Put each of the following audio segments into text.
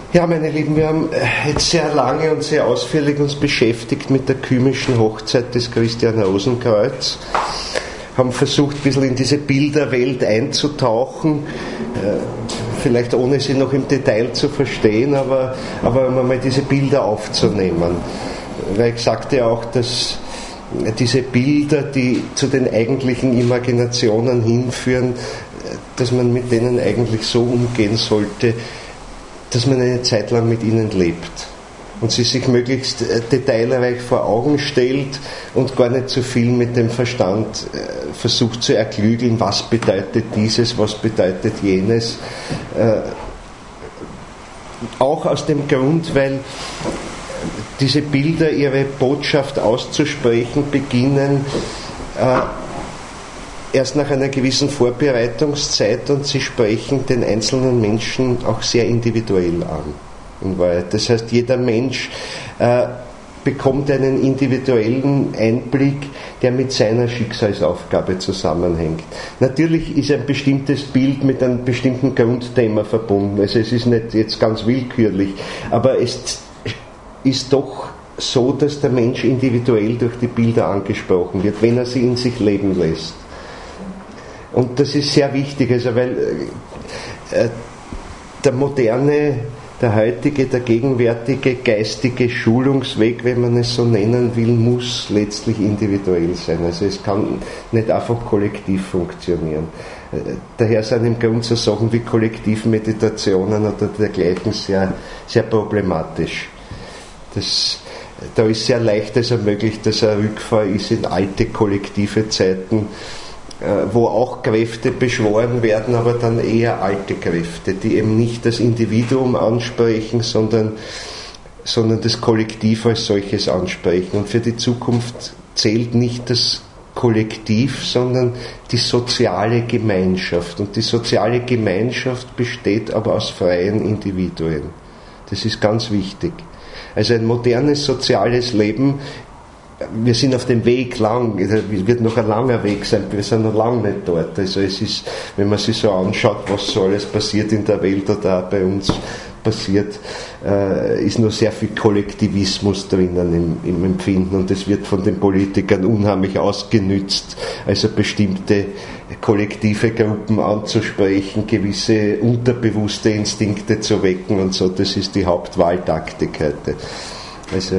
Ja, meine Lieben, wir haben jetzt sehr lange und sehr ausführlich uns beschäftigt mit der kymischen Hochzeit des Christian Rosenkreuz, haben versucht, ein bisschen in diese Bilderwelt einzutauchen, vielleicht ohne sie noch im Detail zu verstehen, aber mal diese Bilder aufzunehmen. Weil ich sagte ja auch, dass diese Bilder, die zu den eigentlichen Imaginationen hinführen, dass man mit denen eigentlich so umgehen sollte, dass man eine Zeit lang mit ihnen lebt und sie sich möglichst detailreich vor Augen stellt und gar nicht so viel mit dem Verstand versucht zu erklügeln, was bedeutet dieses, was bedeutet jenes. Auch aus dem Grund, weil diese Bilder ihre Botschaft auszusprechen beginnen, erst nach einer gewissen Vorbereitungszeit, und sie sprechen den einzelnen Menschen auch sehr individuell an, in Wahrheit. Das heißt, jeder Mensch bekommt einen individuellen Einblick, der mit seiner Schicksalsaufgabe zusammenhängt. Natürlich ist ein bestimmtes Bild mit einem bestimmten Grundthema verbunden, also es ist nicht jetzt ganz willkürlich, aber es ist doch so, dass der Mensch individuell durch die Bilder angesprochen wird, wenn er sie in sich leben lässt. Und das ist sehr wichtig, also weil der moderne, der heutige, der gegenwärtige geistige Schulungsweg, wenn man es so nennen will, muss letztlich individuell sein. Also es kann nicht einfach kollektiv funktionieren. Daher sind im Grunde so Sachen wie Kollektivmeditationen oder dergleichen sehr, sehr problematisch. Da ist sehr leicht möglich, dass ein Rückfall ist in alte kollektive Zeiten, wo auch Kräfte beschworen werden, aber dann eher alte Kräfte, die eben nicht das Individuum ansprechen, sondern das Kollektiv als solches ansprechen. Und für die Zukunft zählt nicht das Kollektiv, sondern die soziale Gemeinschaft. Und die soziale Gemeinschaft besteht aber aus freien Individuen. Das ist ganz wichtig. Also ein modernes soziales Leben, wir sind auf dem Weg lang, es wird noch ein langer Weg sein, wir sind noch lange nicht dort. Also es ist, wenn man sich so anschaut, was so alles passiert in der Welt oder auch bei uns passiert, ist noch sehr viel Kollektivismus drinnen im Empfinden, und es wird von den Politikern unheimlich ausgenützt, also bestimmte kollektive Gruppen anzusprechen, gewisse unterbewusste Instinkte zu wecken und so. Das ist die Hauptwahltaktik heute. Also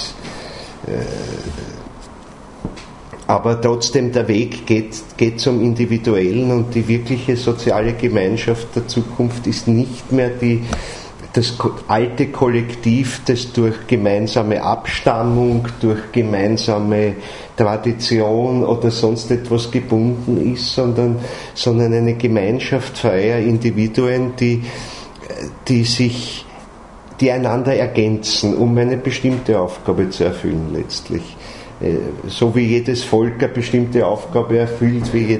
aber trotzdem der Weg geht zum Individuellen, und die wirkliche soziale Gemeinschaft der Zukunft ist nicht mehr das alte Kollektiv, das durch gemeinsame Abstammung, durch gemeinsame Tradition oder sonst etwas gebunden ist, sondern eine Gemeinschaft freier Individuen, die einander ergänzen, um eine bestimmte Aufgabe zu erfüllen letztlich. So wie jedes Volk eine bestimmte Aufgabe erfüllt, wie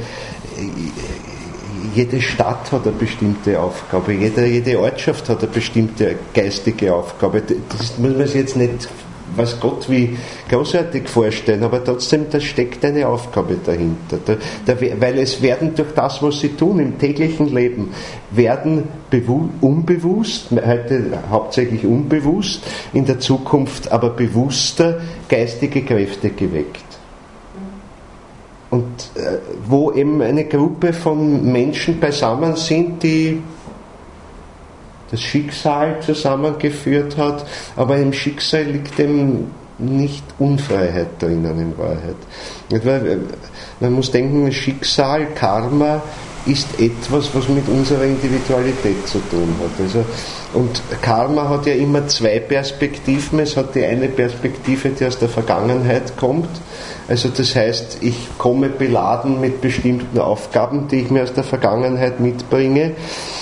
jede Stadt hat eine bestimmte Aufgabe, jede Ortschaft hat eine bestimmte geistige Aufgabe. Das muss man sich jetzt nicht, weiß Gott, wie großartig vorstellen, aber trotzdem, da steckt eine Aufgabe dahinter. Weil es werden durch das, was sie tun im täglichen Leben, werden unbewusst, heute hauptsächlich unbewusst, in der Zukunft aber bewusster geistige Kräfte geweckt. Und wo eben eine Gruppe von Menschen beisammen sind, die das Schicksal zusammengeführt hat, aber im Schicksal liegt eben nicht Unfreiheit drinnen in Wahrheit. Man muss denken, Schicksal, Karma ist etwas, was mit unserer Individualität zu tun hat. Also, und Karma hat ja immer zwei Perspektiven. Es hat die eine Perspektive, die aus der Vergangenheit kommt. Also das heißt, ich komme beladen mit bestimmten Aufgaben, die ich mir aus der Vergangenheit mitbringe.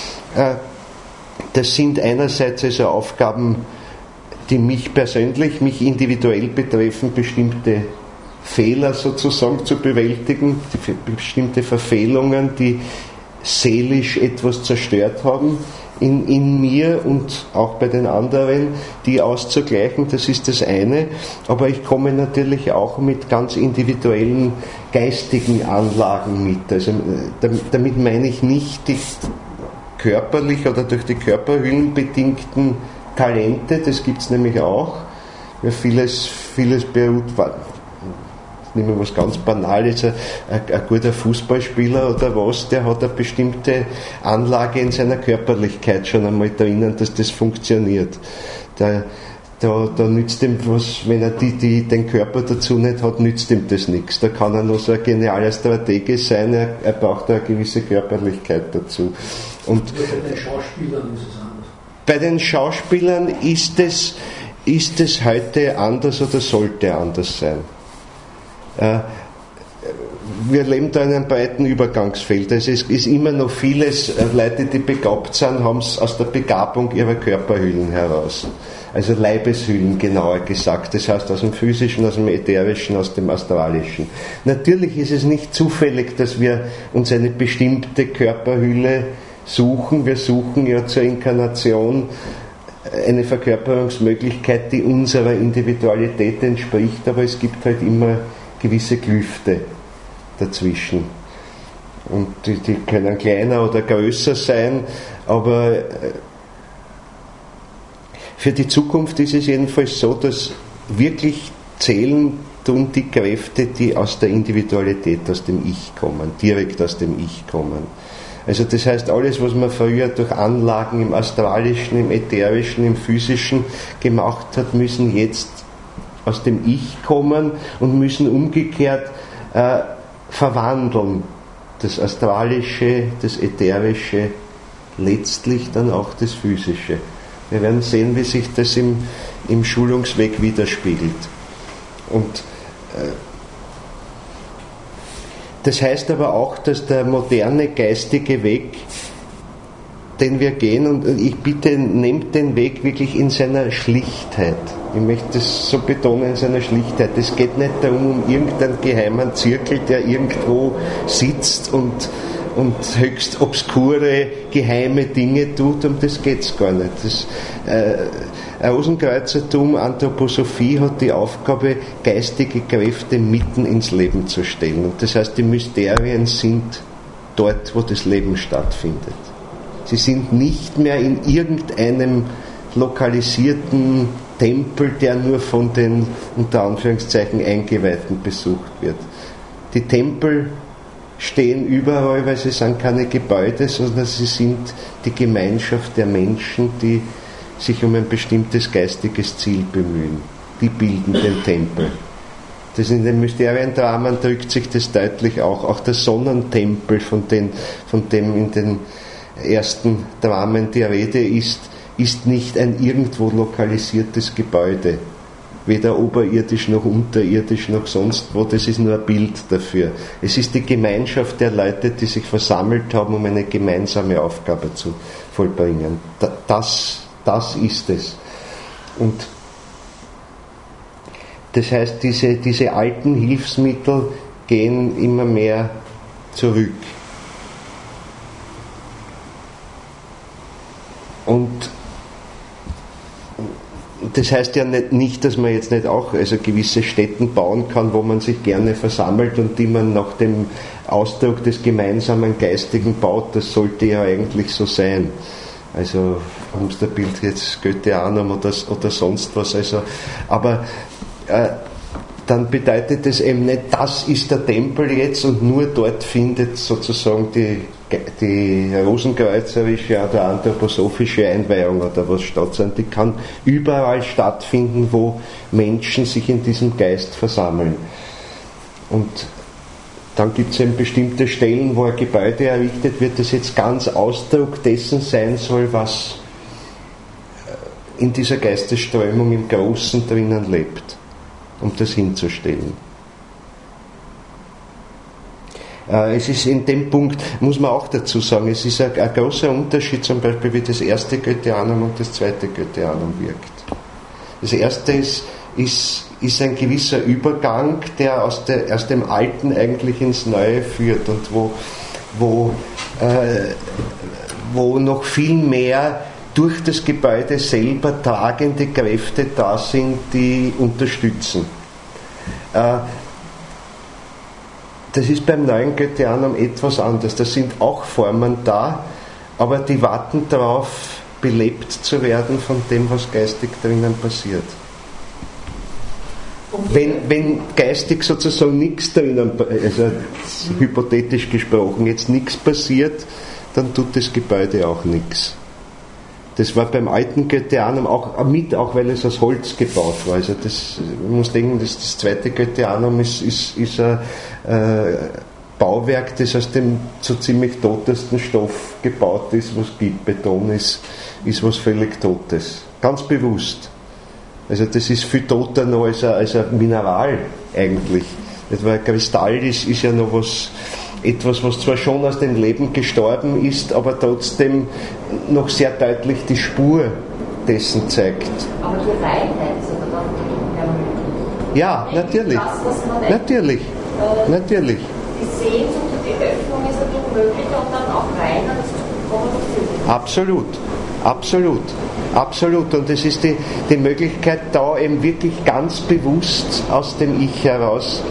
Das sind einerseits also Aufgaben, die mich persönlich, mich individuell betreffen, bestimmte Fehler sozusagen zu bewältigen, bestimmte Verfehlungen, die seelisch etwas zerstört haben in mir und auch bei den anderen, die auszugleichen, das ist das eine. Aber ich komme natürlich auch mit ganz individuellen geistigen Anlagen mit. Also damit meine ich nicht die körperlich oder durch die Körperhüllen bedingten Talente, das gibt es nämlich auch. Ja, vieles beruht, nehmen wir was ganz Banales, ein guter Fußballspieler oder was, der hat eine bestimmte Anlage in seiner Körperlichkeit schon einmal drinnen, dass das funktioniert. Da nützt ihm was, wenn er den Körper dazu nicht hat, nützt ihm das nichts. Da kann er noch so ein genialer Stratege sein, er braucht da eine gewisse Körperlichkeit dazu. Und bei den Schauspielern ist es anders. Bei den Schauspielern ist es heute anders oder sollte anders sein. Wir leben da in einem breiten Übergangsfeld. Es ist immer noch vieles, Leute, die begabt sind, haben es aus der Begabung ihrer Körperhüllen heraus. Also Leibeshüllen, genauer gesagt. Das heißt aus dem Physischen, aus dem Ätherischen, aus dem Astralischen. Natürlich ist es nicht zufällig, dass wir uns eine bestimmte Körperhülle suchen. Wir suchen ja zur Inkarnation eine Verkörperungsmöglichkeit, die unserer Individualität entspricht, aber es gibt halt immer gewisse Klüfte dazwischen. Und die können kleiner oder größer sein, aber für die Zukunft ist es jedenfalls so, dass wirklich zählen tun die Kräfte, die aus der Individualität, aus dem Ich kommen, direkt aus dem Ich kommen. Also das heißt, alles, was man früher durch Anlagen im Astralischen, im Ätherischen, im Physischen gemacht hat, müssen jetzt aus dem Ich kommen und müssen umgekehrt verwandeln. Das Astralische, das Ätherische, letztlich dann auch das Physische. Wir werden sehen, wie sich das im Schulungsweg widerspiegelt. Und das heißt aber auch, dass der moderne geistige Weg, den wir gehen, und ich bitte, nehmt den Weg wirklich in seiner Schlichtheit. Ich möchte das so betonen, in seiner Schlichtheit. Es geht nicht darum, um irgendeinen geheimen Zirkel, der irgendwo sitzt und höchst obskure, geheime Dinge tut, um das geht es gar nicht. Das Rosenkreuzertum, Anthroposophie hat die Aufgabe, geistige Kräfte mitten ins Leben zu stellen. Und das heißt, die Mysterien sind dort, wo das Leben stattfindet. Sie sind nicht mehr in irgendeinem lokalisierten Tempel, der nur von den, unter Anführungszeichen, Eingeweihten besucht wird. Die Tempel stehen überall, weil sie sind keine Gebäude, sondern sie sind die Gemeinschaft der Menschen, die sich um ein bestimmtes geistiges Ziel bemühen. Die bilden den Tempel. Das in den Mysteriendramen drückt sich das deutlich auch der Sonnentempel, von dem in den ersten Dramen die Rede ist nicht ein irgendwo lokalisiertes Gebäude. Weder oberirdisch noch unterirdisch noch sonst wo, das ist nur ein Bild dafür. Es ist die Gemeinschaft der Leute, die sich versammelt haben, um eine gemeinsame Aufgabe zu vollbringen. Das ist es. Und das heißt, diese alten Hilfsmittel gehen immer mehr zurück. Und das heißt ja nicht, dass man jetzt nicht auch gewisse Stätten bauen kann, wo man sich gerne versammelt und die man nach dem Ausdruck des gemeinsamen Geistigen baut. Das sollte ja eigentlich so sein. Also Hamsterbild jetzt Goetheanum oder sonst was. Aber dann bedeutet es eben nicht, das ist der Tempel jetzt und nur dort findet sozusagen die rosenkreuzerische oder anthroposophische Einweihung oder was statt, sondern die kann überall stattfinden, wo Menschen sich in diesem Geist versammeln. Und dann gibt es eben bestimmte Stellen, wo ein Gebäude errichtet wird, das jetzt ganz Ausdruck dessen sein soll, was in dieser Geistesströmung im Großen drinnen lebt, um das hinzustellen. Es ist in dem Punkt, muss man auch dazu sagen, es ist ein großer Unterschied zum Beispiel, wie das erste Goetheanum und das zweite Goetheanum wirkt. Das erste ist ein gewisser Übergang, der aus dem Alten eigentlich ins Neue führt und wo noch viel mehr durch das Gebäude selber tragende Kräfte da sind, die unterstützen. Das ist beim neuen Goetheanum etwas anders. Da sind auch Formen da, aber die warten darauf, belebt zu werden von dem, was geistig drinnen passiert. Wenn geistig sozusagen nichts drinnen, also hypothetisch gesprochen, jetzt nichts passiert, dann tut das Gebäude auch nichts. Das war beim alten Goetheanum auch weil es aus Holz gebaut war. Also man muss denken, das zweite Goetheanum ist ein Bauwerk, das aus dem so ziemlich totesten Stoff gebaut ist, was es gibt. Beton ist was völlig Totes. Ganz bewusst. Also das ist viel toter noch als ein Mineral eigentlich. Weil Kristall ist ja noch etwas, was zwar schon aus dem Leben gestorben ist, aber trotzdem noch sehr deutlich die Spur dessen zeigt. Aber die Reinheit ist aber dann ja, natürlich. Natürlich. Die Sehnsucht und die Öffnung ist natürlich möglich und dann auch reiner, das kommen natürlich. Absolut. Und es ist die Möglichkeit da eben wirklich ganz bewusst aus dem Ich heraus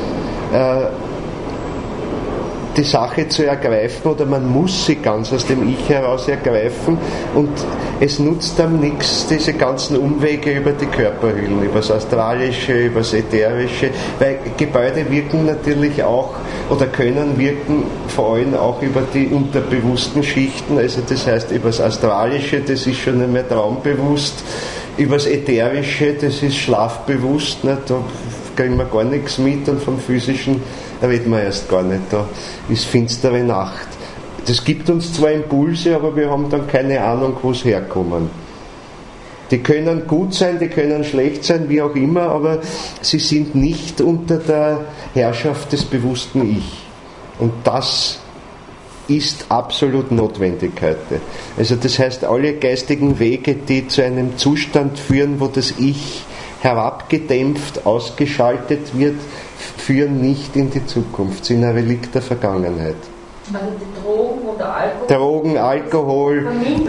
die Sache zu ergreifen, oder man muss sie ganz aus dem Ich heraus ergreifen, und es nutzt dann nichts, diese ganzen Umwege über die Körperhüllen, über das Astralische, über das Ätherische, weil Gebäude wirken natürlich auch oder können wirken vor allem auch über die unterbewussten Schichten, also das heißt über das Astralische, das ist schon nicht mehr traumbewusst, über das Ätherische, das ist schlafbewusst, ne? Da kriegen wir gar nichts mit, und vom Physischen reden wir erst gar nicht, da ist finstere Nacht. Das gibt uns zwar Impulse, aber wir haben dann keine Ahnung, wo sie herkommen. Die können gut sein, die können schlecht sein, wie auch immer, aber sie sind nicht unter der Herrschaft des bewussten Ich. Und das ist absolut notwendig heute. Also das heißt, alle geistigen Wege, die zu einem Zustand führen, wo das Ich herabgedämpft, ausgeschaltet wird, führen nicht in die Zukunft, sind ein Relikt der Vergangenheit. Also die Drogen oder Alkohol? Drogen, Alkohol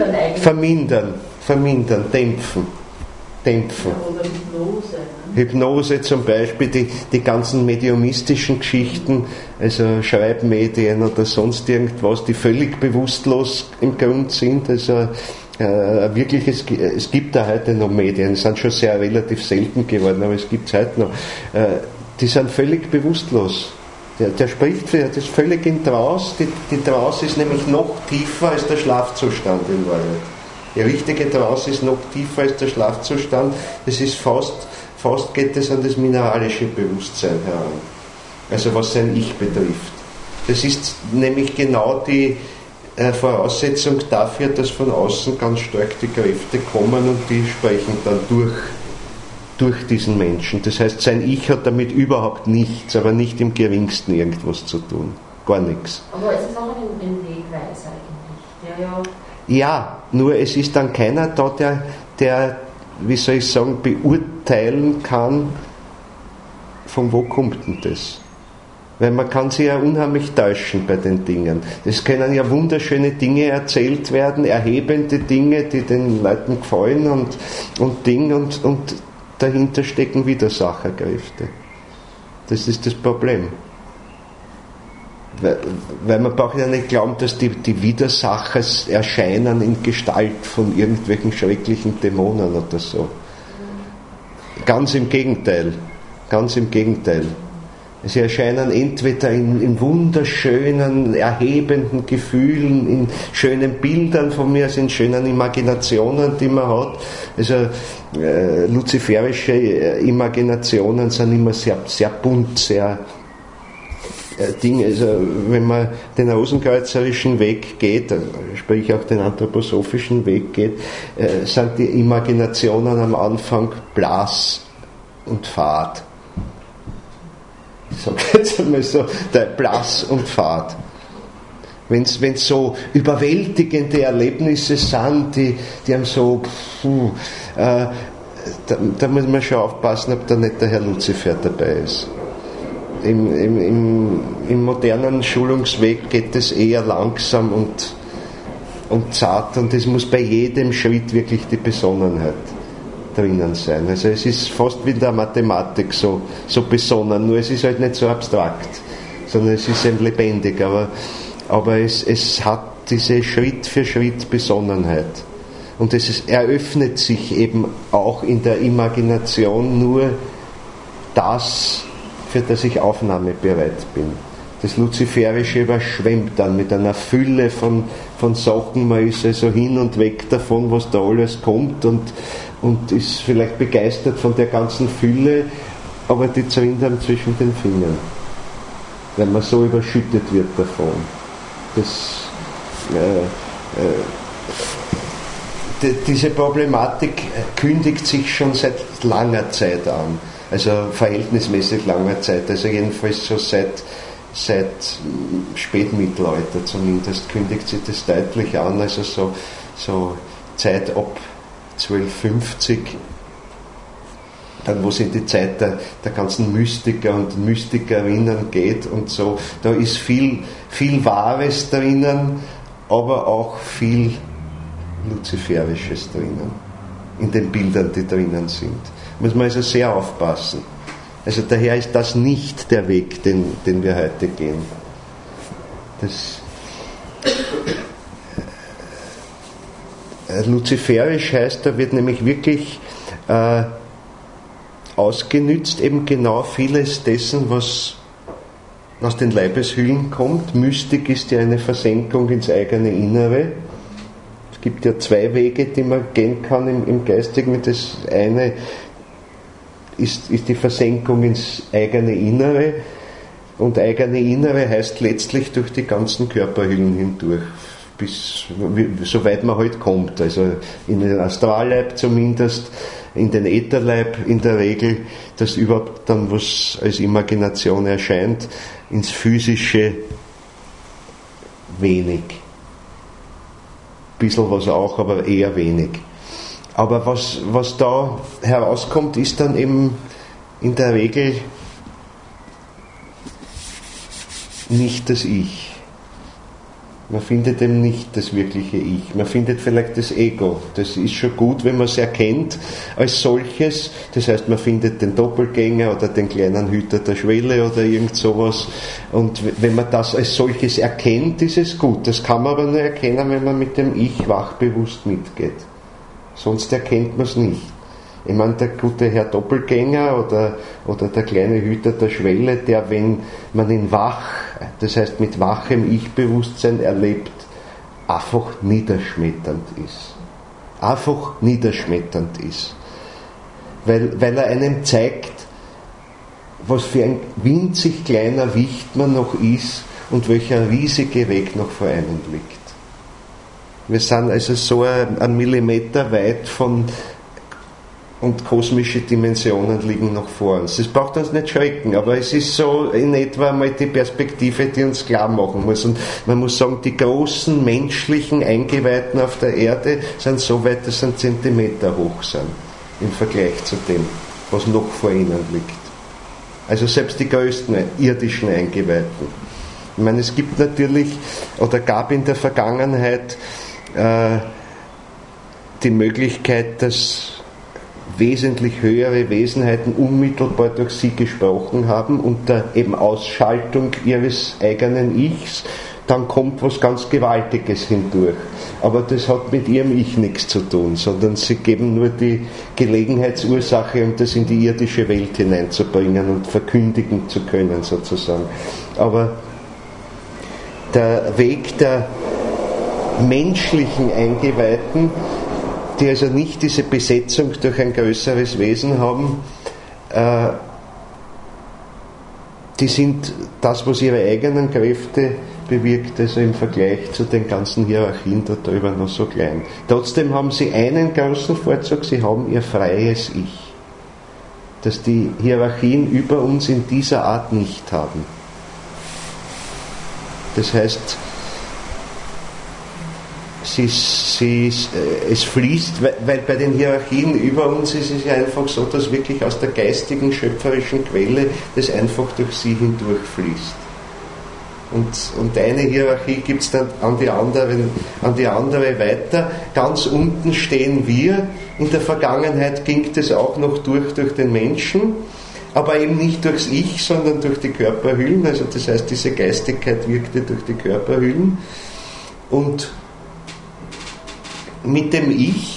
vermindern, dämpfen. Oder Hypnose. Hypnose zum Beispiel, die ganzen mediumistischen Geschichten, also Schreibmedien oder sonst irgendwas, die völlig bewusstlos im Grund sind, also wirklich, es gibt da heute noch Medien, sind schon sehr relativ selten geworden, aber es gibt es heute noch. Die sind völlig bewusstlos. Der spricht, das ist völlig in Trance. Die Trance ist nämlich noch tiefer als der Schlafzustand in Wahrheit. Die richtige Trance ist noch tiefer als der Schlafzustand. Das ist fast geht es an das mineralische Bewusstsein heran. Also was sein Ich betrifft. Das ist nämlich genau die Voraussetzung dafür, dass von außen ganz stark die Kräfte kommen, und die sprechen dann durch diesen Menschen. Das heißt, sein Ich hat damit überhaupt nichts, aber nicht im geringsten irgendwas zu tun. Gar nichts. Aber es ist auch ein Wegweiser eigentlich. Ja, nur es ist dann keiner da, der, wie soll ich sagen, beurteilen kann, von wo kommt denn das? Weil man kann sich ja unheimlich täuschen bei den Dingen. Es können ja wunderschöne Dinge erzählt werden, erhebende Dinge, die den Leuten gefallen, und dahinter stecken Widersacherkräfte. Das ist das Problem. Weil man braucht ja nicht glauben, dass die Widersacher erscheinen in Gestalt von irgendwelchen schrecklichen Dämonen oder so. Ganz im Gegenteil. Sie erscheinen entweder in wunderschönen, erhebenden Gefühlen, in schönen Bildern von mir, also in schönen Imaginationen, die man hat. Also luziferische Imaginationen sind immer sehr, sehr bunt, sehr Dinge. Also wenn man den rosenkreuzerischen Weg geht, sprich auch den anthroposophischen Weg geht, sind die Imaginationen am Anfang blass und fad. Ich sage jetzt einmal so, der blass und fad. Wenn es so überwältigende Erlebnisse sind, die haben so, da muss man schon aufpassen, ob da nicht der Herr Luzifer dabei ist. Im modernen Schulungsweg geht es eher langsam und zart, und es muss bei jedem Schritt wirklich die Besonnenheit drinnen sein. Also es ist fast wie in der Mathematik so besonnen, nur es ist halt nicht so abstrakt, sondern es ist eben lebendig, aber es hat diese Schritt für Schritt Besonnenheit. Und es eröffnet sich eben auch in der Imagination nur das, für das ich aufnahmebereit bin. Das Luziferische überschwemmt dann mit einer Fülle von Sachen, man ist also hin und weg davon, was da alles kommt und ist vielleicht begeistert von der ganzen Fülle, aber die zerrinnt einem zwischen den Fingern, weil man so überschüttet wird davon. Diese Problematik kündigt sich schon seit langer Zeit an, also verhältnismäßig langer Zeit, also jedenfalls so seit Spätmittelalter zumindest kündigt sich das deutlich an, also so Zeit ab 1250, dann wo es in die Zeit der ganzen Mystiker und Mystikerinnen geht und so, da ist viel Wahres drinnen, aber auch viel Luziferisches drinnen, in den Bildern, die drinnen sind. Muss man also sehr aufpassen. Also daher ist das nicht der Weg, den wir heute gehen. Luziferisch heißt, da wird nämlich wirklich ausgenützt, eben genau vieles dessen, was aus den Leibeshüllen kommt. Mystik ist ja eine Versenkung ins eigene Innere. Es gibt ja zwei Wege, die man gehen kann im Geistigen. Das eine ist die Versenkung ins eigene Innere, und eigene Innere heißt letztlich durch die ganzen Körperhüllen hindurch, bis soweit man halt kommt, also in den Astralleib zumindest, in den Ätherleib in der Regel, dass überhaupt dann was als Imagination erscheint, ins Physische wenig. Ein bisschen was auch, aber eher wenig. Aber was da herauskommt, ist dann eben in der Regel nicht das Ich. Man findet eben nicht das wirkliche Ich. Man findet vielleicht das Ego. Das ist schon gut, wenn man es erkennt als solches. Das heißt, man findet den Doppelgänger oder den kleinen Hüter der Schwelle oder irgend sowas. Und wenn man das als solches erkennt, ist es gut. Das kann man aber nur erkennen, wenn man mit dem Ich wachbewusst mitgeht. Sonst erkennt man es nicht. Ich meine, der gute Herr Doppelgänger oder der kleine Hüter der Schwelle, der, wenn man ihn wach, das heißt mit wachem Ich-Bewusstsein erlebt, einfach niederschmetternd ist. Einfach niederschmetternd ist. Weil er einem zeigt, was für ein winzig kleiner Wicht man noch ist und welcher riesige Weg noch vor einem liegt. Wir sind also so einen Millimeter weit und kosmische Dimensionen liegen noch vor uns. Das braucht uns nicht schrecken, aber es ist so in etwa mal die Perspektive, die uns klar machen muss. Und man muss sagen, die großen menschlichen Eingeweihten auf der Erde sind so weit, dass sie einen Zentimeter hoch sind, im Vergleich zu dem, was noch vor ihnen liegt. Also selbst die größten irdischen Eingeweihten. Ich meine, es gibt natürlich, oder gab in der Vergangenheit die Möglichkeit, dass wesentlich höhere Wesenheiten unmittelbar durch sie gesprochen haben, unter eben Ausschaltung ihres eigenen Ichs, dann kommt was ganz Gewaltiges hindurch. Aber das hat mit ihrem Ich nichts zu tun, sondern sie geben nur die Gelegenheitsursache, um das in die irdische Welt hineinzubringen und verkündigen zu können, sozusagen. Aber der Weg der menschlichen Eingeweihten, die also nicht diese Besetzung durch ein größeres Wesen haben, die sind das, was ihre eigenen Kräfte bewirkt, also im Vergleich zu den ganzen Hierarchien da drüber noch so klein. Trotzdem haben sie einen großen Vorzug, sie haben ihr freies Ich, das die Hierarchien über uns in dieser Art nicht haben. Das heißt, es fließt, weil bei den Hierarchien über uns ist es ja einfach so, dass wirklich aus der geistigen, schöpferischen Quelle das einfach durch sie hindurch fließt. Und eine Hierarchie gibt es dann an die andere weiter. Ganz unten stehen wir. In der Vergangenheit ging das auch noch durch den Menschen, aber eben nicht durchs Ich, sondern durch die Körperhüllen. Also das heißt, diese Geistigkeit wirkte durch die Körperhüllen. Und mit dem Ich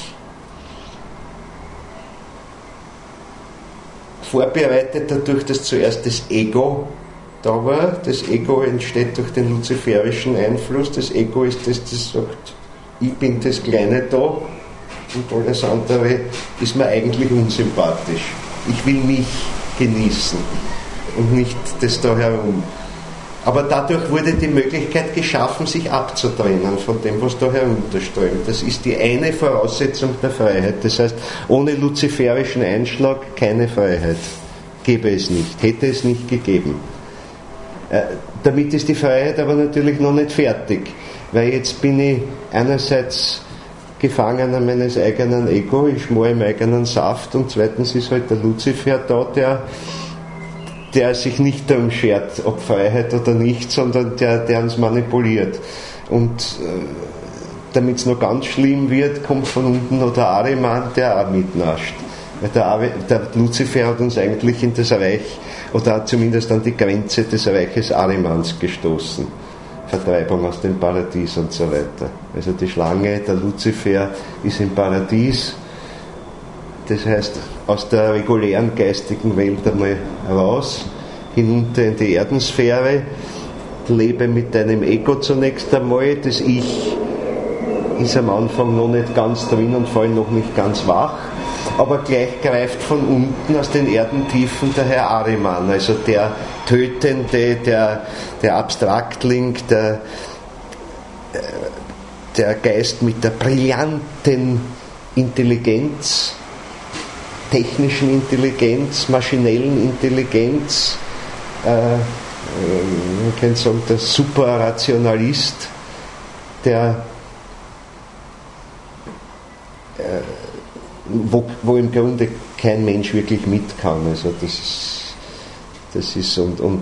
vorbereitet dadurch, dass zuerst das Ego da war. Das Ego entsteht durch den luziferischen Einfluss. Das Ego ist das, das sagt, ich bin das Kleine da und alles andere ist mir eigentlich unsympathisch. Ich will mich genießen und nicht das da herum. Aber dadurch wurde die Möglichkeit geschaffen, sich abzutrennen von dem, was da herunterströmt. Das ist die eine Voraussetzung der Freiheit. Das heißt, ohne luziferischen Einschlag keine Freiheit. Gäbe es nicht, hätte es nicht gegeben. Damit ist die Freiheit aber natürlich noch nicht fertig, weil jetzt bin ich einerseits Gefangener meines eigenen Ego, ich schmore im eigenen Saft, und zweitens ist halt der Luzifer da, der sich nicht darum schert, ob Freiheit oder nicht, sondern der uns manipuliert. Und damit es noch ganz schlimm wird, kommt von unten noch der Ahriman, der auch mitnascht. Weil der Luzifer hat uns eigentlich in das Reich, oder zumindest an die Grenze des Reiches Ahrimans gestoßen. Vertreibung aus dem Paradies und so weiter. Also die Schlange, der Luzifer, ist im Paradies, das heißt aus der regulären geistigen Welt einmal raus, hinunter in die Erdensphäre, lebe mit deinem Ego zunächst einmal, das Ich ist am Anfang noch nicht ganz drin und vor allem noch nicht ganz wach, aber gleich greift von unten aus den Erdentiefen der Herr Ahriman, also der Tötende, der Abstraktling, der Geist mit der brillanten Intelligenz, technischen Intelligenz, maschinellen Intelligenz, man kann sagen, der Superrationalist, der wo im Grunde kein Mensch wirklich mit kann. Also das ist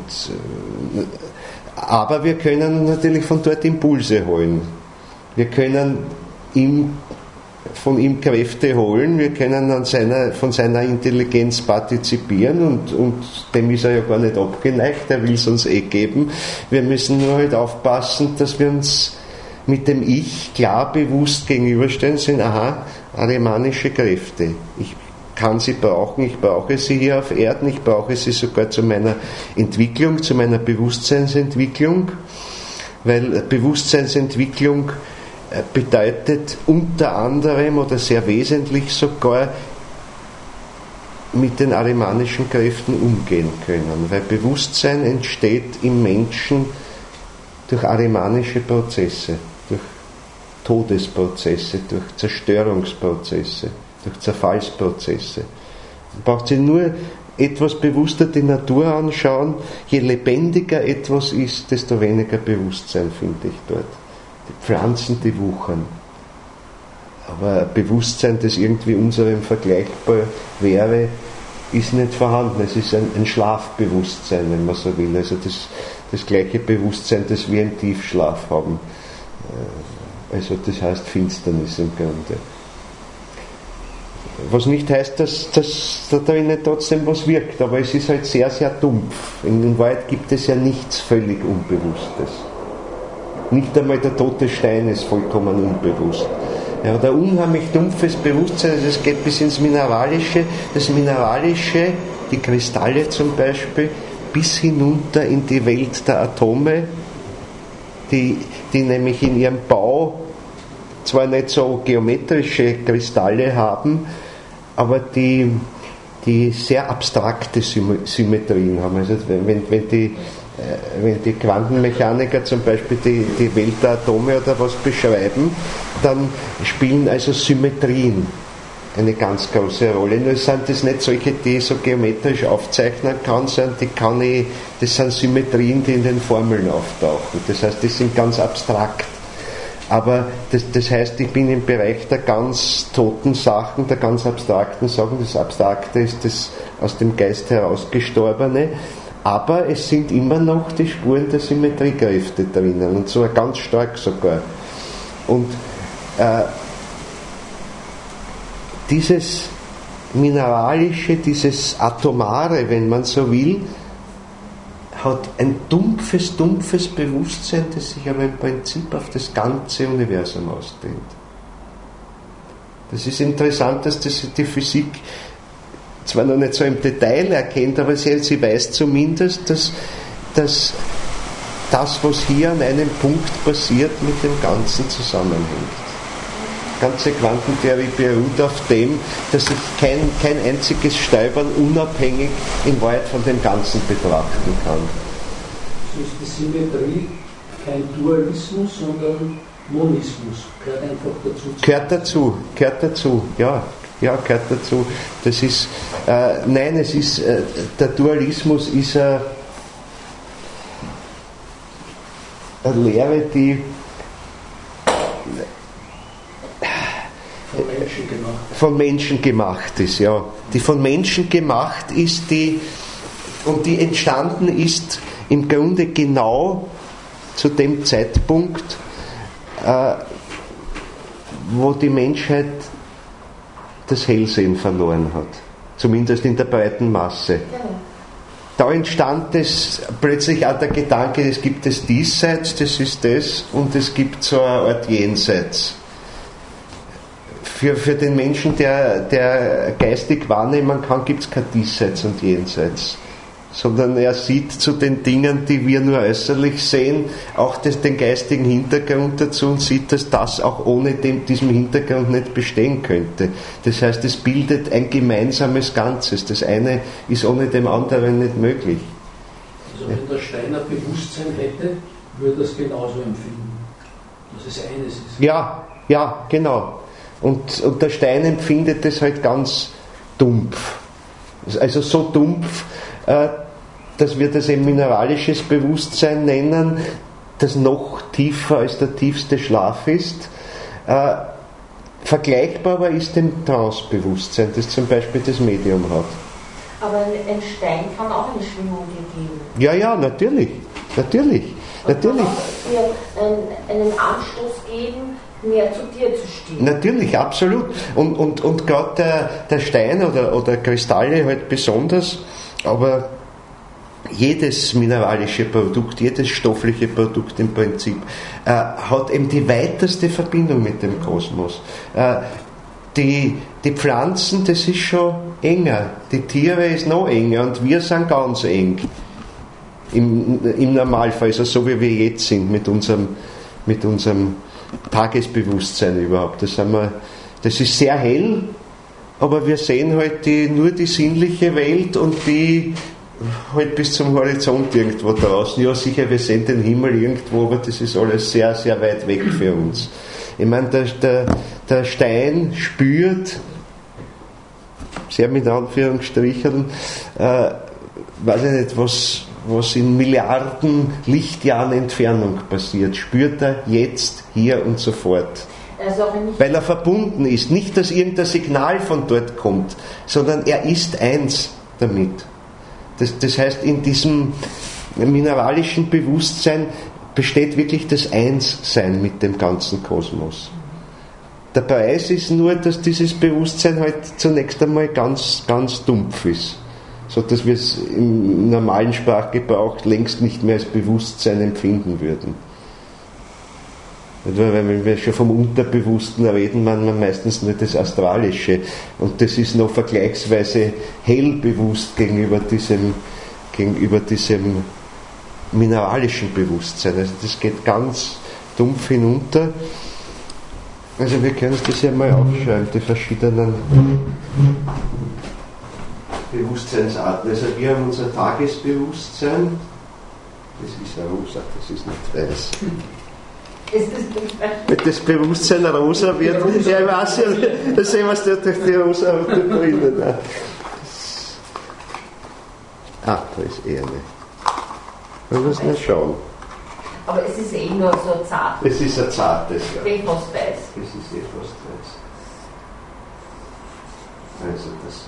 aber wir können natürlich von dort Impulse holen. Wir können von ihm Kräfte holen, wir können von seiner Intelligenz partizipieren und dem ist er ja gar nicht abgeneigt, er will es uns geben. Wir müssen nur halt aufpassen, dass wir uns mit dem Ich klar bewusst gegenüberstellen, sind, ahrimanische Kräfte. Ich kann sie brauchen, ich brauche sie hier auf Erden, ich brauche sie sogar zu meiner Entwicklung, zu meiner Bewusstseinsentwicklung, weil Bewusstseinsentwicklung bedeutet unter anderem oder sehr wesentlich sogar mit den ahrimanischen Kräften umgehen können, weil Bewusstsein entsteht im Menschen durch ahrimanische Prozesse, durch Todesprozesse, durch Zerstörungsprozesse, durch Zerfallsprozesse. Man braucht sich nur etwas bewusster die Natur anschauen. Je lebendiger etwas ist, desto weniger Bewusstsein finde ich dort. Die Pflanzen, die wuchern. Aber Bewusstsein, das irgendwie unserem vergleichbar wäre, ist nicht vorhanden. Es ist ein Schlafbewusstsein, wenn man so will. Also das gleiche Bewusstsein, das wir im Tiefschlaf haben. Also das heißt Finsternis im Grunde. Was nicht heißt, dass da drinnen trotzdem was wirkt, aber es ist halt sehr, sehr dumpf. In Wahrheit gibt es ja nichts völlig Unbewusstes. Nicht einmal der tote Stein ist vollkommen unbewusst. Ja, oder unheimlich dumpfes Bewusstsein, also es geht bis ins Mineralische. Das Mineralische, die Kristalle zum Beispiel, bis hinunter in die Welt der Atome, die nämlich in ihrem Bau zwar nicht so geometrische Kristalle haben, aber die sehr abstrakte Symmetrien haben. Also wenn die Quantenmechaniker zum Beispiel die Welt der Atome oder was beschreiben, dann spielen also Symmetrien eine ganz große Rolle. Nur sind das nicht solche, die ich so geometrisch aufzeichnen kann, sondern das sind Symmetrien, die in den Formeln auftauchen. Das heißt, die sind ganz abstrakt. Aber das heißt, ich bin im Bereich der ganz toten Sachen, der ganz abstrakten Sachen. Das Abstrakte ist das aus dem Geist herausgestorbene. Aber es sind immer noch die Spuren der Symmetriekräfte drinnen. Und zwar ganz stark sogar. Und dieses Mineralische, dieses Atomare, wenn man so will, hat ein dumpfes Bewusstsein, das sich aber im Prinzip auf das ganze Universum ausdehnt. Das ist interessant, dass das die Physik zwar noch nicht so im Detail erkennt, aber sie weiß zumindest, dass das, was hier an einem Punkt passiert, mit dem Ganzen zusammenhängt. Die ganze Quantentheorie beruht auf dem, dass ich kein einziges Stäubern unabhängig in Wahrheit von dem Ganzen betrachten kann. So ist die Symmetrie kein Dualismus, sondern Monismus. Gehört einfach dazu. Gehört dazu, ja, gehört dazu. Das ist, nein, es ist, der Dualismus ist eine Lehre, die von Menschen gemacht ist, ja. Die von Menschen gemacht ist, die entstanden ist im Grunde genau zu dem Zeitpunkt, wo die Menschheit das Hellsehen verloren hat. Zumindest in der breiten Masse. Da entstand es plötzlich auch der Gedanke, es gibt das Diesseits, das ist das, und es gibt so eine Art Jenseits. Für den Menschen, der geistig wahrnehmen kann, gibt es kein Diesseits und Jenseits. Sondern er sieht zu den Dingen, die wir nur äußerlich sehen, auch den geistigen Hintergrund dazu und sieht, dass das auch ohne diesem Hintergrund nicht bestehen könnte. Das heißt, es bildet ein gemeinsames Ganzes. Das eine ist ohne dem anderen nicht möglich. Also wenn der Steiner Bewusstsein hätte, würde er es genauso empfinden, dass es eines ist. Ja, genau. Und der Stein empfindet es halt ganz dumpf. Also so dumpf, dass wir das ein mineralisches Bewusstsein nennen, das noch tiefer als der tiefste Schlaf ist. Vergleichbar aber ist dem Trance-Bewusstsein, das zum Beispiel das Medium hat. Aber ein Stein kann auch eine Schwingung geben. Ja, natürlich. Und kann auch dir einen Anstoß geben, mehr zu dir zu stehen. Natürlich, absolut. Und gerade der Stein oder Kristalle halt besonders, aber jedes mineralische Produkt, jedes stoffliche Produkt im Prinzip hat eben die weiteste Verbindung mit dem Kosmos. Die Pflanzen, das ist schon enger, die Tiere ist noch enger und wir sind ganz eng. Im Normalfall, also so wie wir jetzt sind mit unserem Tagesbewusstsein überhaupt. Das ist sehr hell, aber wir sehen halt nur die sinnliche Welt und die halt bis zum Horizont irgendwo draußen. Ja, sicher, wir sehen den Himmel irgendwo, aber das ist alles sehr, sehr weit weg für uns. Ich meine, der Stein spürt, sehr mit Anführungsstrichen, weiß ich nicht, was in Milliarden Lichtjahren Entfernung passiert, spürt er jetzt, hier und sofort. Also weil er verbunden ist. Nicht, dass irgendein Signal von dort kommt, sondern er ist eins damit. Das heißt, in diesem mineralischen Bewusstsein besteht wirklich das Einssein mit dem ganzen Kosmos. Der Preis ist nur, dass dieses Bewusstsein halt zunächst einmal ganz, ganz dumpf ist. So dass wir es im normalen Sprachgebrauch längst nicht mehr als Bewusstsein empfinden würden. Wenn wir schon vom Unterbewussten reden, meint man meistens nur das Astralische. Und das ist noch vergleichsweise hellbewusst gegenüber diesem mineralischen Bewusstsein. Also das geht ganz dumpf hinunter. Also wir können uns das ja mal aufschreiben, die verschiedenen Bewusstseinsarten. Also wir haben unser Tagesbewusstsein, das ist ja rosa, das ist nicht weiß. Wenn das Bewusstsein rosa wird, ja, ich weiß ja, da sehen wir es durch die rosa Brille. Da ist eher nicht. Man muss nicht schauen. Aber es ist nur so zart. Es ist ein zartes, ja. Fast weiß. Es ist fast weiß. Also das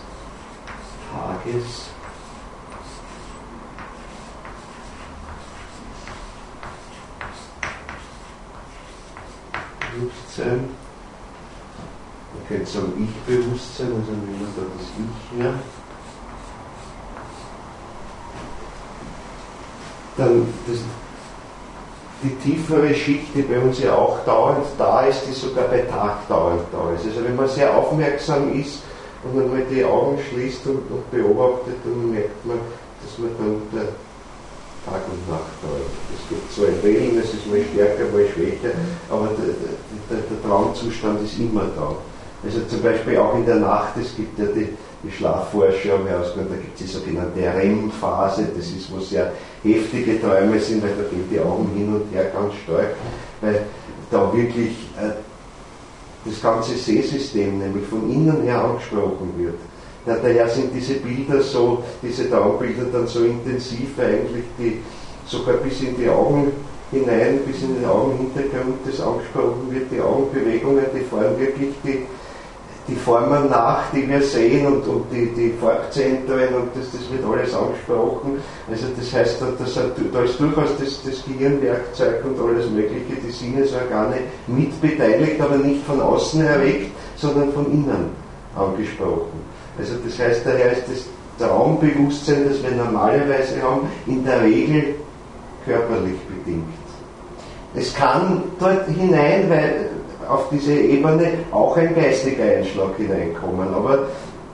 Tagesbewusstsein. Man könnte sagen Ich-Bewusstsein, also nehmen wir da das Ich her. dann die tiefere Schicht, die bei uns ja auch dauernd da ist, die sogar bei Tag dauernd da ist. Also wenn man sehr aufmerksam ist und man mal die Augen schließt und beobachtet, dann merkt man, dass man dann der Tag und Nacht dauert. Es gibt so ein Wellen, es ist mal stärker, mal schwächer, aber der Traumzustand ist immer da. Also zum Beispiel auch in der Nacht, es gibt ja die Schlafforscher haben herausgefunden, da gibt es die sogenannte REM-Phase, das ist, wo sehr heftige Träume sind, weil da gehen die Augen hin und her ganz stark, weil da wirklich das ganze Sehsystem nämlich von innen her angesprochen wird. Daher sind diese Bilder so, diese Traumbilder dann so intensiv, eigentlich die sogar bis in die Augen hinein, bis in den Augenhintergrund das angesprochen wird, die Augenbewegungen, die fahren wirklich die Formen nach, die wir sehen und die Farbzentren und das wird alles angesprochen. Also das heißt, da ist durchaus das Gehirnwerkzeug und alles Mögliche, die Sinnesorgane mit beteiligt, aber nicht von außen erregt, sondern von innen angesprochen. Also das heißt, daher ist das Traumbewusstsein, das wir normalerweise haben, in der Regel körperlich bedingt. Es kann dort hinein, weil auf diese Ebene auch ein geistiger Einschlag hineinkommen, aber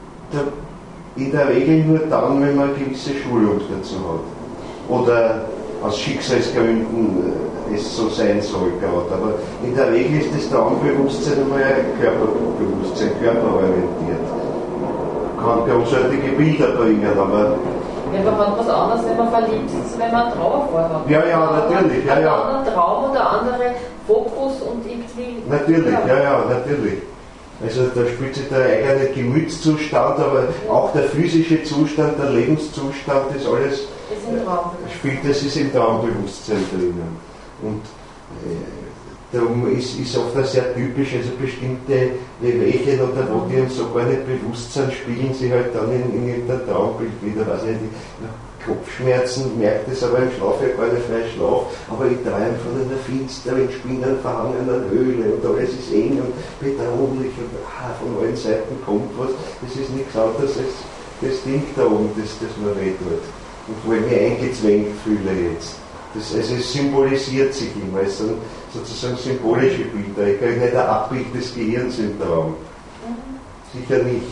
in der Regel nur dann, wenn man eine gewisse Schulung dazu hat. Oder aus Schicksalsgründen es so sein soll gerade. Aber in der Regel ist das Traumbewusstsein einmal ein Körperbewusstsein, körperorientiert. Kann großartige Bilder bringen, aber ja, aber man hat was anderes, wenn man verliebt ist, wenn man einen Trauerfall hat. Ja, natürlich. Ein anderer Traum oder andere Fokus und irgendwie. Natürlich, ja, natürlich. Also da spielt sich der eigene Gemütszustand, aber auch der physische Zustand, der Lebenszustand, das alles das ist im Traumbewusstsein drinnen. Und darum ist oft auch sehr typisch, also bestimmte Wehwehchen oder wo die uns so gar nicht bewusst sind, spiegeln sie halt dann in irgendein Traumbild wieder. Also Kopfschmerzen, merkt es aber im Schlaf ja gar nicht, weil ich schlafe, aber ich träume von einer finsteren, spinnenverhangenen Höhle und alles ist eng und bedrohlich und von allen Seiten kommt was. Das ist nichts anderes als das Ding da oben, das mir weh tut. Und wo ich mich eingezwängt fühle jetzt. Also es symbolisiert sich immer, es sind sozusagen symbolische Bilder. Ich kriege nicht ein Abbild des Gehirns im Traum. Sicher nicht.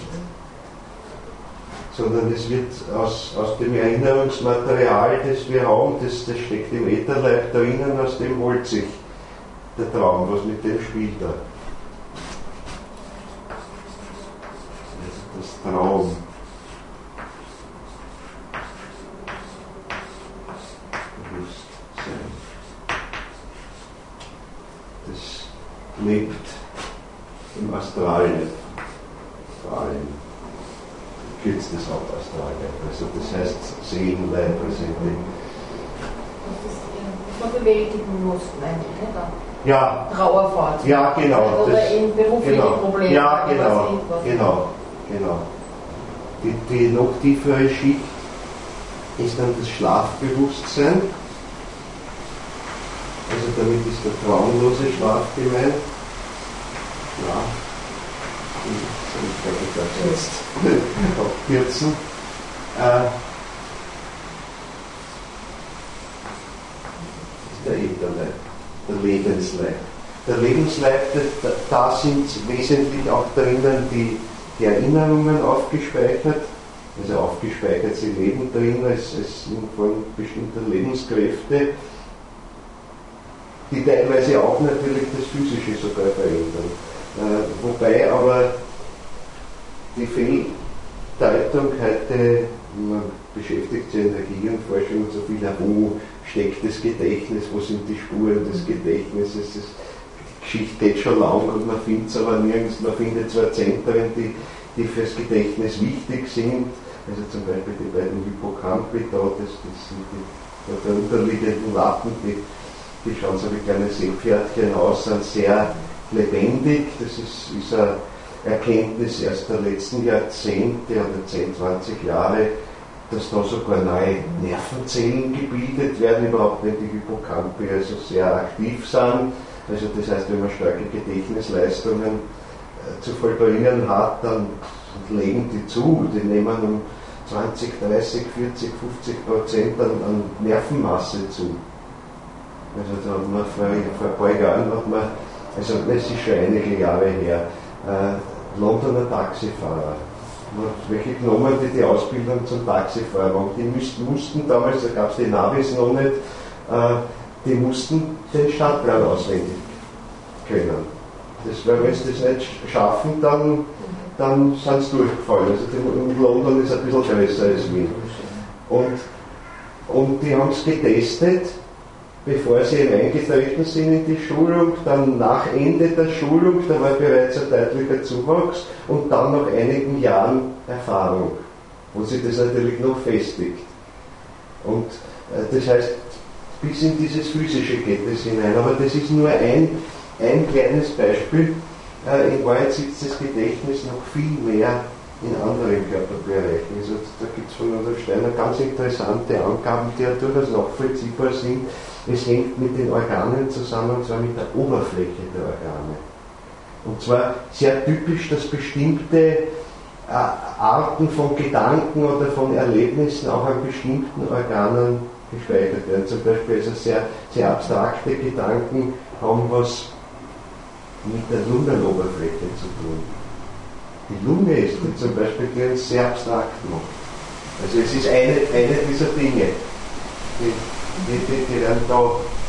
Sondern es wird aus dem Erinnerungsmaterial, das wir haben, das steckt im Ätherleib drinnen, aus dem holt sich der Traum, was mit dem spielt da. Das Traum. Bewusstsein. Das lebt im Astralen. Kürzt das Hauptastralleib. Also das heißt Seelenleib, also das man bewältigen muss, eigentlich, nicht? Ja. Trauerfahrt. Ja, genau. Oder in berufliche Probleme. Ja, genau. Die noch tiefere Schicht ist dann das Schlafbewusstsein. Also damit ist der traumlose Schlaf gemeint. Schlaf. Ich glaube, ich darf es jetzt abkürzen. Der Ätherleib, der Lebensleib. Der Lebensleib, da sind wesentlich auch drinnen die Erinnerungen aufgespeichert. Also aufgespeichert, sie leben drin als in Form bestimmter Lebenskräfte, die teilweise auch natürlich das Physische sogar verändern. Wobei aber die Fehldeutung heute, man beschäftigt sich in der Gehirnforschung so viel, wo steckt das Gedächtnis, wo sind die Spuren des Gedächtnisses, die Geschichte geht schon lang und man findet es aber nirgends, man findet zwar Zentren, die fürs Gedächtnis wichtig sind, also zum Beispiel die beiden Hippocampi da, das sind die darunterliegenden Lappen, die schauen so wie kleine Seepferdchen aus, sind sehr lebendig, das ist eine Erkenntnis erst der letzten Jahrzehnte oder 10, 20 Jahre, dass da sogar neue Nervenzellen gebildet werden, überhaupt wenn die Hippocampi also sehr aktiv sind. Also das heißt, wenn man starke Gedächtnisleistungen zu vollbringen hat, dann legen die zu, die nehmen um 20, 30, 40, 50% an Nervenmasse zu. Also da hat man vor ein paar Jahren, also das ist schon einige Jahre her, Londoner Taxifahrer. Man hat welche genommen, die Ausbildung zum Taxifahrer waren. Die mussten damals, da gab es die Navis noch nicht, die mussten den Stadtplan auswendig können. Wenn sie das nicht schaffen, dann sind sie durchgefallen. Also London ist ein bisschen größer als Wien. Und die haben es getestet, bevor sie reingetreten sind in die Schulung, dann nach Ende der Schulung, da war bereits ein deutlicher Zuwachs und dann nach einigen Jahren Erfahrung, wo sich das natürlich noch festigt. Und das heißt, bis in dieses Physische geht es hinein. Aber das ist nur ein kleines Beispiel. In Wahrheit sitzt das Gedächtnis noch viel mehr in anderen Körperbereichen. Also da gibt es von Rudolf Steiner ganz interessante Angaben, die ja durchaus nachvollziehbar sind. Es hängt mit den Organen zusammen, und zwar mit der Oberfläche der Organe. Und zwar sehr typisch, dass bestimmte Arten von Gedanken oder von Erlebnissen auch an bestimmten Organen gespeichert werden. Zum Beispiel also sehr, sehr abstrakte Gedanken haben was mit der Lungenoberfläche zu tun. Die Lunge ist die zum Beispiel, die uns sehr abstrakt macht. Also es ist eine dieser Dinge, die dann da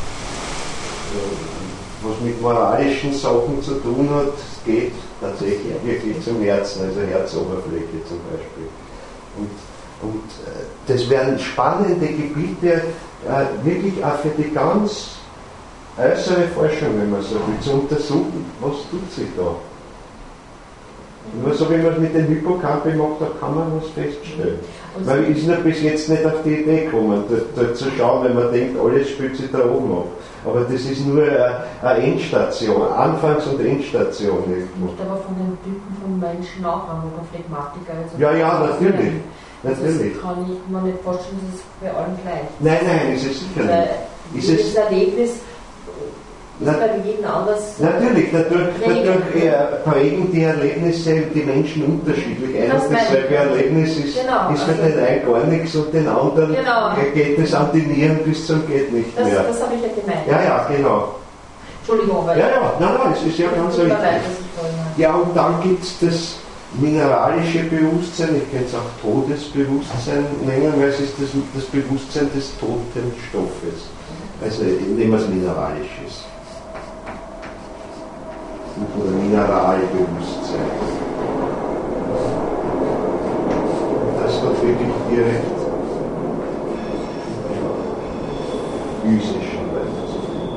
was mit moralischen Sachen zu tun hat. Es geht tatsächlich wirklich zum Herzen, also Herzoberfläche zum Beispiel. Und das wären spannende Gebiete, wirklich auch für die ganz äußere Forschung, wenn man so will, zu untersuchen, was tut sich da. Nur so wie man es mit den Hippocampi macht, da kann man was feststellen. Weil ist nur bis jetzt nicht auf die Idee gekommen, da zu schauen, wenn man denkt, alles spielt sich da oben ab. Aber das ist nur eine Endstation, Anfangs- und Endstation. Nicht aber von den Typen von Menschen auch an, oder Phlegmatiker. Also ja, natürlich. Natürlich. Das kann ich mir nicht vorstellen, dass es bei allen gleich ist. Nein, ist es sicher nicht. Jedes Erlebnis ist bei jedem anders. Natürlich, dadurch prägen die Erlebnisse die Menschen unterschiedlich. Ein und dasselbe Erlebnis ist für den einen gar nichts und den anderen geht es an die Nieren bis zum geht nicht mehr. Das habe ich ja gemeint. Ja, genau. Entschuldigung, aber nein, das ist ja ganz richtig. Ja, und dann gibt es das mineralische Bewusstsein, ich kann es auch Todesbewusstsein nennen, weil es ist das Bewusstsein des toten Stoffes. Also nehmen wir es mineralisches. Oder Mineralbewusstsein. Und das hat wirklich direkt physischen Weise zu tun.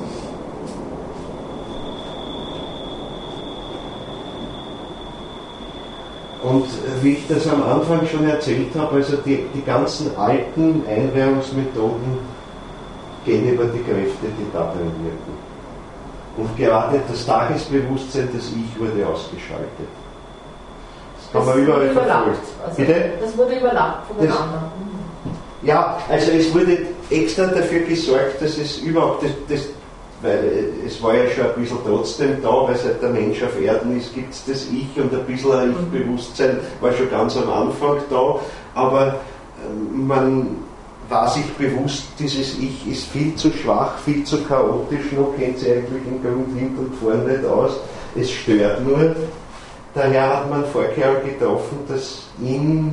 Und wie ich das am Anfang schon erzählt habe, also die ganzen alten Einweihungsmethoden gehen über die Kräfte, die da drin wirken. Und gerade das Tagesbewusstsein des Ich wurde ausgeschaltet. Das kann man überall verfolgen. Also das wurde überlappt von den anderen. Ja, also es wurde extra dafür gesorgt, dass es überhaupt weil es war ja schon ein bisschen trotzdem da, weil seit der Mensch auf Erden ist, gibt es das Ich und ein bisschen ein Ich-Bewusstsein war schon ganz am Anfang da, aber man war sich bewusst, dieses Ich ist viel zu schwach, viel zu chaotisch, noch kennt sie eigentlich im Grund hinten und vorne nicht aus, es stört nur. Daher hat man Vorkehrungen getroffen, dass im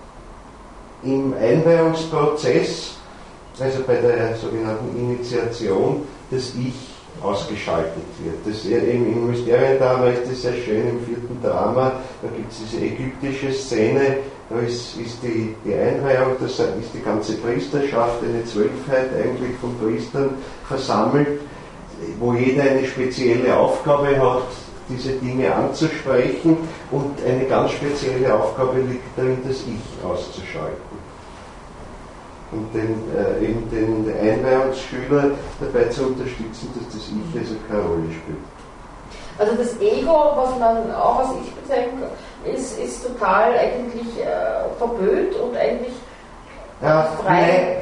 Einweihungsprozess, also bei der sogenannten Initiation, das Ich ausgeschaltet wird. Das im Mysteriendrama ist das sehr schön, im 4. Drama, da gibt es diese ägyptische Szene, da ist die Einweihung, da ist die ganze Priesterschaft, eine Zwölfheit eigentlich von Priestern versammelt, wo jeder eine spezielle Aufgabe hat, diese Dinge anzusprechen, und eine ganz spezielle Aufgabe liegt darin, das Ich auszuschalten. Und den Einweihungsschüler dabei zu unterstützen, dass das Ich also keine Rolle spielt. Also das Ego, was man auch als Ich bezeichnen kann, ist total eigentlich verböhnt und eigentlich frei.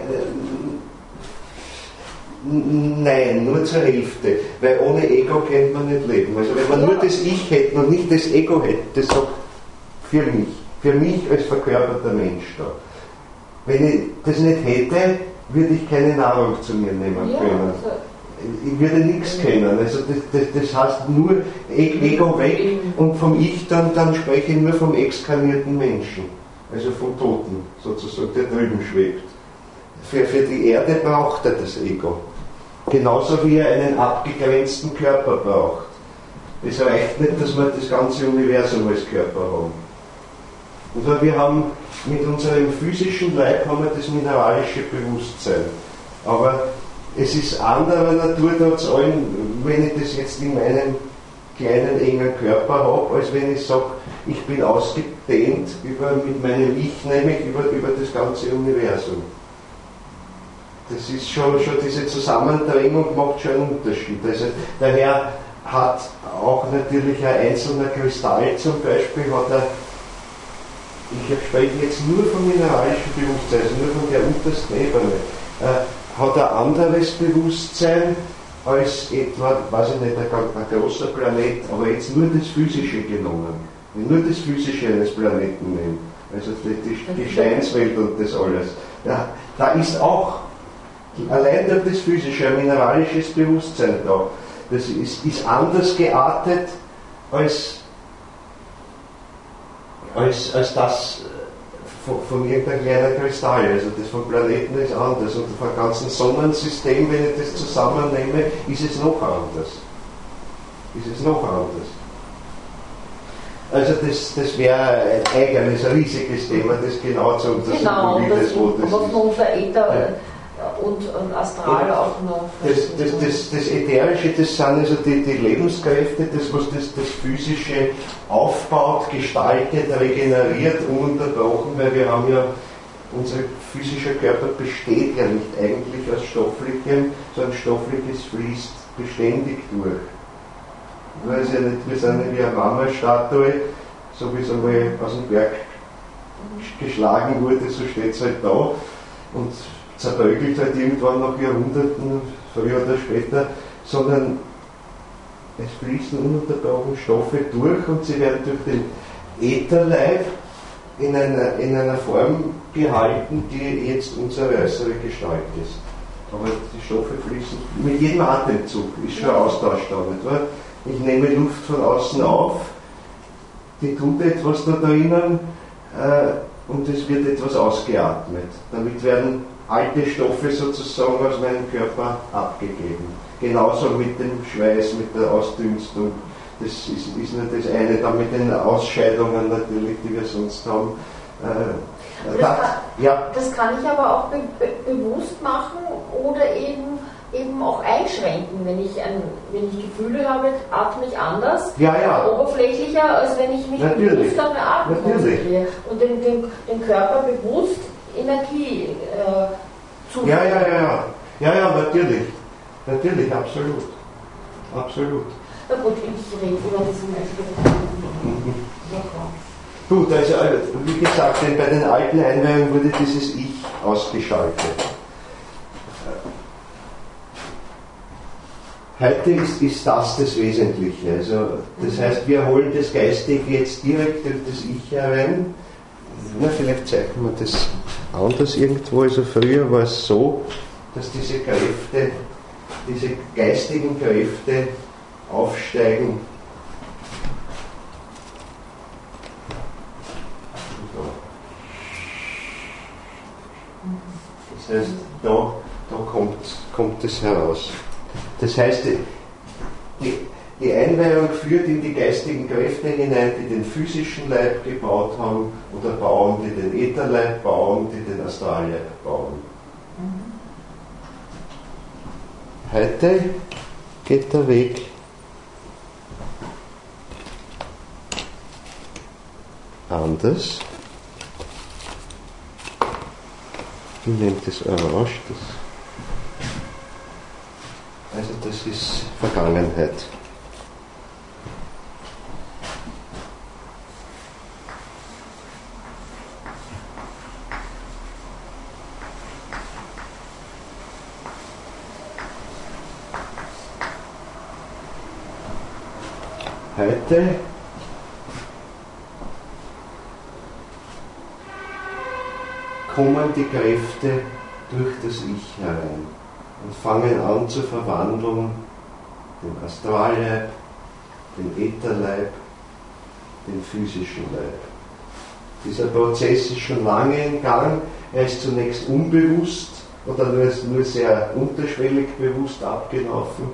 Nein, nur zur Hälfte, weil ohne Ego könnte man nicht leben. Also wenn man nur das Ich hätte und nicht das Ego hätte, das sagt für mich, für mich als verkörperter Mensch da. Wenn ich das nicht hätte, würde ich keine Nahrung zu mir nehmen können. Ich würde nichts kennen. Also das heißt nur Ego weg und vom Ich dann spreche ich nur vom exkarnierten Menschen, also vom Toten sozusagen, der drüben schwebt. Für die Erde braucht er das Ego. Genauso wie er einen abgegrenzten Körper braucht. Es reicht nicht, dass wir das ganze Universum als Körper haben. Und wir haben mit unserem physischen Leib haben wir das mineralische Bewusstsein. Aber es ist anderer Natur trotz allem, wenn ich das jetzt in meinem kleinen, engen Körper habe, als wenn ich sage, ich bin ausgedehnt mit meinem Ich, nämlich über das ganze Universum. Das ist schon diese Zusammendrängung macht schon einen Unterschied. Also daher hat auch natürlich ein einzelner Kristall zum Beispiel, ich spreche jetzt nur vom mineralischen Bewusstsein, also nur von der untersten Ebene, hat ein anderes Bewusstsein als etwa, weiß ich nicht, ein großer Planet, aber jetzt nur das Physische genommen. Nur das Physische eines Planeten nehmen, also die Gesteinswelt und das alles. Da ist auch allein durch das Physische ein mineralisches Bewusstsein da. Das ist anders geartet als das von irgendeinem kleinen Kristall. Also das vom Planeten ist anders und vom ganzen Sonnensystem, wenn ich das zusammennehme, ist es noch anders. Also das wäre ein eigenes, riesiges Thema, das genau zu untersuchen, genau, wie das wo das ist. Was man unter Äther und Astral auch noch. Das Ätherische, das sind also die Lebenskräfte, das was das Physische aufbaut, gestaltet, regeneriert, ununterbrochen, weil wir haben ja, unser physischer Körper besteht ja nicht eigentlich aus Stofflichem, sondern Stoffliches fließt beständig durch. Nur ist ja nicht, wir sind nicht wie eine Mama-Statue, so wie es einmal aus dem Berg geschlagen wurde, so steht es halt da und zerbröckelt halt irgendwann nach Jahrhunderten, früher oder später, sondern es fließen ununterbrochen Stoffe durch und sie werden durch den Ätherleib in einer Form gehalten, die jetzt unsere äußere Gestalt ist. Aber die Stoffe fließen mit jedem Atemzug, ist schon ein Austausch da, nicht wahr? Ich nehme Luft von außen auf, die tut etwas da drinnen und es wird etwas ausgeatmet. Damit werden alte Stoffe sozusagen aus meinem Körper abgegeben. Genauso mit dem Schweiß, mit der Ausdünstung. Das ist nur das eine, dann mit den Ausscheidungen natürlich, die wir sonst haben. Das kann ich aber auch bewusst machen oder eben auch einschränken, wenn ich Gefühle habe, atme ich anders, oberflächlicher, als wenn ich mich bewusst auf eine Atmung konzentriere und den Körper bewusst Energie zuführen. Ja, natürlich, absolut. Na gut, ich rede über diesen Beispiel. Gut, also wie gesagt, denn bei den alten Einweihungen wurde dieses Ich ausgeschaltet. Heute ist das Wesentliche. Also, das heißt, wir holen das Geistige jetzt direkt durch das Ich herein. Na, vielleicht zeichnen wir das anders irgendwo. Also früher war es so, dass diese Kräfte, diese geistigen Kräfte aufsteigen. Das heißt, da kommt es heraus. Das heißt, die Einweihung führt in die geistigen Kräfte hinein, die den physischen Leib gebaut haben oder bauen, die den Ätherleib bauen, die den Astralleib bauen. Heute geht der Weg anders. Ich nehme das Orange, also das ist Vergangenheit. Heute kommen die Kräfte durch das Ich herein und fangen an zur Verwandlung den Astralleib, den Ätherleib, den physischen Leib. Dieser Prozess ist schon lange in Gang. Er ist zunächst unbewusst oder nur sehr unterschwellig bewusst abgelaufen.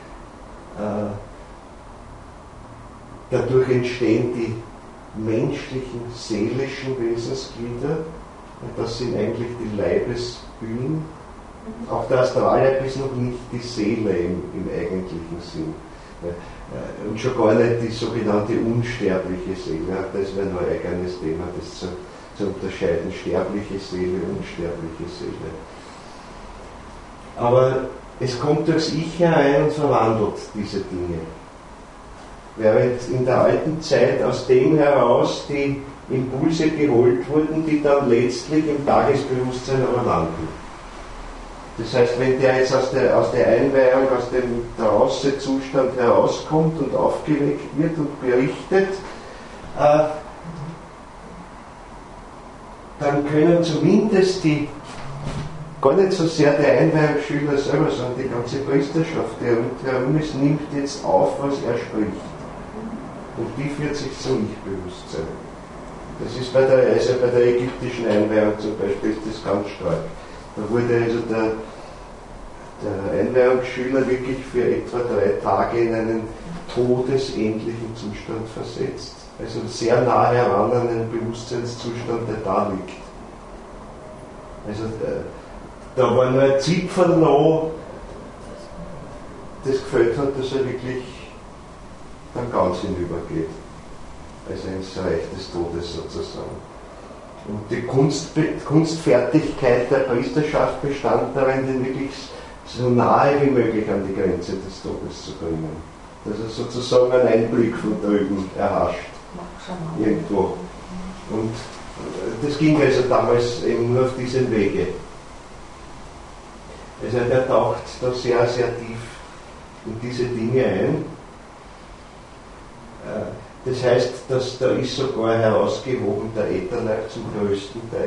Dadurch entstehen die menschlichen, seelischen Wesensglieder. Und das sind eigentlich die Leibeshüllen. Auch der Astralleib ist noch nicht die Seele im eigentlichen Sinn. Und schon gar nicht die sogenannte unsterbliche Seele. Das wäre noch ein eigenes Thema, das zu unterscheiden. Sterbliche Seele, unsterbliche Seele. Aber es kommt durchs Ich herein und verwandelt diese Dinge. Während in der alten Zeit aus dem heraus die Impulse geholt wurden, die dann letztlich im Tagesbewusstsein aber landen. Das heißt, wenn der jetzt aus der Einweihung, aus dem Trance-Zustand herauskommt und aufgeweckt wird und berichtet, dann können zumindest gar nicht so sehr der Einweihungsschüler selber, sondern die ganze Priesterschaft, die rundherum ist, nimmt jetzt auf, was er spricht. Und die führt sich zum Ich-Bewusstsein. Das ist bei der ägyptischen Einweihung zum Beispiel ist das ganz stark. Da wurde also der Einweihungsschüler wirklich für etwa 3 Tage in einen todesähnlichen Zustand versetzt. Also sehr nah heran an einen Bewusstseinszustand, der da liegt. Also da war nur ein Zipfel noch, das gefällt hat, dass er wirklich dann ganz hinübergeht. Also ins Reich des Todes sozusagen. Und die Kunstfertigkeit der Priesterschaft bestand darin, den wirklich so nahe wie möglich an die Grenze des Todes zu bringen. Dass er sozusagen einen Einblick von drüben erhascht. Irgendwo. Und das ging also damals eben nur auf diesem Wege. Also der taucht da sehr, sehr tief in diese Dinge ein. Das heißt, dass da ist sogar herausgehoben der Ätherleib zum größten Teil.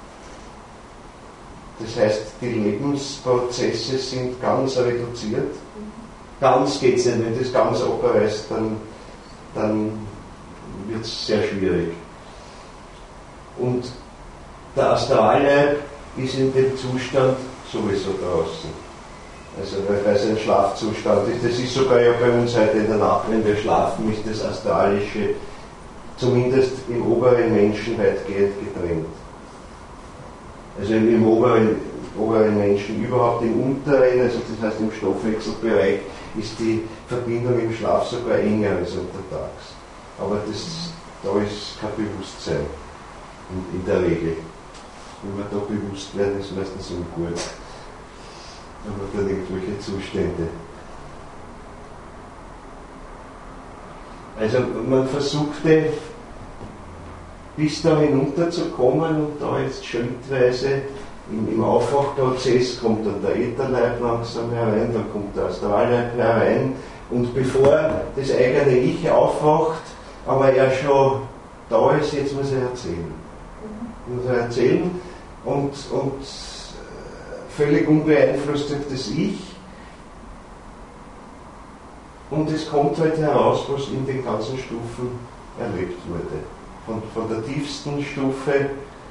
Das heißt, die Lebensprozesse sind ganz reduziert. Ganz geht es nicht, wenn das ganz abreißt, dann wird es sehr schwierig. Und der Astralleib ist in dem Zustand sowieso draußen. Also weil es ein Schlafzustand ist. Das ist sogar ja bei uns heute in der Nacht, wenn wir schlafen, ist das Astralische zumindest im oberen Menschen weitgehend getrennt. Also im oberen Menschen überhaupt, im unteren, also das heißt im Stoffwechselbereich, ist die Verbindung im Schlaf sogar enger als untertags. Aber da ist kein Bewusstsein in der Regel. Wenn wir da bewusst werden, ist meistens ungut. Aber dann irgendwelche Zustände. Also man versuchte bis da hinunterzukommen und da jetzt schrittweise im Aufwachprozess kommt dann der Ätherleib langsam herein, dann kommt der Astralleib herein und bevor das eigene Ich aufwacht, aber er schon da ist, jetzt muss er erzählen. Muss er erzählen und völlig unbeeinflusst durch das Ich. Und es kommt halt heraus, was in den ganzen Stufen erlebt wurde. Von der tiefsten Stufe,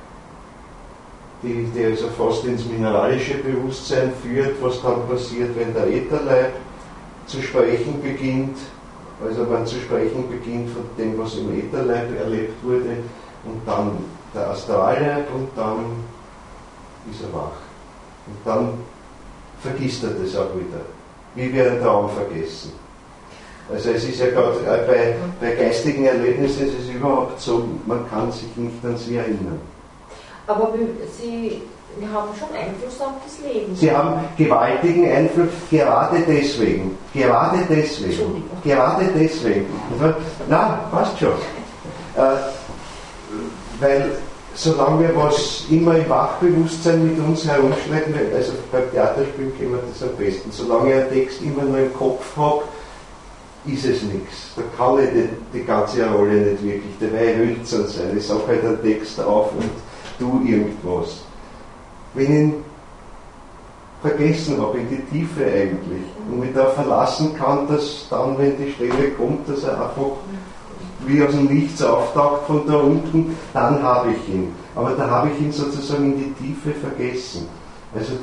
die also fast ins mineralische Bewusstsein führt, was dann passiert, wenn der Ätherleib zu sprechen beginnt, also man zu sprechen beginnt von dem, was im Ätherleib erlebt wurde, und dann der Astralleib und dann ist er wach. Und dann vergisst er das auch wieder, wie wir einen Traum vergessen. Also es ist ja gerade bei geistigen Erlebnissen ist es überhaupt so, man kann sich nicht an sie erinnern. Aber Sie haben schon Einfluss auf das Leben. Sie haben gewaltigen Einfluss, gerade deswegen. Na, passt schon. Weil solange wir was immer im Wachbewusstsein mit uns herumschneiden, also beim Theaterspielen kennen wir das am besten, solange ich einen Text immer nur im Kopf habe, ist es nichts. Da kann ich die ganze Rolle nicht wirklich, der wäre hölzern sein. Ich sage halt einen Text auf und tu irgendwas. wenn ich ihn vergessen habe, in die Tiefe eigentlich, und mich da verlassen kann, dass dann, wenn die Stelle kommt, dass er einfach wie aus dem Nichts auftaucht von da unten, dann habe ich ihn. Aber da habe ich ihn sozusagen in die Tiefe vergessen. Also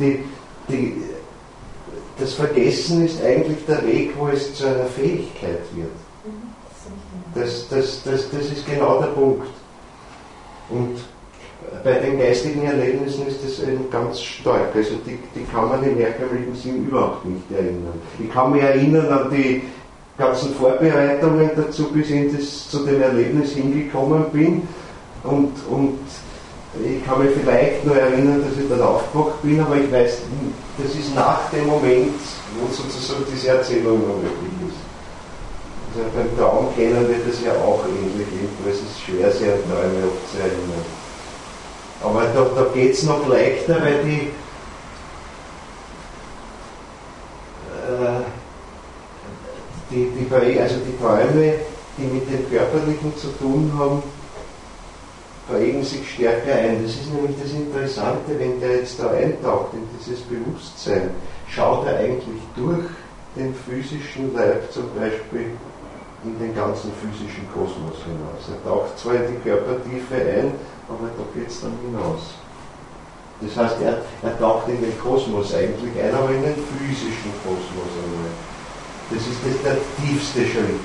das Vergessen ist eigentlich der Weg, wo es zu einer Fähigkeit wird. Das ist genau der Punkt. Und bei den geistigen Erlebnissen ist das eben ganz stark. Also die kann man im herkömmlichen Sinn überhaupt nicht erinnern. Ich kann mich erinnern an die ganzen Vorbereitungen dazu, bis ich zu dem Erlebnis hingekommen bin. Und ich kann mich vielleicht nur erinnern, dass ich dann aufgewacht bin, aber ich weiß, das ist nach dem Moment, wo sozusagen diese Erzählung noch möglich ist. Also beim Traum kennen wir das ja auch ähnlich, es ist schwer, sich an Träume oft zu erinnern. Aber da geht es noch leichter, weil die Träume, die mit dem Körperlichen zu tun haben, prägen sich stärker ein. Das ist nämlich das Interessante, wenn der jetzt da eintaucht in dieses Bewusstsein, schaut er eigentlich durch den physischen Leib zum Beispiel in den ganzen physischen Kosmos hinaus. Er taucht zwar in die Körpertiefe ein, aber da geht es dann hinaus. Das heißt, er taucht in den Kosmos eigentlich ein, aber in den physischen Kosmos einmal. Das ist der tiefste Schritt.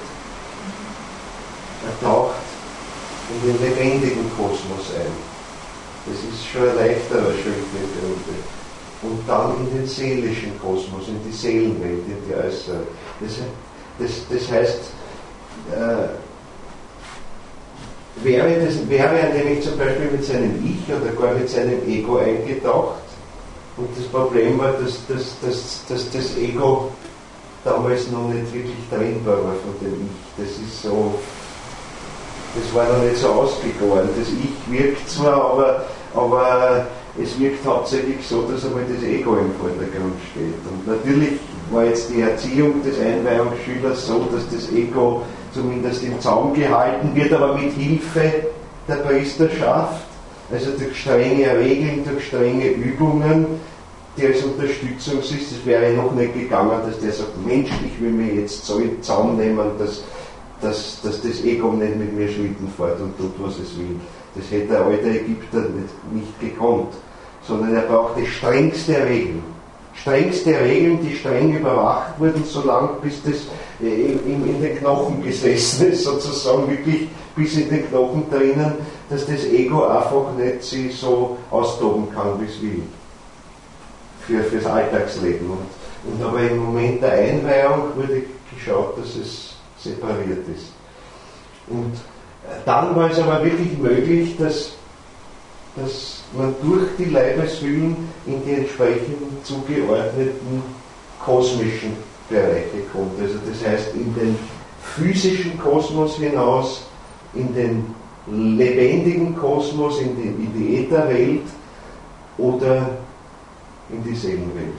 Er taucht in den lebendigen Kosmos ein. Das ist schon ein leichterer Schritt mit Grunde. Und dann in den seelischen Kosmos, in die Seelenwelt, in die Äußere. Das heißt, wäre er nämlich zum Beispiel mit seinem Ich oder gar mit seinem Ego eingetaucht, und das Problem war, dass das Ego damals noch nicht wirklich trennbar war von dem Ich. Das war noch nicht so ausgegoren. Das Ich wirkt zwar, aber es wirkt hauptsächlich so, dass einmal das Ego im Vordergrund steht. Und natürlich war jetzt die Erziehung des Einweihungsschülers so, dass das Ego zumindest im Zaum gehalten wird, aber mit Hilfe der Priesterschaft, also durch strenge Regeln, durch strenge Übungen, die als Unterstützung ist. Es wäre noch nicht gegangen, dass der sagt, Mensch, ich will mir jetzt so in Zaum nehmen, dass das Ego nicht mit mir Schlitten fährt und tut, was es will. Das hätte der alte Ägypter nicht gekonnt, sondern er brauchte strengste Regeln. Strengste Regeln, die streng überwacht wurden, solange bis das in den Knochen gesessen ist, sozusagen wirklich bis in den Knochen drinnen, dass das Ego einfach nicht sich so austoben kann, wie es will. Fürs Alltagsleben. Und aber im Moment der Einweihung wurde geschaut, dass es separiert ist. Und dann war es aber wirklich möglich, dass man durch die Leibeshüllen in die entsprechenden zugeordneten kosmischen Bereiche kommt. Also das heißt, in den physischen Kosmos hinaus, in den lebendigen Kosmos, in die Ätherwelt oder in die Seelenwelt.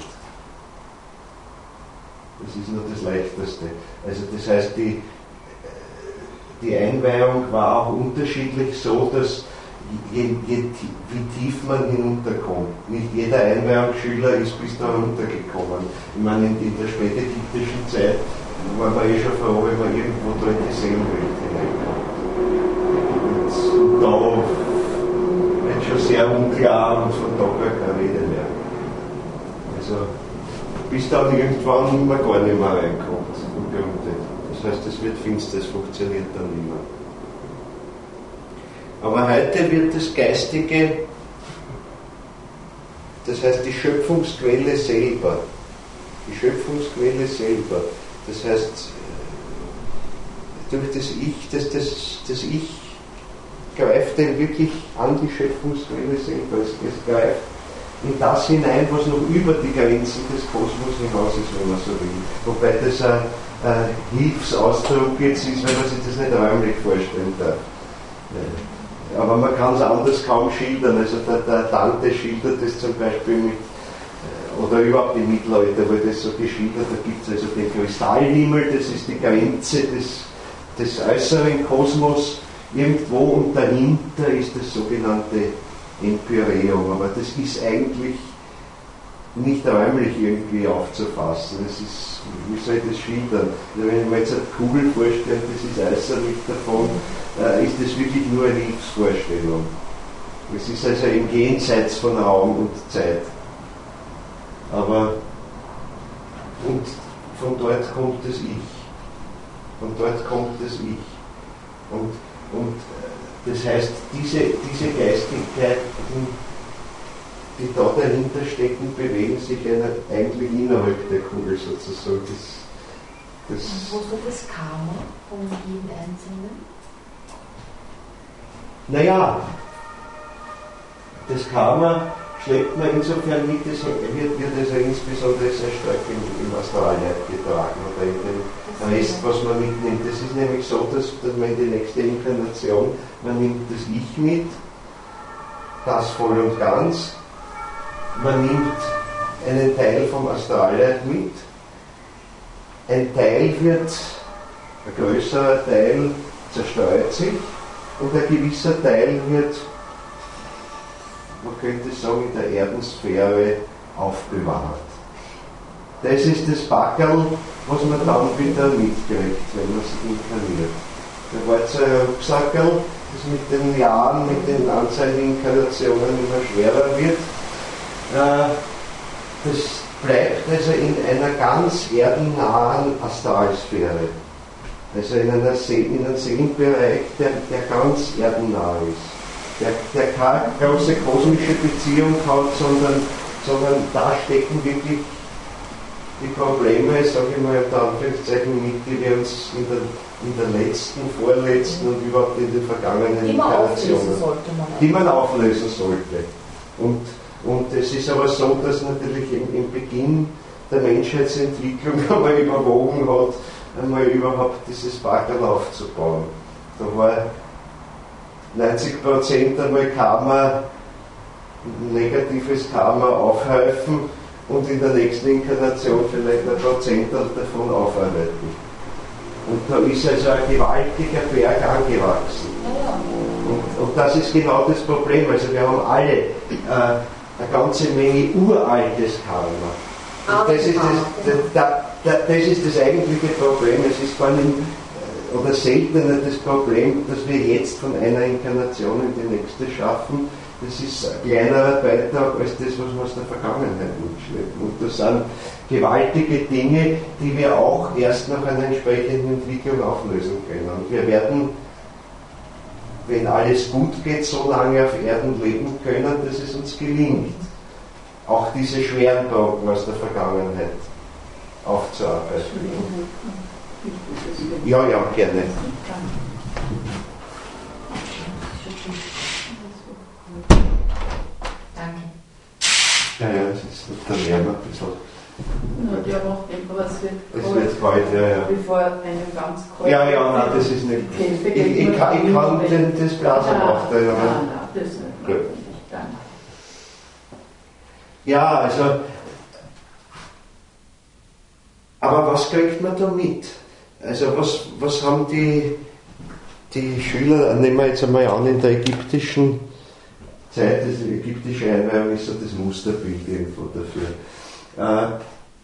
Das ist nur das Leichteste. Also das heißt, die Einweihung war auch unterschiedlich so, dass wie tief man hinunterkommt. Nicht jeder Einweihungsschüler ist bis da runtergekommen. Ich meine, in der spätägyptischen Zeit war man schon froh, wenn man irgendwo da in die Seelenwelt hineinkommt. Und da wird schon sehr unklar und von da gar keine Rede mehr. Also bis dann irgendwann man gar nicht mehr reinkommt im Grunde. Das heißt, es wird finster, es funktioniert dann nicht mehr. Aber heute wird das Geistige, das heißt die Schöpfungsquelle selber, das heißt durch das Ich, das Ich greift dann wirklich an die Schöpfungsquelle selber, es greift in das hinein, was noch über die Grenzen des Kosmos hinaus ist, wenn man so will. Wobei das ein Hilfsausdruck jetzt ist, wenn man sich das nicht räumlich vorstellen darf. Aber man kann es anders kaum schildern. Also der Dante schildert das zum Beispiel mit, oder überhaupt im Mittelalter wurde das so geschildert, da gibt es also den Kristallhimmel, das ist die Grenze des äußeren Kosmos irgendwo, und dahinter ist das sogenannte Empyreum, aber das ist eigentlich nicht räumlich irgendwie aufzufassen. Das ist, wie soll ich das schildern? Also wenn ich mir jetzt eine Kugel vorstelle, das ist äußerlich davon, ist das wirklich nur eine Hilfsvorstellung. Es ist also im Jenseits von Raum und Zeit. Aber und von dort kommt das Ich. Von dort kommt das Ich. Und das heißt, diese Geistigkeiten, die da dahinter stecken, bewegen sich eigentlich innerhalb der Kugel sozusagen. Und wo ist das Karma von jedem Einzelnen? Naja, das Karma schleppt man insofern mit, das wird also insbesondere sehr stark im Astralleib getragen oder in dem Rest, was man mitnimmt. Das ist nämlich so, dass man in die nächste Inkarnation, man nimmt das Ich mit, das voll und ganz, man nimmt einen Teil vom Astralleib mit, ein Teil wird, ein größerer Teil zerstreut sich und ein gewisser Teil wird, man könnte sagen, in der Erdensphäre aufbewahrt. Das ist das Backerl, was man dann wieder mitkriegt, wenn man sich inkarniert. Da war jetzt ein Rucksackerl, das mit den Jahren, mit den anzeigenden Inkarnationen immer schwerer wird. Das bleibt also in einer ganz erdennahen Astralsphäre. Also in einem Seelenbereich, der ganz erdennah ist. Der keine große kosmische Beziehung hat, sondern da stecken wirklich die Probleme, sage ich mal unter Anführungszeichen, mit, die wir uns in der letzten, vorletzten und überhaupt in den vergangenen Inkarnationen, die man auflösen sollte. Und es ist aber so, dass natürlich im Beginn der Menschheitsentwicklung einmal überwogen hat, einmal überhaupt dieses Backerl aufzubauen. Da war 90% einmal Karma, negatives Karma aufhäufen und in der nächsten Inkarnation vielleicht ein Prozentel davon aufarbeiten. Und da ist also ein gewaltiger Berg angewachsen. Und das ist genau das Problem. Also wir haben alle eine ganze Menge uraltes Karma. Und das ist das eigentliche Problem. Es ist vor allem oder seltener das Problem, dass wir jetzt von einer Inkarnation in die nächste schaffen. Das ist ein kleinerer Beitrag als das, was wir aus der Vergangenheit mitschleppen. Und das sind gewaltige Dinge, die wir auch erst nach einer entsprechenden Entwicklung auflösen können. Und wir werden, wenn alles gut geht, so lange auf Erden leben können, dass es uns gelingt, auch diese schweren Brocken aus der Vergangenheit aufzuarbeiten. Ja, gerne. Danke. Ja, das ist der Lärm ein bisschen. Ja, der macht immer, es wird kalt, ja. Bevor einem ganz kalt. Ja, nein, das ist nicht. Ich kann das Blasen aufdrehen. Nein, das ist nicht. Gut. Ja, also. Aber was kriegt man da mit? Also was haben die Schüler, nehmen wir jetzt einmal an, in der ägyptischen Zeit, die ägyptische Einweihung ist so das Musterbild irgendwo dafür.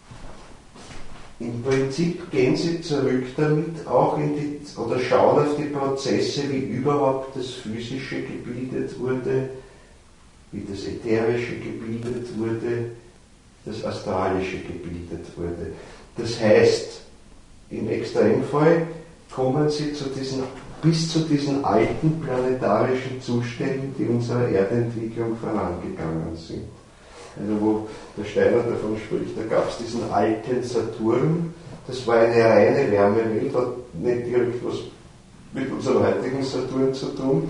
Im Prinzip gehen sie zurück damit auch oder schauen auf die Prozesse, wie überhaupt das Physische gebildet wurde, wie das Ätherische gebildet wurde, das Astralische gebildet wurde. Das heißt, im Extremfall kommen sie bis zu diesen alten planetarischen Zuständen, die unserer Erdentwicklung vorangegangen sind. Also wo der Steiner davon spricht, da gab es diesen alten Saturn, das war eine reine Wärmewelt, hat nicht direkt was mit unserem heutigen Saturn zu tun.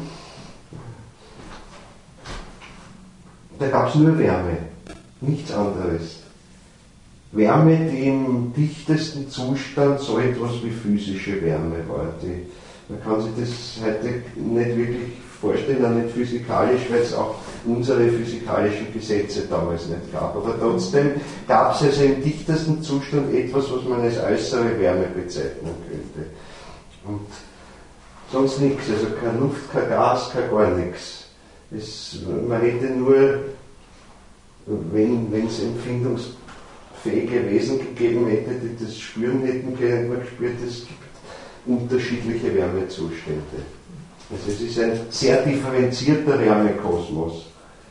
Da gab es nur Wärme, nichts anderes. Wärme, die im dichtesten Zustand so etwas wie physische Wärme war. Man kann sich das heute nicht wirklich vorstellen, auch nicht physikalisch, weil es auch unsere physikalischen Gesetze damals nicht gab. Aber trotzdem gab es also im dichtesten Zustand etwas, was man als äußere Wärme bezeichnen könnte. Und sonst nichts, also keine Luft, kein Gas, kein gar nichts. Man hätte nur, wenn es empfindungsfähige Wesen gegeben hätte, die das spüren hätten können, man gespürt, es gibt unterschiedliche Wärmezustände. Also es ist ein sehr differenzierter Wärmekosmos,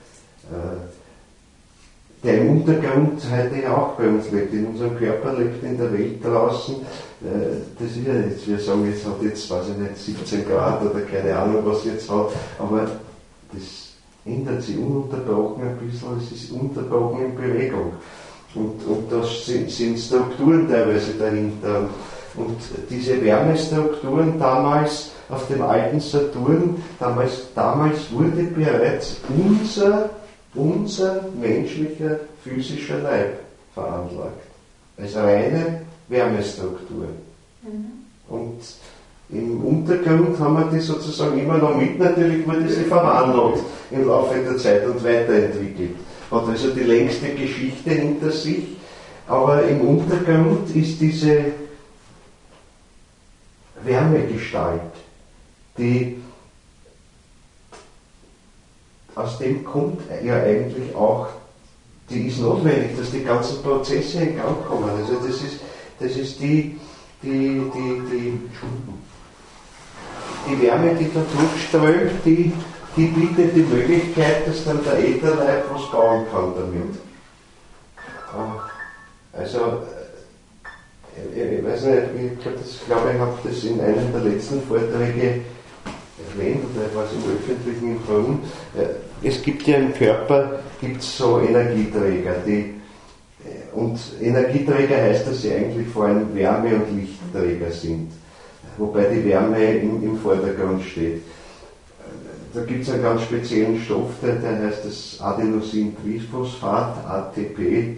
der im Untergrund heute ja auch bei uns lebt, in unserem Körper lebt, in der Welt draußen. Das ist ja jetzt, wir sagen, jetzt hat jetzt, weiß ich nicht, 17 Grad oder keine Ahnung, was jetzt hat, aber das ändert sich ununterbrochen ein bisschen, es ist unterbrochen in Bewegung. Und da sind Strukturen teilweise dahinter. Und diese Wärmestrukturen damals auf dem alten Saturn, damals wurde bereits unser menschlicher physischer Leib veranlagt. Als reine Wärmestruktur. Und im Untergrund haben wir die sozusagen immer noch mit, natürlich wurde sie verwandelt im Laufe der Zeit und weiterentwickelt. Hat also die längste Geschichte hinter sich, aber im Untergrund ist diese Wärmegestalt, aus dem kommt ja eigentlich auch, die ist notwendig, dass die ganzen Prozesse in Gang kommen. Also das ist die Wärme, die da durchströmt, die bietet die Möglichkeit, dass dann der Ätherleib was bauen kann damit. Also, ich weiß nicht, ich glaube, ich habe das in einem der letzten Vorträge erwähnt, oder ich war es im öffentlichen Forum. Es gibt ja im Körper so Energieträger, und Energieträger heißt, dass sie eigentlich vor allem Wärme- und Lichtträger sind, wobei die Wärme im Vordergrund steht. Da gibt es einen ganz speziellen Stoff, der heißt das Adenosin-Triphosphat, ATP,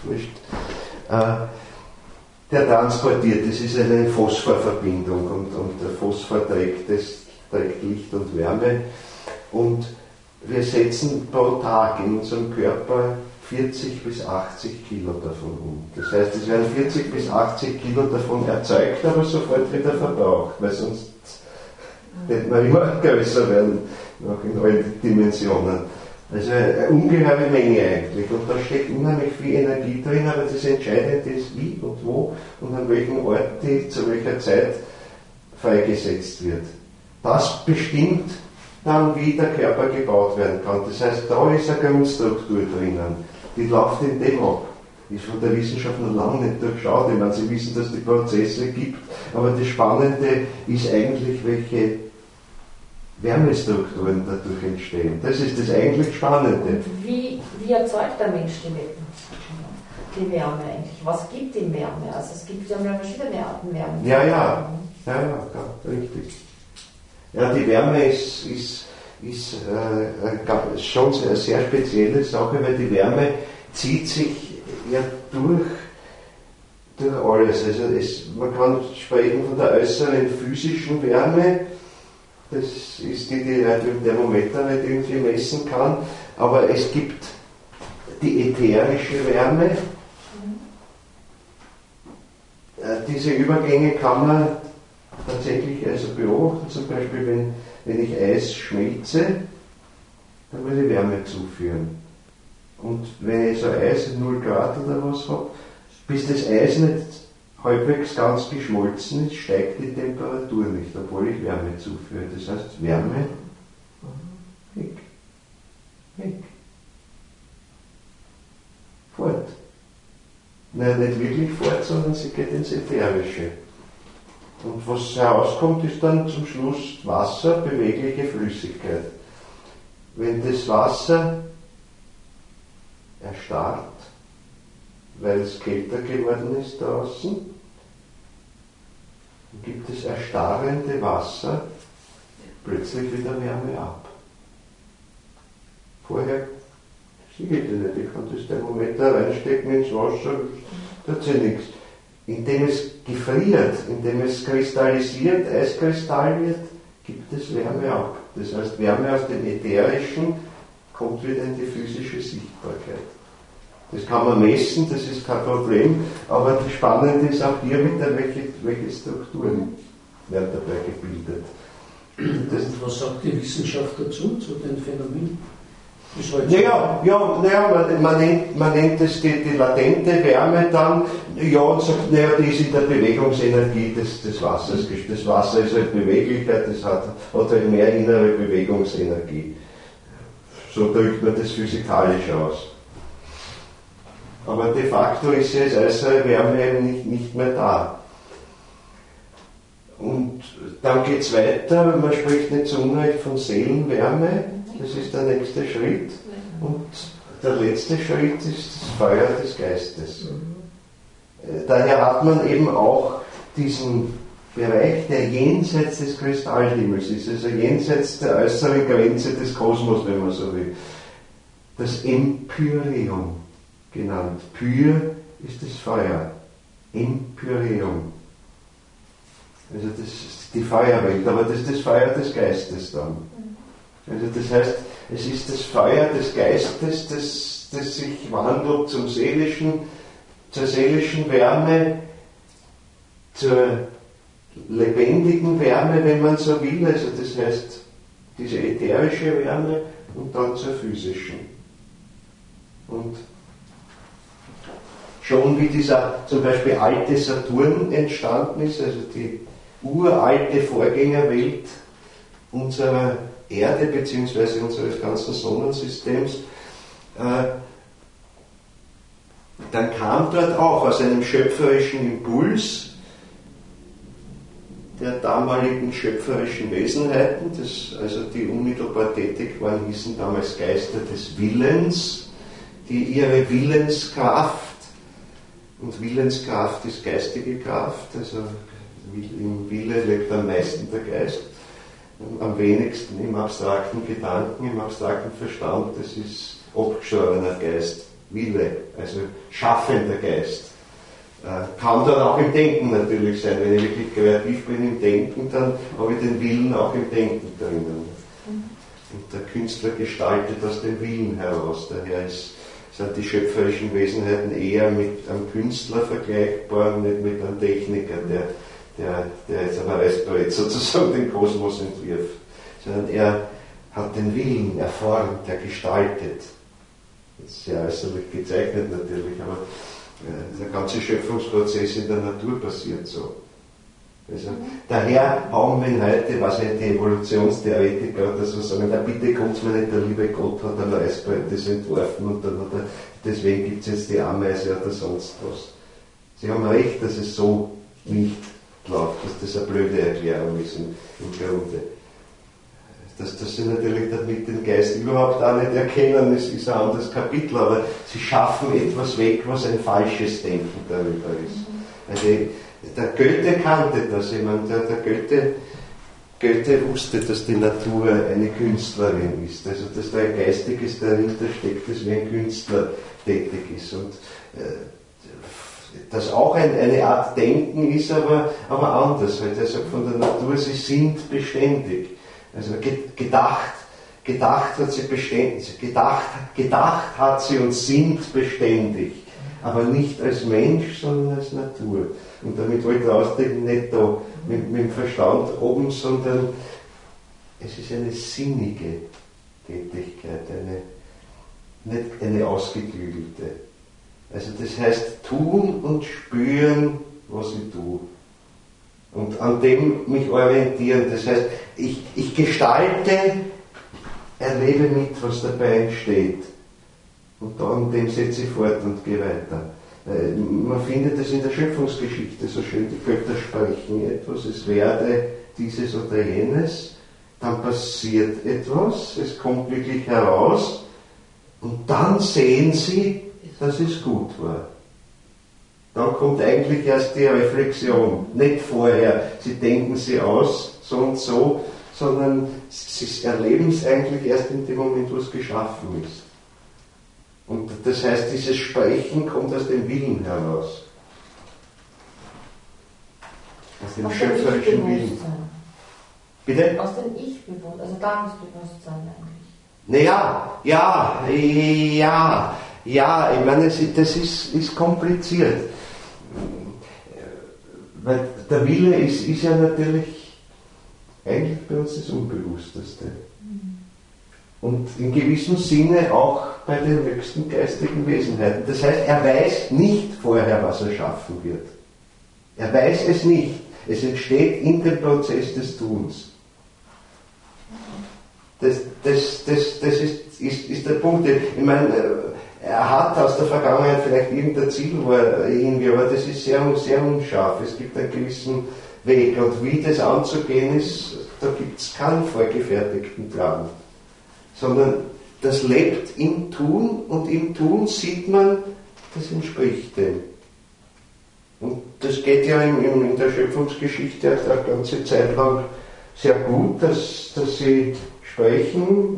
der transportiert, das ist eine Phosphorverbindung und der Phosphor trägt Licht und Wärme, und wir setzen pro Tag in unserem Körper 40 bis 80 Kilo davon um. Das heißt, es werden 40 bis 80 Kilo davon erzeugt, aber sofort wieder verbraucht, weil sonst wird man immer größer werden, noch in allen Dimensionen. Also eine ungeheure Menge eigentlich. Und da steckt unheimlich viel Energie drin, aber das Entscheidende ist, wie und wo und an welchem Ort die zu welcher Zeit freigesetzt wird. Das bestimmt dann, wie der Körper gebaut werden kann. Das heißt, da ist eine Grundstruktur drinnen. Die läuft in dem ab. Ist von der Wissenschaft noch lange nicht durchschaut. Ich meine, sie wissen, dass es die Prozesse gibt, aber das Spannende ist eigentlich, welche Wärmestrukturen dadurch entstehen. Das ist das eigentlich Spannende. Wie erzeugt der Mensch die Wärme eigentlich? Was gibt ihm Wärme? Also es gibt ja verschiedene Arten Wärme. Ja, richtig. Ja, die Wärme ist schon eine sehr spezielle Sache, weil die Wärme zieht sich ja durch alles. Also man kann sprechen von der äußeren physischen Wärme, das ist die halt mit dem Thermometer nicht irgendwie messen kann, aber es gibt die ätherische Wärme. Diese Übergänge kann man tatsächlich also beobachten, zum Beispiel wenn ich Eis schmelze, dann muss ich Wärme zuführen. Und wenn ich so Eis 0 Grad oder was habe, bis das Eis nicht halbwegs ganz geschmolzen ist, steigt die Temperatur nicht, obwohl ich Wärme zuführe. Das heißt, Wärme weg. Fort. Nein, nicht wirklich fort, sondern sie geht ins Ätherische. Und was herauskommt, ist dann zum Schluss Wasser, bewegliche Flüssigkeit. Wenn das Wasser erstarrt, weil es kälter geworden ist draußen, dann gibt das erstarrende Wasser plötzlich wieder Wärme ab. Vorher geht es nicht, ich kann das Thermometer reinstecken ins Wasser, da tut sich nichts. Indem es gefriert, indem es kristallisiert, Eiskristall wird, gibt es Wärme ab. Das heißt, Wärme aus dem Ätherischen kommt wieder in die physische Sichtbarkeit. Das kann man messen, das ist kein Problem, aber das Spannende ist auch hier wieder, welche Strukturen werden dabei gebildet. Was sagt die Wissenschaft dazu, zu den Phänomenen? Man nennt es die latente Wärme dann, und sagt, die ist in der Bewegungsenergie des Wassers. Das Wasser ist halt Beweglichkeit, das hat halt mehr innere Bewegungsenergie. So drückt man das physikalisch aus. Aber de facto ist ja als äußere Wärme eben nicht mehr da. Und dann geht es weiter, man spricht nicht zu Unrecht von Seelenwärme, das ist der nächste Schritt. Und der letzte Schritt ist das Feuer des Geistes. Daher hat man eben auch diesen Bereich, der jenseits des Kristallhimmels ist, also jenseits der äußeren Grenze des Kosmos, wenn man so will. Das Empyreum genannt. Pyr ist das Feuer. Empyreum. Also das ist die Feuerwelt, aber das ist das Feuer des Geistes dann. Also das heißt, es ist das Feuer des Geistes, das sich wandelt zur seelischen Wärme, zur lebendigen Wärme, wenn man so will, also das heißt diese ätherische Wärme und dann zur physischen. Und schon wie dieser zum Beispiel alte Saturn entstanden ist, also die uralte Vorgängerwelt unserer Erde bzw. unseres ganzen Sonnensystems, dann kam dort auch aus einem schöpferischen Impuls der damaligen schöpferischen Wesenheiten, also die unmittelbar tätig waren, hießen damals Geister des Willens, die ihre Willenskraft, und Willenskraft ist geistige Kraft, also im Wille lebt am meisten der Geist, am wenigsten im abstrakten Gedanken, im abstrakten Verstand, das ist abgeschlorener Geist, Wille, also schaffender Geist. Kann dann auch im Denken natürlich sein. Wenn ich wirklich kreativ bin im Denken, dann habe ich den Willen auch im Denken drinnen. Und der Künstler gestaltet aus dem Willen heraus. Daher sind die schöpferischen Wesenheiten eher mit einem Künstler vergleichbar, nicht mit einem Techniker, der jetzt am Reißbrett sozusagen den Kosmos entwirft. Sondern er hat den Willen erformt, er gestaltet. Das ist sehr äußerlich gezeichnet natürlich, aber der ganze Schöpfungsprozess in der Natur passiert so. Also, daher haben wir heute, was die Evolutionstheoretiker oder so sagen, bitte kommt mir nicht, der liebe Gott hat ein Reißbrett das entworfen und dann deswegen gibt es jetzt die Ameise oder sonst was. Sie haben recht, dass es so nicht läuft, dass das eine blöde Erklärung ist im Grunde. Dass sie natürlich damit den Geist überhaupt auch nicht erkennen, es ist ein anderes Kapitel, aber sie schaffen etwas weg, was ein falsches Denken darüber ist. Also, der Goethe kannte das, ich meine, der Goethe wusste, dass die Natur eine Künstlerin ist, also dass da ein Geistiges dahinter steckt, das wie ein Künstler tätig ist. Und das auch eine Art Denken ist, aber anders. Halt. Er sagt von der Natur, sie sind beständig. Also gedacht hat sie beständig, gedacht hat sie und sind beständig, aber nicht als Mensch, sondern als Natur. Und damit wollte er ausdrücken, nicht da mit dem Verstand oben, sondern es ist eine sinnige Tätigkeit, nicht eine ausgeklügelte. Also das heißt, tun und spüren, was ich tue. Und an dem mich orientieren. Das heißt, ich gestalte, erlebe mit, was dabei entsteht. Und an dem setze ich fort und gehe weiter. Man findet es in der Schöpfungsgeschichte so schön, die Götter sprechen etwas, es werde dieses oder jenes, dann passiert etwas, es kommt wirklich heraus und dann sehen sie, dass es gut war. Dann kommt eigentlich erst die Reflexion, nicht vorher, sie denken sie aus, so und so, sondern sie erleben es eigentlich erst in dem Moment, wo es geschaffen ist. Und das heißt, dieses Sprechen kommt aus dem Willen heraus. Aus dem schöpferischen Willen. Bitte? Aus dem Ich-Bewusstsein, also Tagesbewusstsein eigentlich. Naja, ja, ich meine, das ist kompliziert. Weil der Wille ist ja natürlich eigentlich bei uns das Unbewussteste. Und in gewissem Sinne auch bei den höchsten geistigen Wesenheiten. Das heißt, er weiß nicht vorher, was er schaffen wird. Er weiß es nicht. Es entsteht in dem Prozess des Tuns. Das ist der Punkt. Ich meine, er hat aus der Vergangenheit vielleicht irgendein Ziel, wo er irgendwie, aber das ist sehr, sehr unscharf. Es gibt einen gewissen Weg. Und wie das anzugehen ist, da gibt es keinen vorgefertigten Plan. Sondern das lebt im Tun und im Tun sieht man, das entspricht dem. Und das geht ja in der Schöpfungsgeschichte eine ganze Zeit lang sehr gut, dass sie sprechen,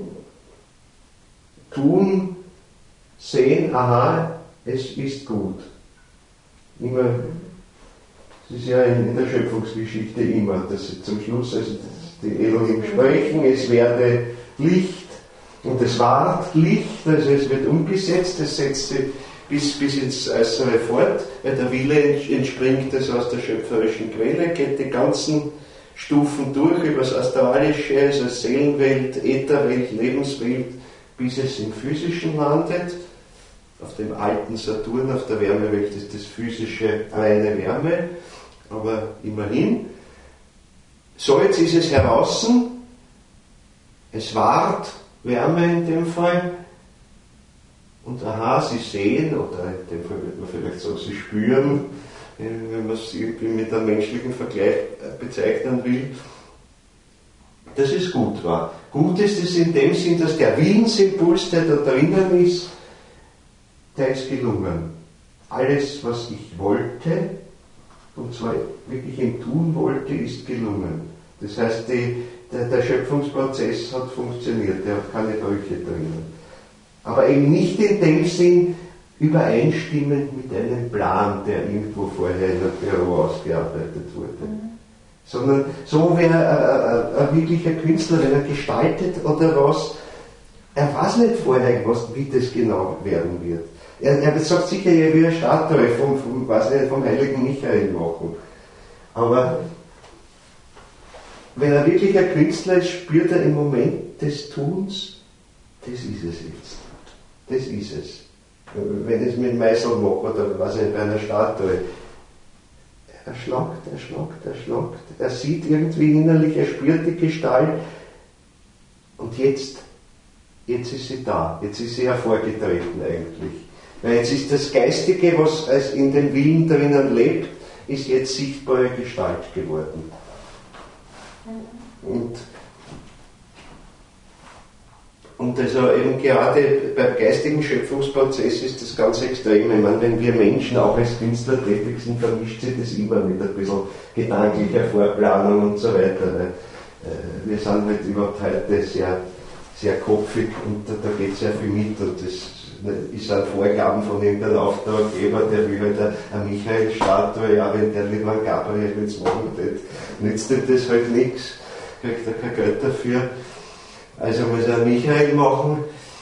tun, sehen, aha, es ist gut. Immer, es ist ja in der Schöpfungsgeschichte immer, dass sie zum Schluss, also die Elohim sprechen, es werde Licht und es ward Licht, also es wird umgesetzt, es setzt sich bis ins Äußere fort, weil der Wille entspringt das aus der schöpferischen Quelle, geht die ganzen Stufen durch, über das Astralische, also Seelenwelt, Ätherwelt, Lebenswelt, bis es im Physischen landet. Auf dem alten Saturn, auf der Wärmewelt ist das Physische reine Wärme, aber immerhin. So, jetzt ist es heraus, es ward Wärme in dem Fall, und aha, sie sehen, oder in dem Fall wird man vielleicht sagen, sie spüren, wenn man es irgendwie mit einem menschlichen Vergleich bezeichnen will, dass es gut war. Gut ist es in dem Sinn, dass der Willensimpuls, der da drinnen ist, der ist gelungen. Alles, was ich wollte, und zwar wirklich im Tun wollte, ist gelungen. Das heißt, der Schöpfungsprozess hat funktioniert, der hat keine Brüche drinnen. Aber eben nicht in dem Sinn übereinstimmend mit einem Plan, der irgendwo vorher in der Büro ausgearbeitet wurde. Sondern so wie ein wirklicher Künstler, wenn er gestaltet oder was, er weiß nicht vorher, wie das genau werden wird. Er sagt sicher, er will eine Statue vom heiligen Michael machen. Aber wenn er wirklich ein Künstler ist, spürt er im Moment des Tuns, das ist es jetzt. Das ist es. Wenn ich es mit Meißel mache oder was ich bei einer Statue, er schlagt. Er sieht irgendwie innerlich, er spürt die Gestalt und jetzt ist sie da. Jetzt ist sie hervorgetreten eigentlich. Weil jetzt ist das Geistige, was in dem Willen drinnen lebt, ist jetzt sichtbare Gestalt geworden. Und also eben gerade beim geistigen Schöpfungsprozess ist das ganz extrem. Ich meine, wenn wir Menschen auch als Künstler tätig sind, vermischt sich das immer mit ein bisschen gedanklicher Vorplanung und so weiter. Wir sind halt überhaupt heute sehr, sehr kopfig und da geht sehr viel mit und das ist ein Vorgaben von irgendeinem Auftraggeber, der will halt eine Michael-Statue, ja, wenn der lieber einen Gabriel jetzt machen will, nützt ihm das halt nichts, kriegt er kein Geld dafür. Also muss er Michael machen.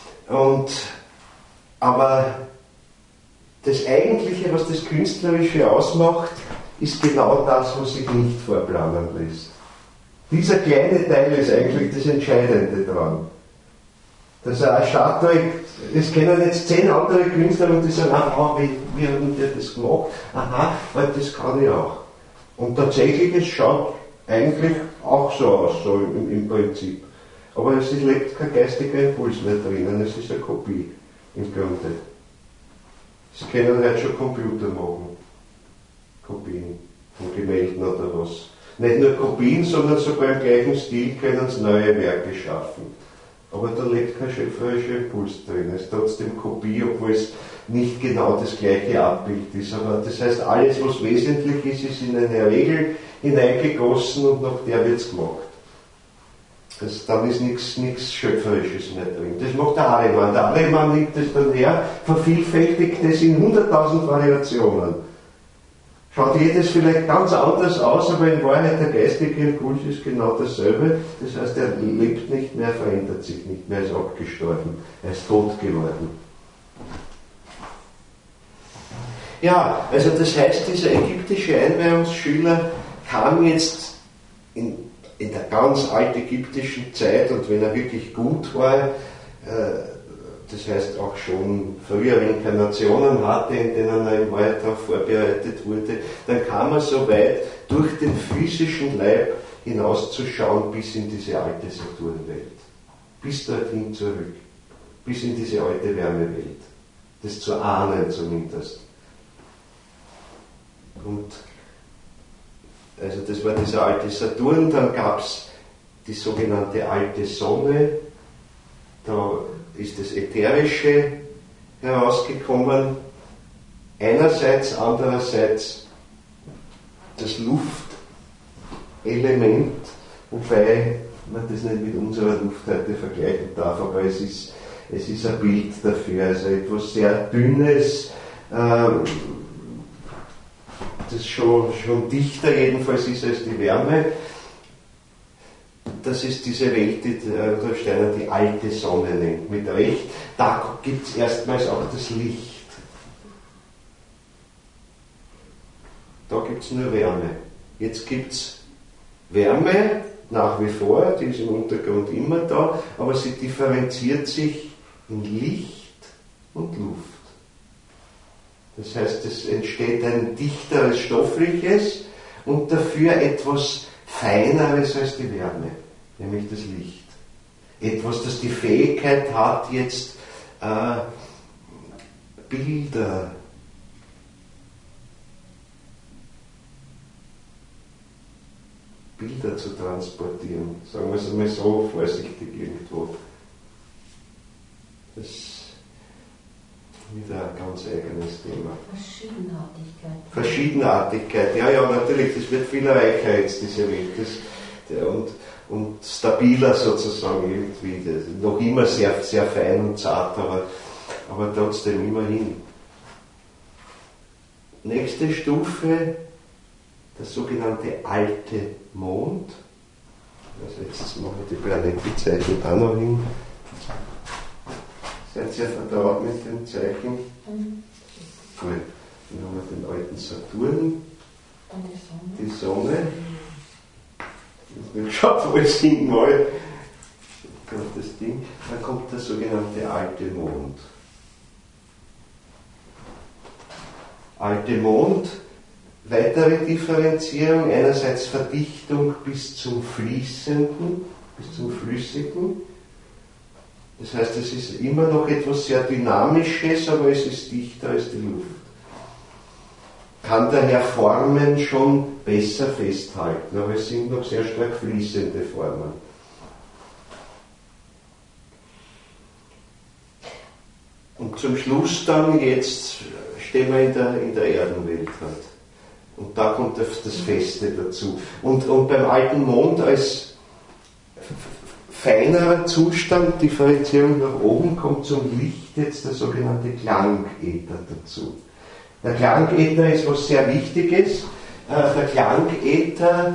Aber das Eigentliche, was das Künstlerische ausmacht, ist genau das, was sich nicht vorplanen lässt. Dieser kleine Teil ist eigentlich das Entscheidende daran. Dass eine Statue, es kennen jetzt 10 andere Künstler und die sagen, aha, wie haben die das gemacht? Aha, weil das kann ich auch. Und tatsächlich, es schaut eigentlich auch so aus, so im Prinzip. Aber es lebt kein geistiger Impuls mehr drinnen, es ist eine Kopie im Grunde. Sie können heute schon Computer machen. Kopien von Gemälden oder was. Nicht nur Kopien, sondern sogar im gleichen Stil können sie neue Werke schaffen. Aber da lebt kein schöpferischer Impuls drin. Es ist trotzdem Kopie, obwohl es nicht genau das gleiche Abbild ist. Aber das heißt, alles, was wesentlich ist, ist in eine Regel hineingegossen und nach der wird es gemacht. Dann ist nichts Schöpferisches mehr drin. Das macht der Ahriman. Der Ahriman nimmt das dann her, vervielfältigt das in 100.000 Variationen. Schaut jedes vielleicht ganz anders aus, aber in Wahrheit der geistige Impuls ist genau dasselbe. Das heißt, er lebt nicht mehr, verändert sich nicht mehr, ist abgestorben. Er ist tot geworden. Ja, also das heißt, dieser ägyptische Einweihungsschüler kam jetzt in der ganz altägyptischen Zeit und wenn er wirklich gut war, das heißt auch schon frühere Inkarnationen hatte, in denen er im Wahrheit darauf vorbereitet wurde, dann kam er so weit, durch den physischen Leib hinauszuschauen bis in diese alte Saturnwelt. Bis dorthin zurück. Bis in diese alte Wärmewelt. Das zu ahnen zumindest. Und also das war dieser alte Saturn, dann gab es die sogenannte alte Sonne, da ist das Ätherische herausgekommen, einerseits, andererseits das Luftelement, wobei man das nicht mit unserer Luft heute vergleichen darf, aber es ist ein Bild dafür, also etwas sehr Dünnes, das schon dichter jedenfalls ist als die Wärme. Das ist diese Welt, die Rudolf Steiner die alte Sonne nennt, mit Recht. Da gibt es erstmals auch das Licht. Da gibt es nur Wärme. Jetzt gibt es Wärme, nach wie vor, die ist im Untergrund immer da, aber sie differenziert sich in Licht und Luft. Das heißt, es entsteht ein dichteres, stoffliches und dafür etwas Feineres als die Wärme, nämlich das Licht. Etwas, das die Fähigkeit hat, jetzt Bilder zu transportieren. Sagen wir es einmal so vorsichtig irgendwo. Das wieder ein ganz eigenes Thema. Verschiedenartigkeit, ja, natürlich, das wird viel reicher jetzt, diese Welt. Und stabiler sozusagen irgendwie. Noch immer sehr, sehr fein und zart, aber trotzdem immerhin. Nächste Stufe, der sogenannte alte Mond. Also jetzt mache ich die Planetenzeichnung auch noch hin. Seid ihr vertraut mit dem Zeichen? Gut. Dann haben wir den alten Saturn, die Sonne. Jetzt wird geschaut, wo ich hinmal. Das Ding. Dann kommt der sogenannte alte Mond. Alte Mond, weitere Differenzierung, einerseits Verdichtung bis zum Fließenden, bis zum Flüssigen. Das heißt, es ist immer noch etwas sehr Dynamisches, aber es ist dichter als die Luft. Kann daher Formen schon besser festhalten, aber es sind noch sehr stark fließende Formen. Und zum Schluss dann jetzt stehen wir in der Erdenwelt halt. Und da kommt das Feste dazu. Und beim alten Mond als feinerer Zustand, Differenzierung nach oben, kommt zum Licht jetzt der sogenannte Klangäther dazu. Der Klangäther ist was sehr Wichtiges. Der Klangäther,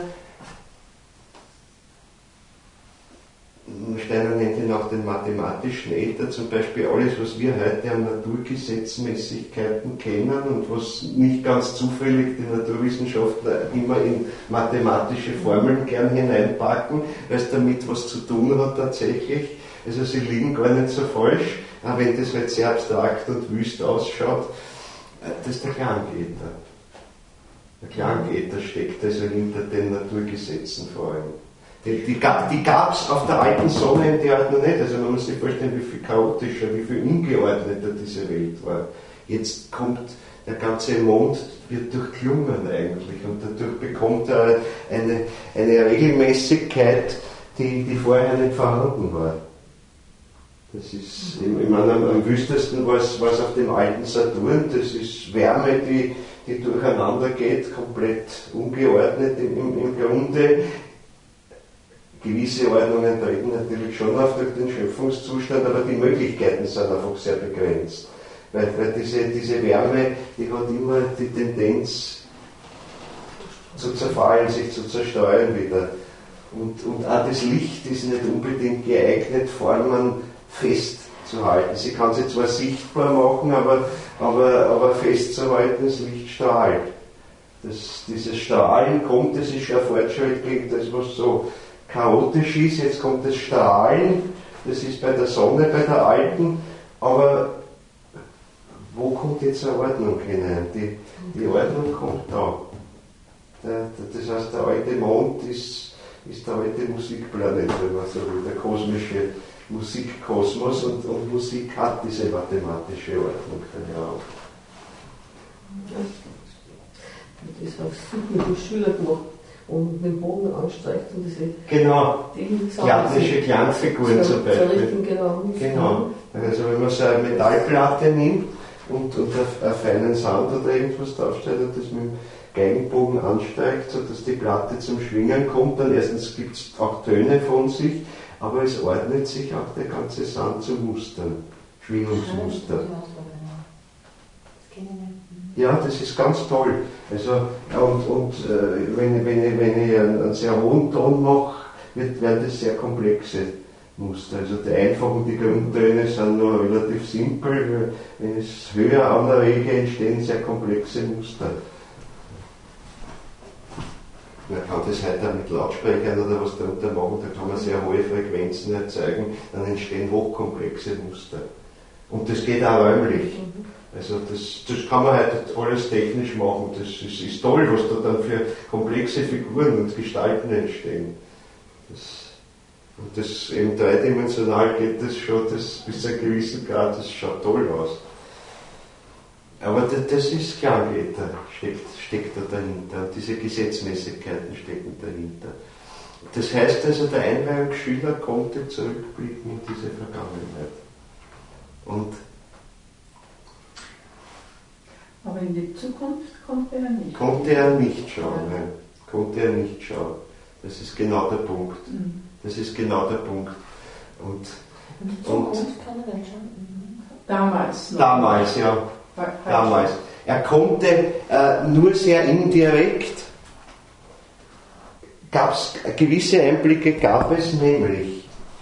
Steiner nennt ihn auch den mathematischen Äther, zum Beispiel alles, was wir heute an Naturgesetzmäßigkeiten kennen und was nicht ganz zufällig die Naturwissenschaftler immer in mathematische Formeln gern hineinpacken, weil es damit was zu tun hat tatsächlich. Also sie liegen gar nicht so falsch, auch wenn das halt sehr abstrakt und wüst ausschaut. Das ist der Klangäther. Der Klangäther steckt also hinter den Naturgesetzen vor allem. Die gab es auf der alten Sonne in der Art noch nicht. Also man muss sich vorstellen, wie viel chaotischer, wie viel ungeordneter diese Welt war. Jetzt kommt der ganze Mond, wird durchklungen eigentlich und dadurch bekommt er eine Regelmäßigkeit, die vorher nicht vorhanden war. Das ist, ich meine, am wüstesten war es auf dem alten Saturn, das ist Wärme, die durcheinander geht, komplett ungeordnet im Grunde. Gewisse Ordnungen treten natürlich schon auf durch den Schöpfungszustand, aber die Möglichkeiten sind einfach sehr begrenzt. Weil diese Wärme, die hat immer die Tendenz zu zerfallen, sich zu zerstreuen wieder. Und auch das Licht ist nicht unbedingt geeignet, Formen festzuhalten. Sie kann sie zwar sichtbar machen, aber festzuhalten, das Licht strahlt. Dieses Strahlen kommt, das ist ja fortschrittlich, das was so chaotisch ist, jetzt kommt das Strahlen, das ist bei der Sonne, bei der alten, aber wo kommt jetzt eine Ordnung hinein? Die Ordnung kommt da. Das heißt, der alte Mond ist der alte Musikplanet, wenn man so will, der kosmische Musikkosmos und Musik hat diese mathematische Ordnung dann ja auch. Das hast du mit den Schülern gemacht und mit dem Bogen anstreicht und diese klassische Klangfiguren zum Beispiel. Genau. Also wenn man so eine Metallplatte nimmt und auf feinen Sand oder irgendwas draufstellt und das mit dem Geigenbogen ansteigt, sodass die Platte zum Schwingen kommt, dann erstens gibt es auch Töne von sich, aber es ordnet sich auch der ganze Sand zu Mustern, Schwingungsmuster. Ja, das ist ganz toll. Also, wenn ich einen sehr hohen Ton mache, werden das sehr komplexe Muster. Also die einfachen, die Grundtöne sind nur relativ simpel. Wenn ich es höher anrege, entstehen sehr komplexe Muster. Man kann das heute auch mit Lautsprechern oder was darunter machen, da kann man sehr hohe Frequenzen erzeugen, dann entstehen hochkomplexe Muster. Und das geht auch räumlich. Also das kann man heute alles technisch machen. Das ist toll, was da dann für komplexe Figuren und Gestalten entstehen. Und das eben dreidimensional geht das schon, das bis zu einem gewissen Grad, das schaut toll aus. Aber das ist Klangäther, steckt da dahinter. Und diese Gesetzmäßigkeiten stecken dahinter. Das heißt also, der Einweihungsschüler konnte zurückblicken in diese Vergangenheit. Aber in die Zukunft konnte er nicht. Konnte er nicht schauen, nein. Konnte er nicht schauen. Das ist genau der Punkt. Das ist genau der Punkt. Und die Zukunft kann er nicht schauen. Damals noch. Damals, ja. Damals. Er konnte nur sehr indirekt, gewisse Einblicke gab es nämlich.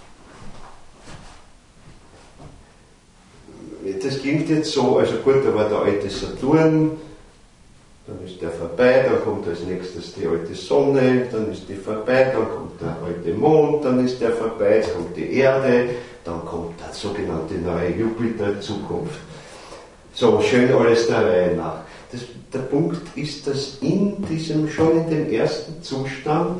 Das klingt jetzt so, also gut, da war der alte Saturn, dann ist der vorbei, dann kommt als nächstes die alte Sonne, dann ist die vorbei, dann kommt der alte Mond, dann ist der vorbei, jetzt kommt die Erde, dann kommt der sogenannte neue Jupiter, Zukunft. So, schön alles der Reihe nach. Der Punkt ist, dass schon in dem ersten Zustand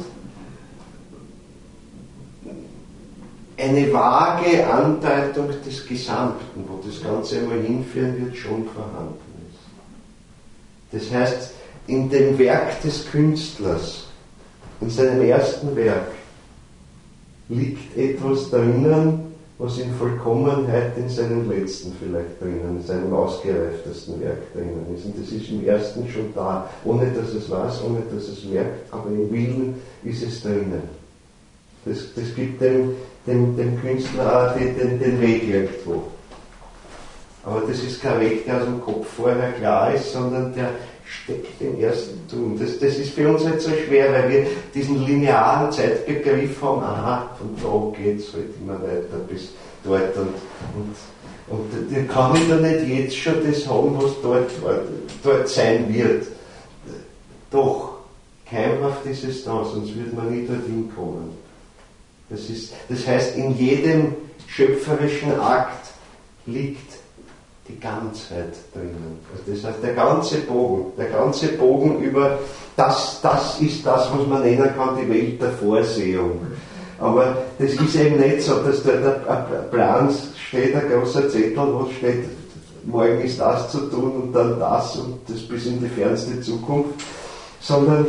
eine vage Andeutung des Gesamten, wo das Ganze einmal hinführen wird, schon vorhanden ist. Das heißt, in dem Werk des Künstlers, in seinem ersten Werk, liegt etwas drinnen, was in Vollkommenheit in seinem letzten vielleicht drinnen, in seinem ausgereiftesten Werk drinnen ist. Und das ist im ersten schon da, ohne dass es weiß, ohne dass es merkt, aber im Willen ist es drinnen. Das gibt dem Künstler auch den Weg irgendwo. Aber das ist kein Weg, der aus dem Kopf vorher klar ist, sondern der steckt im ersten Tun. Das ist für uns halt so schwer, weil wir diesen linearen Zeitbegriff haben, aha, von da geht es halt immer weiter bis dort und da kann ich da nicht jetzt schon das haben, was dort sein wird. Doch, keimhaft ist es da, sonst wird man nie dorthin kommen. Das heißt, in jedem schöpferischen Akt liegt die Ganzheit drinnen. Also das heißt, der ganze Bogen über das ist das, was man nennen kann, die Welt der Vorsehung. Aber das ist eben nicht so, dass da ein Plan steht, ein großer Zettel, wo steht, morgen ist das zu tun und dann das und das bis in die fernste Zukunft, sondern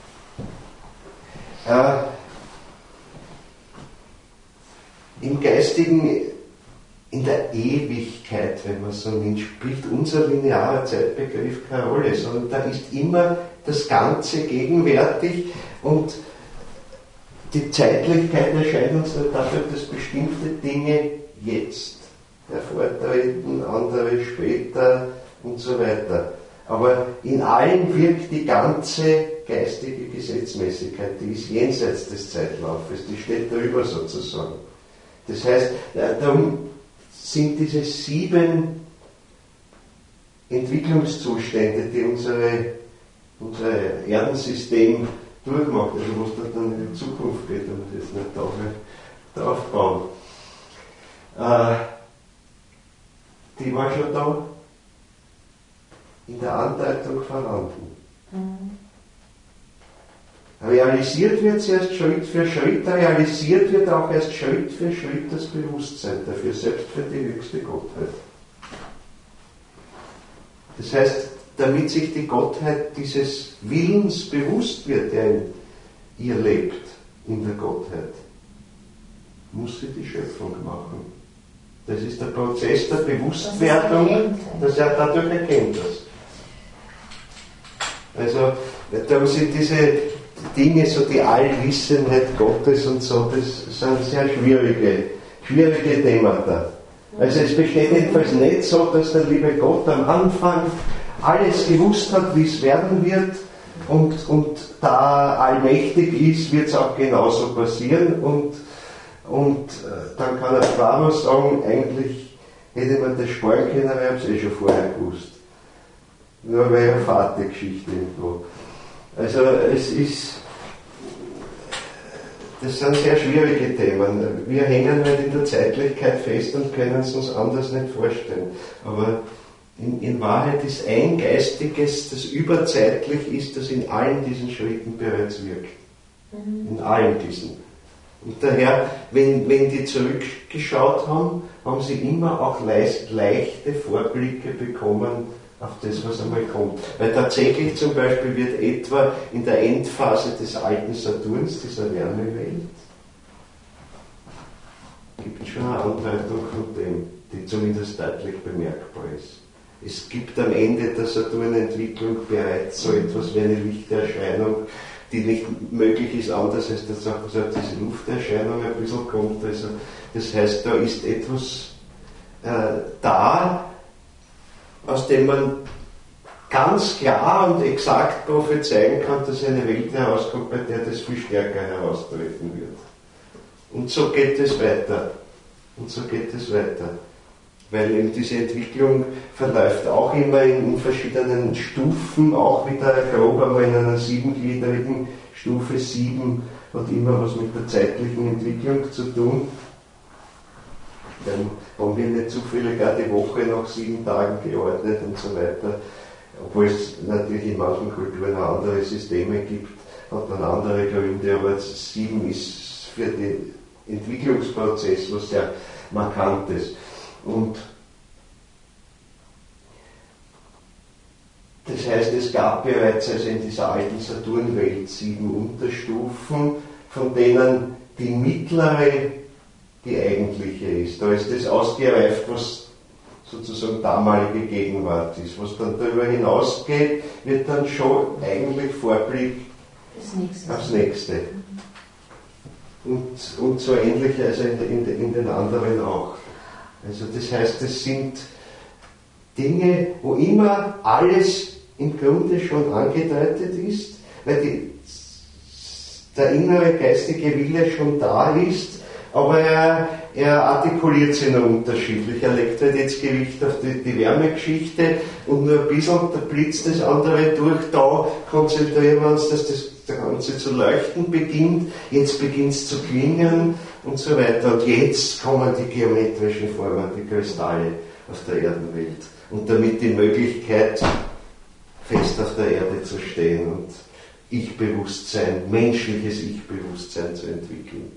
im Geistigen, in der Ewigkeit, wenn man so nimmt, spielt unser linearer Zeitbegriff keine Rolle, sondern da ist immer das Ganze gegenwärtig und die Zeitlichkeit erscheint uns nur dafür, dass bestimmte Dinge jetzt hervortreten, andere später und so weiter. Aber in allem wirkt die ganze geistige Gesetzmäßigkeit, die ist jenseits des Zeitlaufes, die steht darüber sozusagen. Das heißt, darum sind diese 7 Entwicklungszustände, die unser Erdensystem durchmacht, also was dann in die Zukunft geht, damit jetzt nicht drauf bauen. Die war schon da in der Andeutung vorhanden. Realisiert wird sie erst Schritt für Schritt, realisiert wird auch erst Schritt für Schritt das Bewusstsein dafür, selbst für die höchste Gottheit. Das heißt, damit sich die Gottheit dieses Willens bewusst wird, der in ihr lebt, in der Gottheit, muss sie die Schöpfung machen. Das ist der Prozess der Bewusstwerdung, dass er dadurch erkennt das. Also, darum sind diese Dinge, so die Allwissenheit Gottes und so, das sind sehr schwierige Themata. Also es besteht jedenfalls nicht so, dass der liebe Gott am Anfang alles gewusst hat, wie es werden wird, und da allmächtig ist, wird es auch genauso passieren, und dann kann er Brahma sagen, eigentlich hätte man das sparen können, aber ich habe es schon vorher gewusst. Nur weil eine Vatergeschichte irgendwo. Also das sind sehr schwierige Themen. Wir hängen halt in der Zeitlichkeit fest und können es uns anders nicht vorstellen. Aber in Wahrheit ist ein Geistiges, das überzeitlich ist, das in allen diesen Schritten bereits wirkt. In allen diesen. Und daher, wenn die zurückgeschaut haben, haben sie immer auch leichte Vorblicke bekommen auf das, was einmal kommt. Weil tatsächlich zum Beispiel wird etwa in der Endphase des alten Saturns, dieser Wärmewelt, gibt es schon eine Andeutung von dem, die zumindest deutlich bemerkbar ist. Es gibt am Ende der Saturnentwicklung bereits so etwas wie eine Lichterscheinung, die nicht möglich ist, anders als dass auch diese Lufterscheinung ein bisschen kommt. Also, das heißt, da ist etwas da, aus dem man ganz klar und exakt prophezeien kann, dass eine Welt herauskommt, bei der das viel stärker heraustreten wird. Und so geht es weiter. Weil eben diese Entwicklung verläuft auch immer in verschiedenen Stufen, auch wieder grob einmal in einer 7-gliedrigen Stufe. 7 hat immer was mit der zeitlichen Entwicklung zu tun. Dann haben wir nicht zufällig auch die Woche nach 7 Tagen geordnet und so weiter. Obwohl es natürlich in manchen Kulturen auch andere Systeme gibt, hat man andere Gründe, aber 7 ist für den Entwicklungsprozess was sehr Markantes. Und das heißt, es gab bereits also in dieser alten Saturnwelt 7 Unterstufen, von denen die mittlere die eigentliche ist. Da ist das ausgereift, was sozusagen damalige Gegenwart ist. Was dann darüber hinausgeht, wird dann schon eigentlich Vorblick aufs Nächste. Und so ähnlich also in den anderen auch. Also das heißt, es sind Dinge, wo immer alles im Grunde schon angedeutet ist, weil der innere geistige Wille schon da ist, aber er artikuliert sich noch unterschiedlich. Er legt halt jetzt Gewicht auf die Wärmegeschichte und nur ein bisschen, da blitzt das andere durch, da konzentrieren wir uns, dass das Ganze zu leuchten beginnt, jetzt beginnt es zu klingen und so weiter. Und jetzt kommen die geometrischen Formen, die Kristalle auf der Erdenwelt. Und damit die Möglichkeit, fest auf der Erde zu stehen und Ich-Bewusstsein, menschliches Ich-Bewusstsein zu entwickeln.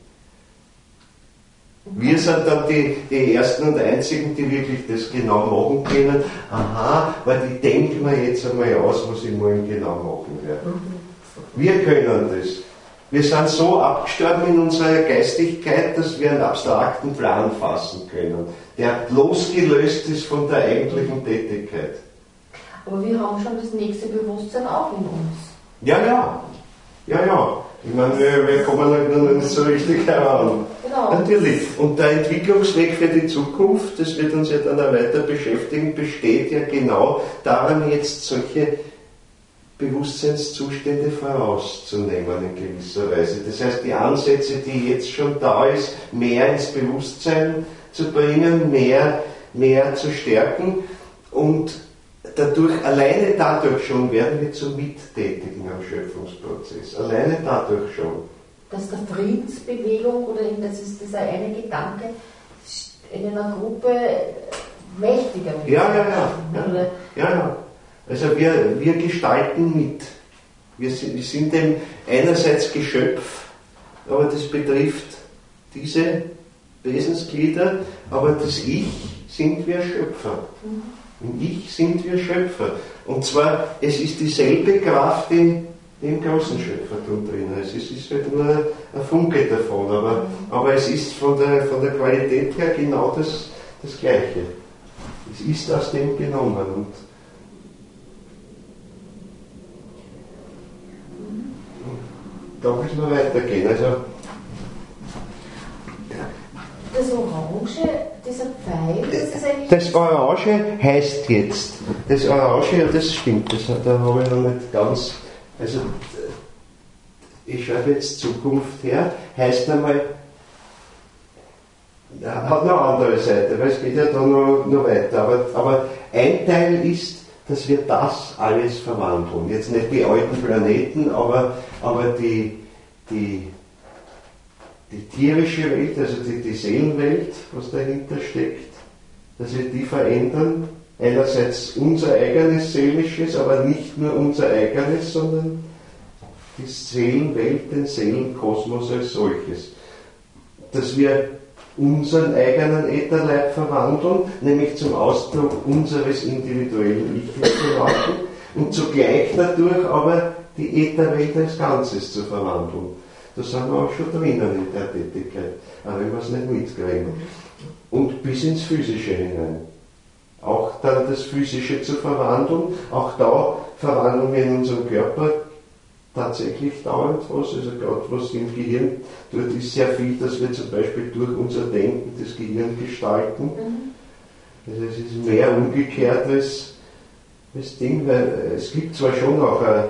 Wir sind dann die Ersten und Einzigen, die wirklich das genau machen können. Aha, weil die denken mir jetzt einmal aus, was ich morgen genau machen werde. Wir können das. Wir sind so abgestorben in unserer Geistigkeit, dass wir einen abstrakten Plan fassen können, der losgelöst ist von der eigentlichen Tätigkeit. Aber wir haben schon das nächste Bewusstsein auch in uns. Ja. Ich meine, wir kommen halt noch nicht so richtig heran. Genau. Natürlich. Und der Entwicklungsweg für die Zukunft, das wird uns ja dann auch weiter beschäftigen, besteht ja genau daran, jetzt solche Bewusstseinszustände vorauszunehmen in gewisser Weise. Das heißt, die Ansätze, die jetzt schon da ist, mehr ins Bewusstsein zu bringen, mehr zu stärken und alleine dadurch schon werden wir zum Mittätigen am Schöpfungsprozess. Alleine dadurch schon. Dass der Friedensbewegung, oder eben das ist dieser eine Gedanke, in einer Gruppe mächtiger wird. Ja. Also wir gestalten mit. Wir sind eben einerseits Geschöpf, aber das betrifft diese Wesensglieder, aber das Ich sind wir Schöpfer. Im Ich sind wir Schöpfer. Und zwar, es ist dieselbe Kraft, die im großen Schöpfertum drin ist. Es ist halt nur ein Funke davon, aber es ist von der Qualität her genau das Gleiche. Es ist aus dem genommen. Und da müssen wir weitergehen. Also, das Orange, dieser Pfeil, das ist eigentlich. Das Orange heißt jetzt. Das Orange, ja, das stimmt, da habe ich noch nicht ganz. Also, ich schreibe jetzt Zukunft her, heißt einmal, hat noch eine andere Seite, weil es geht ja da noch weiter. Aber ein Teil ist, dass wir das alles verwandeln. Jetzt nicht die alten Planeten, aber die tierische Welt, also die Seelenwelt, was dahinter steckt, dass wir die verändern. Einerseits unser eigenes Seelisches, aber nicht nur unser eigenes, sondern die Seelenwelt, den Seelenkosmos als solches. Dass wir unseren eigenen Ätherleib verwandeln, nämlich zum Ausdruck unseres individuellen Ichs zu machen und zugleich dadurch aber die Ätherwelt als Ganzes zu verwandeln. Da sind wir auch schon drinnen in der Tätigkeit, auch wenn wir es nicht mitkriegen. Und bis ins Physische hinein. Auch dann das Physische zu verwandeln, auch da verwandeln wir in unserem Körper tatsächlich dauernd was, also gerade was im Gehirn, dort ist sehr viel, dass wir zum Beispiel durch unser Denken das Gehirn gestalten. Also es ist mehr umgekehrt als das Ding, weil es gibt zwar schon auch eine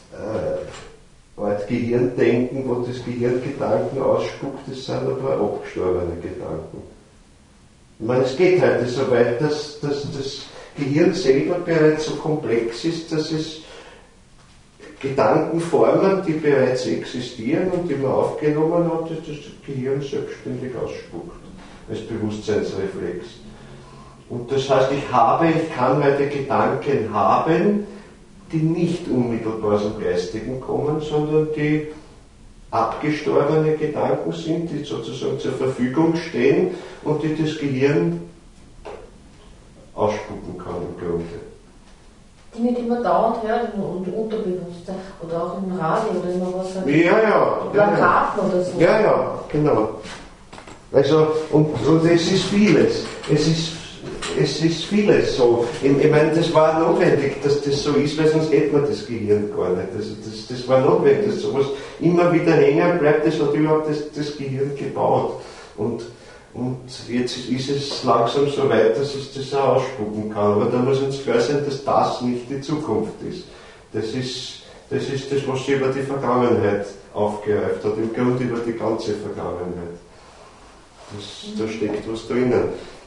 Art Gehirndenken, wo das Gehirn Gedanken ausspuckt, das sind aber abgestorbene Gedanken. Ich meine, es geht heute so weit, dass das Gehirn selber bereits so komplex ist, dass es Gedanken formen, die bereits existieren und die man aufgenommen hat, dass das Gehirn selbstständig ausspuckt, als Bewusstseinsreflex. Und das heißt, ich kann heute Gedanken haben, die nicht unmittelbar aus dem Geistigen kommen, sondern die abgestorbene Gedanken sind, die sozusagen zur Verfügung stehen und die das Gehirn ausspucken kann im Grunde. Die nicht immer dauernd hören und Unterbewusstsein oder auch im Radio oder immer was halt Plakaten oder so. Ja, genau. Also, und es ist vieles. Es ist vieles so. Ich meine, das war notwendig, dass das so ist, weil sonst hätte man das Gehirn gar nicht. Also das war notwendig, dass sowas immer wieder hängen bleibt, das hat überhaupt das Gehirn gebaut. Und jetzt ist es langsam so weit, dass es das auch ausspucken kann. Aber da muss uns klar sein, dass das nicht die Zukunft ist. Das ist das, was sie über die Vergangenheit aufgehäuft hat, im Grunde über die ganze Vergangenheit. Da steckt was drinnen.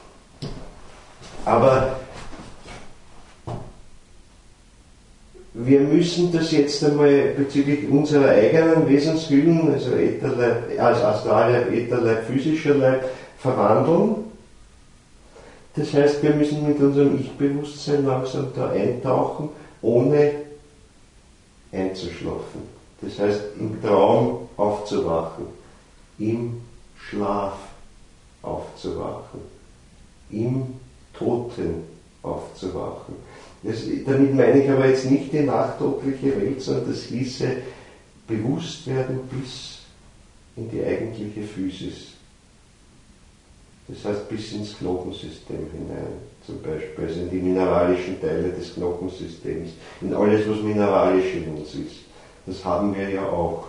Aber wir müssen das jetzt einmal bezüglich unserer eigenen Wesenshüllen, also Ätherleib, als Astralleib, Ätherleib, physischer Leib, verwandeln. Das heißt, wir müssen mit unserem Ich-Bewusstsein langsam da eintauchen, ohne einzuschlafen. Das heißt, im Traum aufzuwachen, im Schlaf aufzuwachen, im Toten aufzuwachen. Damit meine ich aber jetzt nicht die nachtotliche Welt, sondern das hieße bewusst werden bis in die eigentliche Physis. Das heißt bis ins Knochensystem hinein, zum Beispiel, also in die mineralischen Teile des Knochensystems, in alles, was mineralisch in uns ist. Das haben wir ja auch.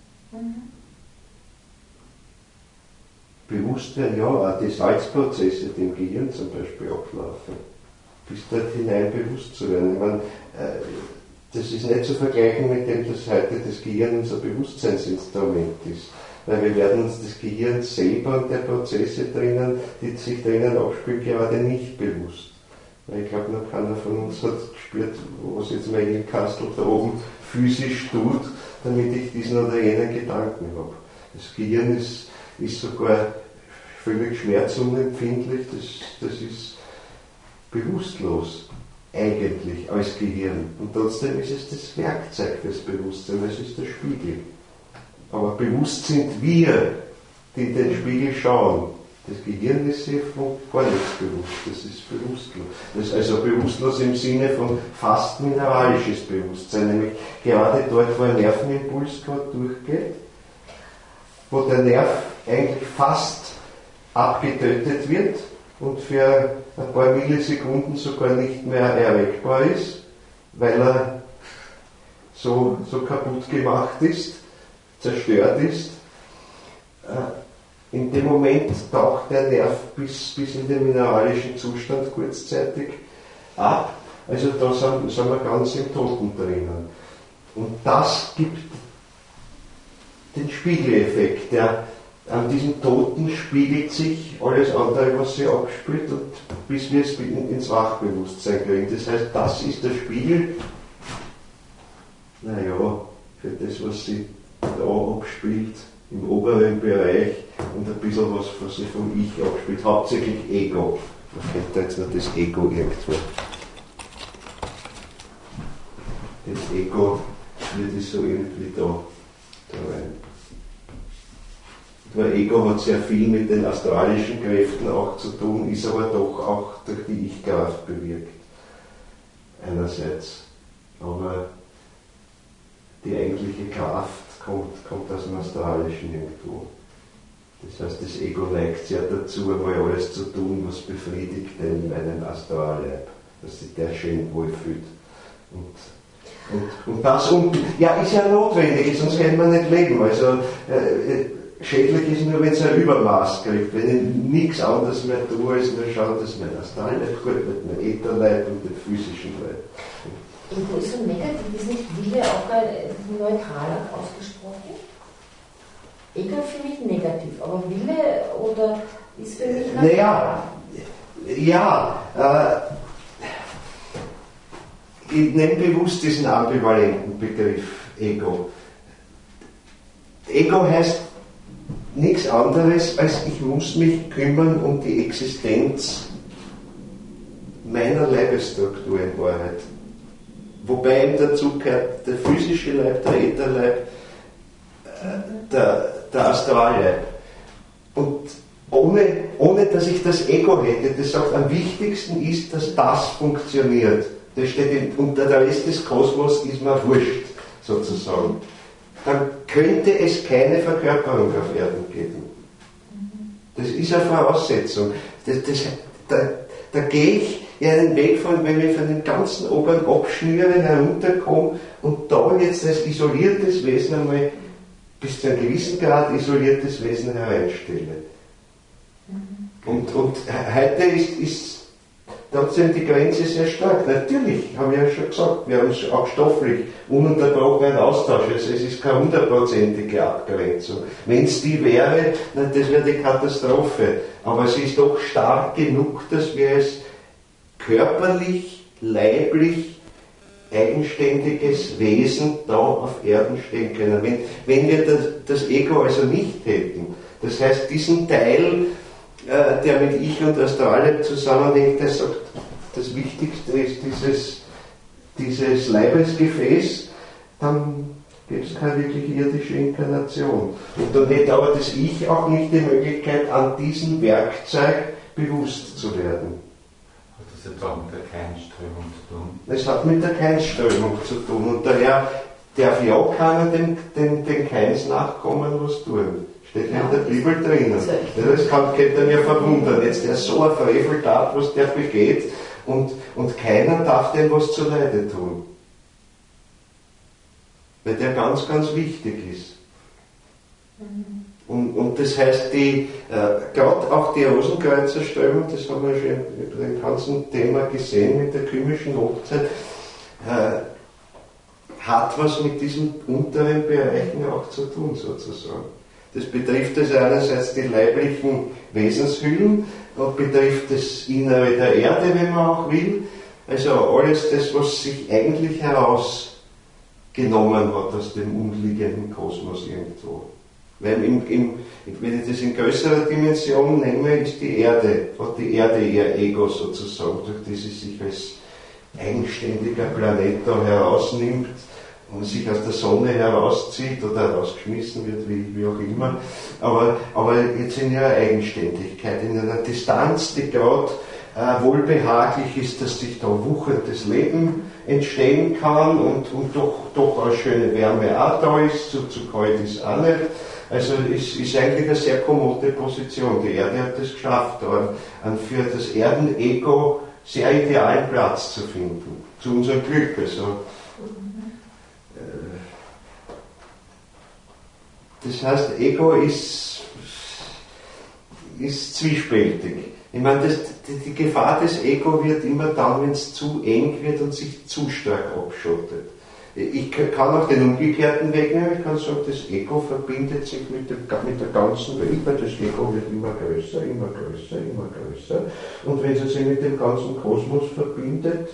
Bewusst werden, ja, auch die Salzprozesse, die im Gehirn zum Beispiel ablaufen, bis dort hinein bewusst zu werden. Ich meine, das ist nicht zu vergleichen mit dem, dass heute das Gehirn unser Bewusstseinsinstrument ist. Weil wir werden uns das Gehirn selber und der Prozesse drinnen, die sich drinnen abspielen, gerade nicht bewusst. Weil ich glaube, noch keiner von uns hat gespürt, was jetzt mein Edelkastel da oben physisch tut, damit ich diesen oder jenen Gedanken habe. Das Gehirn ist sogar völlig schmerzunempfindlich, das ist bewusstlos eigentlich als Gehirn. Und trotzdem ist es das Werkzeug des Bewusstseins, es ist der Spiegel. Aber bewusst sind wir, die in den Spiegel schauen. Das Gehirn ist sich von gar nichts bewusst, das ist bewusstlos. Das ist also bewusstlos im Sinne von fast mineralisches Bewusstsein, nämlich gerade dort, wo ein Nervenimpuls gerade durchgeht, wo der Nerv eigentlich fast abgetötet wird und für ein paar Millisekunden sogar nicht mehr erregbar ist, weil er so kaputt gemacht ist, zerstört ist. In dem Moment taucht der Nerv bis in den mineralischen Zustand kurzzeitig ab. Also da sind wir ganz im Toten drinnen. Und das gibt den Spiegeleffekt. An diesem Toten spiegelt sich alles andere, was sich abspielt, und bis wir es ins Wachbewusstsein kriegen. Das heißt, das ist der Spiegel, für das, was sich da abspielt, im oberen Bereich, und ein bisschen was sich vom Ich abspielt, hauptsächlich Ego. Man kennt da jetzt noch das Ego irgendwo. Das Ego wird so irgendwie da rein. Das Ego hat sehr viel mit den astralischen Kräften auch zu tun, ist aber doch auch durch die Ich-Kraft bewirkt. Einerseits. Aber die eigentliche Kraft kommt aus dem Astralischen irgendwo. Das heißt, das Ego neigt sehr dazu, einmal alles zu tun, was befriedigt denn meinen Astralleib, dass sich der schön wohlfühlt. Und das ist ja notwendig, sonst kann man nicht leben. Also schädlich ist nur, wenn es ein Übermaß kriegt, wenn ich nichts anderes mehr tue, als nur schauen, dass mein Astralleib gut wird, mein Ätherleib und den physischen Leib. Ego ist so negativ, ist nicht Wille auch neutraler ausgesprochen? Ego ist für mich negativ, aber Wille oder ist für mich neutral? Ich nenne bewusst diesen ambivalenten Begriff Ego. Ego heißt nichts anderes, als ich muss mich kümmern um die Existenz meiner Leibesstruktur in Wahrheit. Wobei ihm dazu gehört der physische Leib, der Ätherleib, der Astralleib. Und ohne dass ich das Ego hätte, das sagt, am wichtigsten ist, dass das funktioniert. Das steht unter der Rest des Kosmos, ist mir wurscht, sozusagen. Dann könnte es keine Verkörperung auf Erden geben. Das ist eine Voraussetzung. Da gehe ich einen Weg von, wenn ich von den ganzen oberen Abschnüren herunterkomme und da jetzt als isoliertes Wesen einmal bis zu einem gewissen Grad isoliertes Wesen hereinstelle. Und heute ist trotzdem die Grenze sehr stark. Natürlich, habe ich ja schon gesagt, wir haben auch stofflich ununterbrochenen Austausch. Also es ist keine 100%ige Abgrenzung. Wenn es die wäre, das wäre die Katastrophe. Aber sie ist doch stark genug, dass wir es körperlich, leiblich, eigenständiges Wesen da auf Erden stehen können. Wenn wir das Ego also nicht hätten, das heißt diesen Teil, der mit Ich und Astralleib zusammenhängt, der sagt, das Wichtigste ist dieses Leibesgefäß, dann gibt es keine wirklich irdische Inkarnation. Und dann hätte aber das Ich auch nicht die Möglichkeit, an diesem Werkzeug bewusst zu werden. Das hat auch mit der Keinströmung zu tun. Es hat mit der Keinströmung zu tun. Und daher darf ja keiner den Keins nachkommen, was tun. Steht ja in der Bibel drinnen. Das könnte mir verwundern. Jetzt der so ein Freveltat, was der begeht, und keiner darf dem was zuleide tun. Weil der ganz, ganz wichtig ist. Und das heißt, gerade auch die Rosenkreuzerströmung, das haben wir schon über dem ganzen Thema gesehen mit der kymischen Hochzeit, hat was mit diesen unteren Bereichen auch zu tun, sozusagen. Das betrifft also einerseits die leiblichen Wesenshüllen, betrifft das Innere der Erde, wenn man auch will. Also alles das, was sich eigentlich herausgenommen hat aus dem umliegenden Kosmos irgendwo. Weil wenn ich das in größerer Dimension nehme, ist hat die Erde ihr Ego sozusagen, durch die sie sich als eigenständiger Planet da herausnimmt und sich aus der Sonne herauszieht oder herausgeschmissen wird, wie auch immer. Aber jetzt in ihrer Eigenständigkeit, in einer Distanz, die gerade wohlbehaglich ist, dass sich da wucherndes Leben entstehen kann und doch eine schöne Wärme auch da ist, zu kalt ist auch nicht. Also es ist eigentlich eine sehr kommode Position. Die Erde hat es geschafft, für das Erdenego sehr idealen Platz zu finden, zu unserem Glück. Also, das heißt, Ego ist zwiespältig. Ich meine, die Gefahr des Ego wird immer dann, wenn es zu eng wird und sich zu stark abschottet. Ich kann auch den umgekehrten Weg nehmen, ich kann sagen, das Ego verbindet sich mit der ganzen Welt, weil das Ego wird immer größer, immer größer, immer größer. Und wenn es sich mit dem ganzen Kosmos verbindet,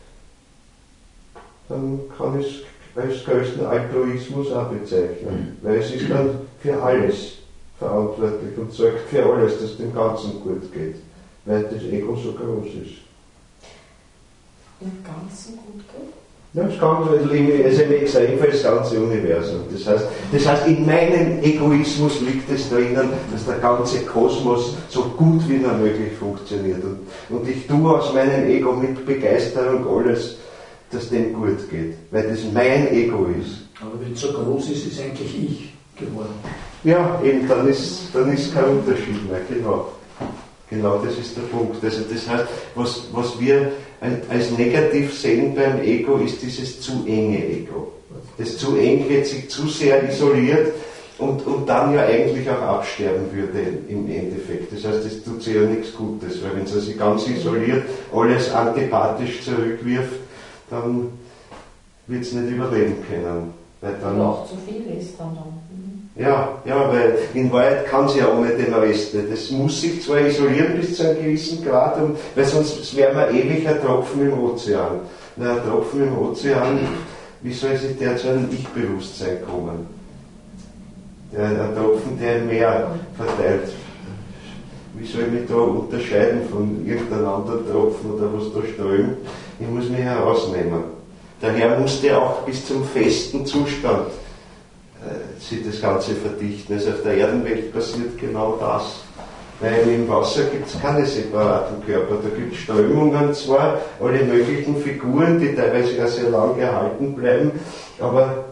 dann kann ich es als größten Altruismus auch bezeichnen. Weil es ist dann für alles verantwortlich und sorgt für alles, dass dem Ganzen gut geht. Weil das Ego so groß ist. Im Ganzen gut geht? Ja, das ganze das ganze Universum. Das heißt, in meinem Egoismus liegt es drinnen, dass der ganze Kosmos so gut wie nur möglich funktioniert. Und ich tue aus meinem Ego mit Begeisterung alles, dass dem gut geht. Weil das mein Ego ist. Aber wenn es so groß ist, ist eigentlich ich geworden. Ja, eben, dann ist kein Unterschied mehr, genau. Genau, das ist der Punkt. Also das heißt, was wir als negativ sehen beim Ego, ist dieses zu enge Ego. Das zu eng wird sich zu sehr isoliert und dann ja eigentlich auch absterben würde im Endeffekt. Das heißt, das tut sich ja nichts Gutes, weil wenn es sich ganz isoliert, alles antipathisch zurückwirft, dann wird es nicht überleben können. Weil dann auch zu viel ist dann. Ja, weil in Wahrheit kann sie ja ohne den Rest nicht. Das muss sich zwar isolieren bis zu einem gewissen Grad, weil sonst wäre man ewig ein Tropfen im Ozean. Ein Tropfen im Ozean, wie soll sich der zu einem Ich-Bewusstsein kommen? Ein Tropfen, der im Meer verteilt. Wie soll ich mich da unterscheiden von irgendeinem anderen Tropfen oder was da strömt? Ich muss mich herausnehmen. Daher musste auch bis zum festen Zustand sich das Ganze verdichten. Also auf der Erdenwelt passiert genau das. Weil im Wasser gibt es keine separaten Körper. Da gibt es Strömungen zwar, alle möglichen Figuren, die teilweise auch sehr lang erhalten bleiben, aber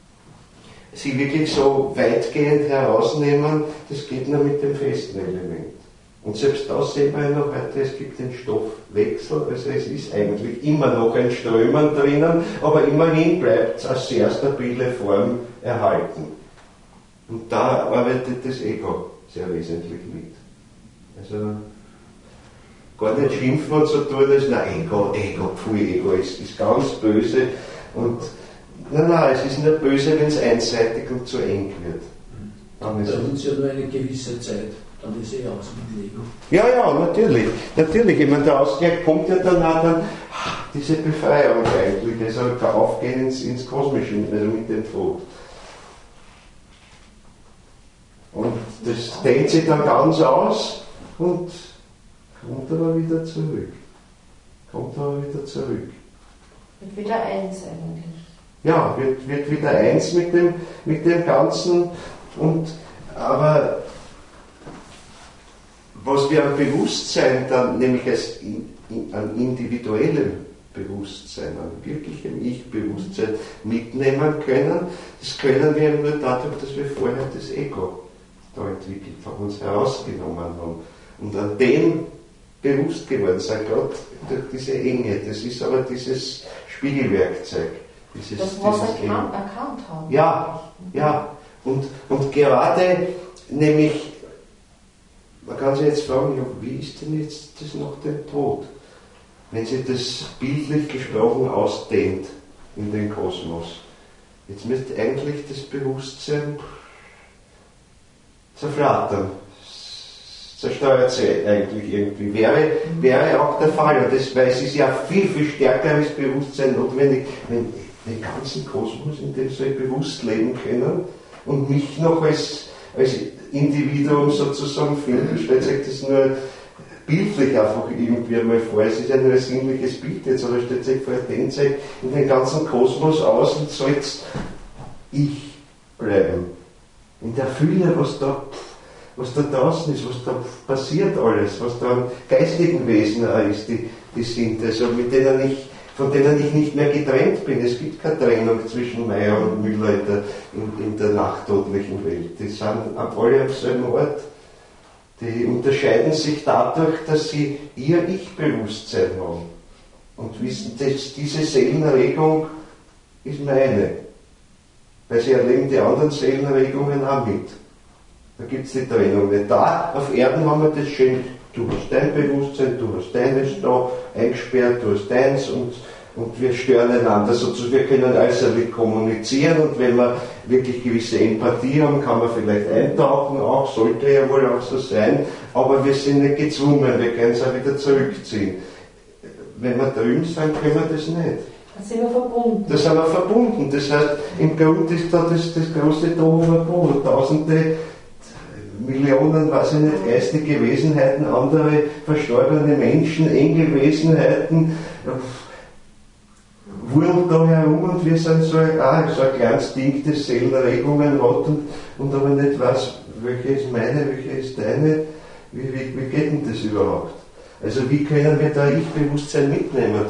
sie wirklich so weitgehend herausnehmen, das geht nur mit dem festen Element. Und selbst das sehen wir ja noch heute, es gibt den Stoffwechsel, also es ist eigentlich immer noch ein Strömen drinnen, aber immerhin bleibt es als sehr stabile Form erhalten. Und da arbeitet das Ego sehr wesentlich mit. Also gar nicht schimpfen und so tun, dass Ego, ist ganz böse. Und nein, es ist nur böse, wenn es einseitig und zu eng wird. Dann ist es ja nur eine gewisse Zeit. Dann ist aus mit Lego. Ja, natürlich. Ich meine, der Ausgleich kommt ja dann diese Befreiung eigentlich, also der Aufgehen ins Kosmische, also mit dem Tod. Und das dehnt sich dann ganz aus und kommt aber wieder zurück. Wird wieder eins eigentlich. Ja, wird wieder eins mit dem Ganzen. Aber was wir am Bewusstsein dann, nämlich an individuellem Bewusstsein, an wirklichem Ich-Bewusstsein mitnehmen können, das können wir nur dadurch, dass wir vorher das Ego da entwickelt haben, uns herausgenommen haben und an dem bewusst geworden sind, gerade durch diese Enge. Das ist aber dieses Spiegelwerkzeug. Das, was wir erkannt haben. Ja. Und gerade, nämlich, man kann sich jetzt fragen, wie ist denn jetzt das nach dem Tod? Wenn sich das bildlich gesprochen ausdehnt in den Kosmos. Jetzt müsste eigentlich das Bewusstsein zerflattern. zerstört sie eigentlich irgendwie. Wäre auch der Fall. Und weil es ist ja viel, viel stärkeres Bewusstsein notwendig, wenn den ganzen Kosmos, in dem soll ich bewusst leben können und mich noch als Individuum sozusagen finden, stellt sich das nur bildlich einfach irgendwie einmal vor. Es ist ja nur ein sinnliches Bild jetzt, aber stellt sich vor, den Zeit in den ganzen Kosmos aus und soll jetzt ich bleiben. In der Fülle, was da draußen ist, was da passiert alles, was da an geistigen Wesen auch ist, die sind, also von denen ich nicht mehr getrennt bin. Es gibt keine Trennung zwischen Meyer und Müller in der nachtodlichen Welt. Die sind alle am selben Ort. Die unterscheiden sich dadurch, dass sie ihr Ich-Bewusstsein haben und wissen, dass diese Seelenerregung ist meine. Weil sie erleben die anderen Seelenerregungen auch mit. Da gibt es die Trennung nicht. Da auf Erden haben wir das schön, du hast dein Bewusstsein, du hast deines da eingesperrt, du hast deins und wir stören einander. Sozusagen, wir können äußerlich kommunizieren und wenn wir wirklich gewisse Empathie haben, kann man vielleicht eintauchen auch, sollte ja wohl auch so sein, aber wir sind nicht gezwungen, wir können es auch wieder zurückziehen. Wenn wir drüben sind, können wir das nicht. Da sind wir verbunden. Da sind wir verbunden. Das heißt, im Grund ist da das große Tohuwabohu. Tausende, Millionen, weiß ich nicht, geistige Wesenheiten, andere verstorbene Menschen, Engelwesenheiten, wurden da herum und wir sind so ein kleines Ding, das Seelenerregungen hat und aber nicht weiß, welche ist meine, welche ist deine, wie geht denn das überhaupt? Also wie können wir da Ich-Bewusstsein mitnehmen?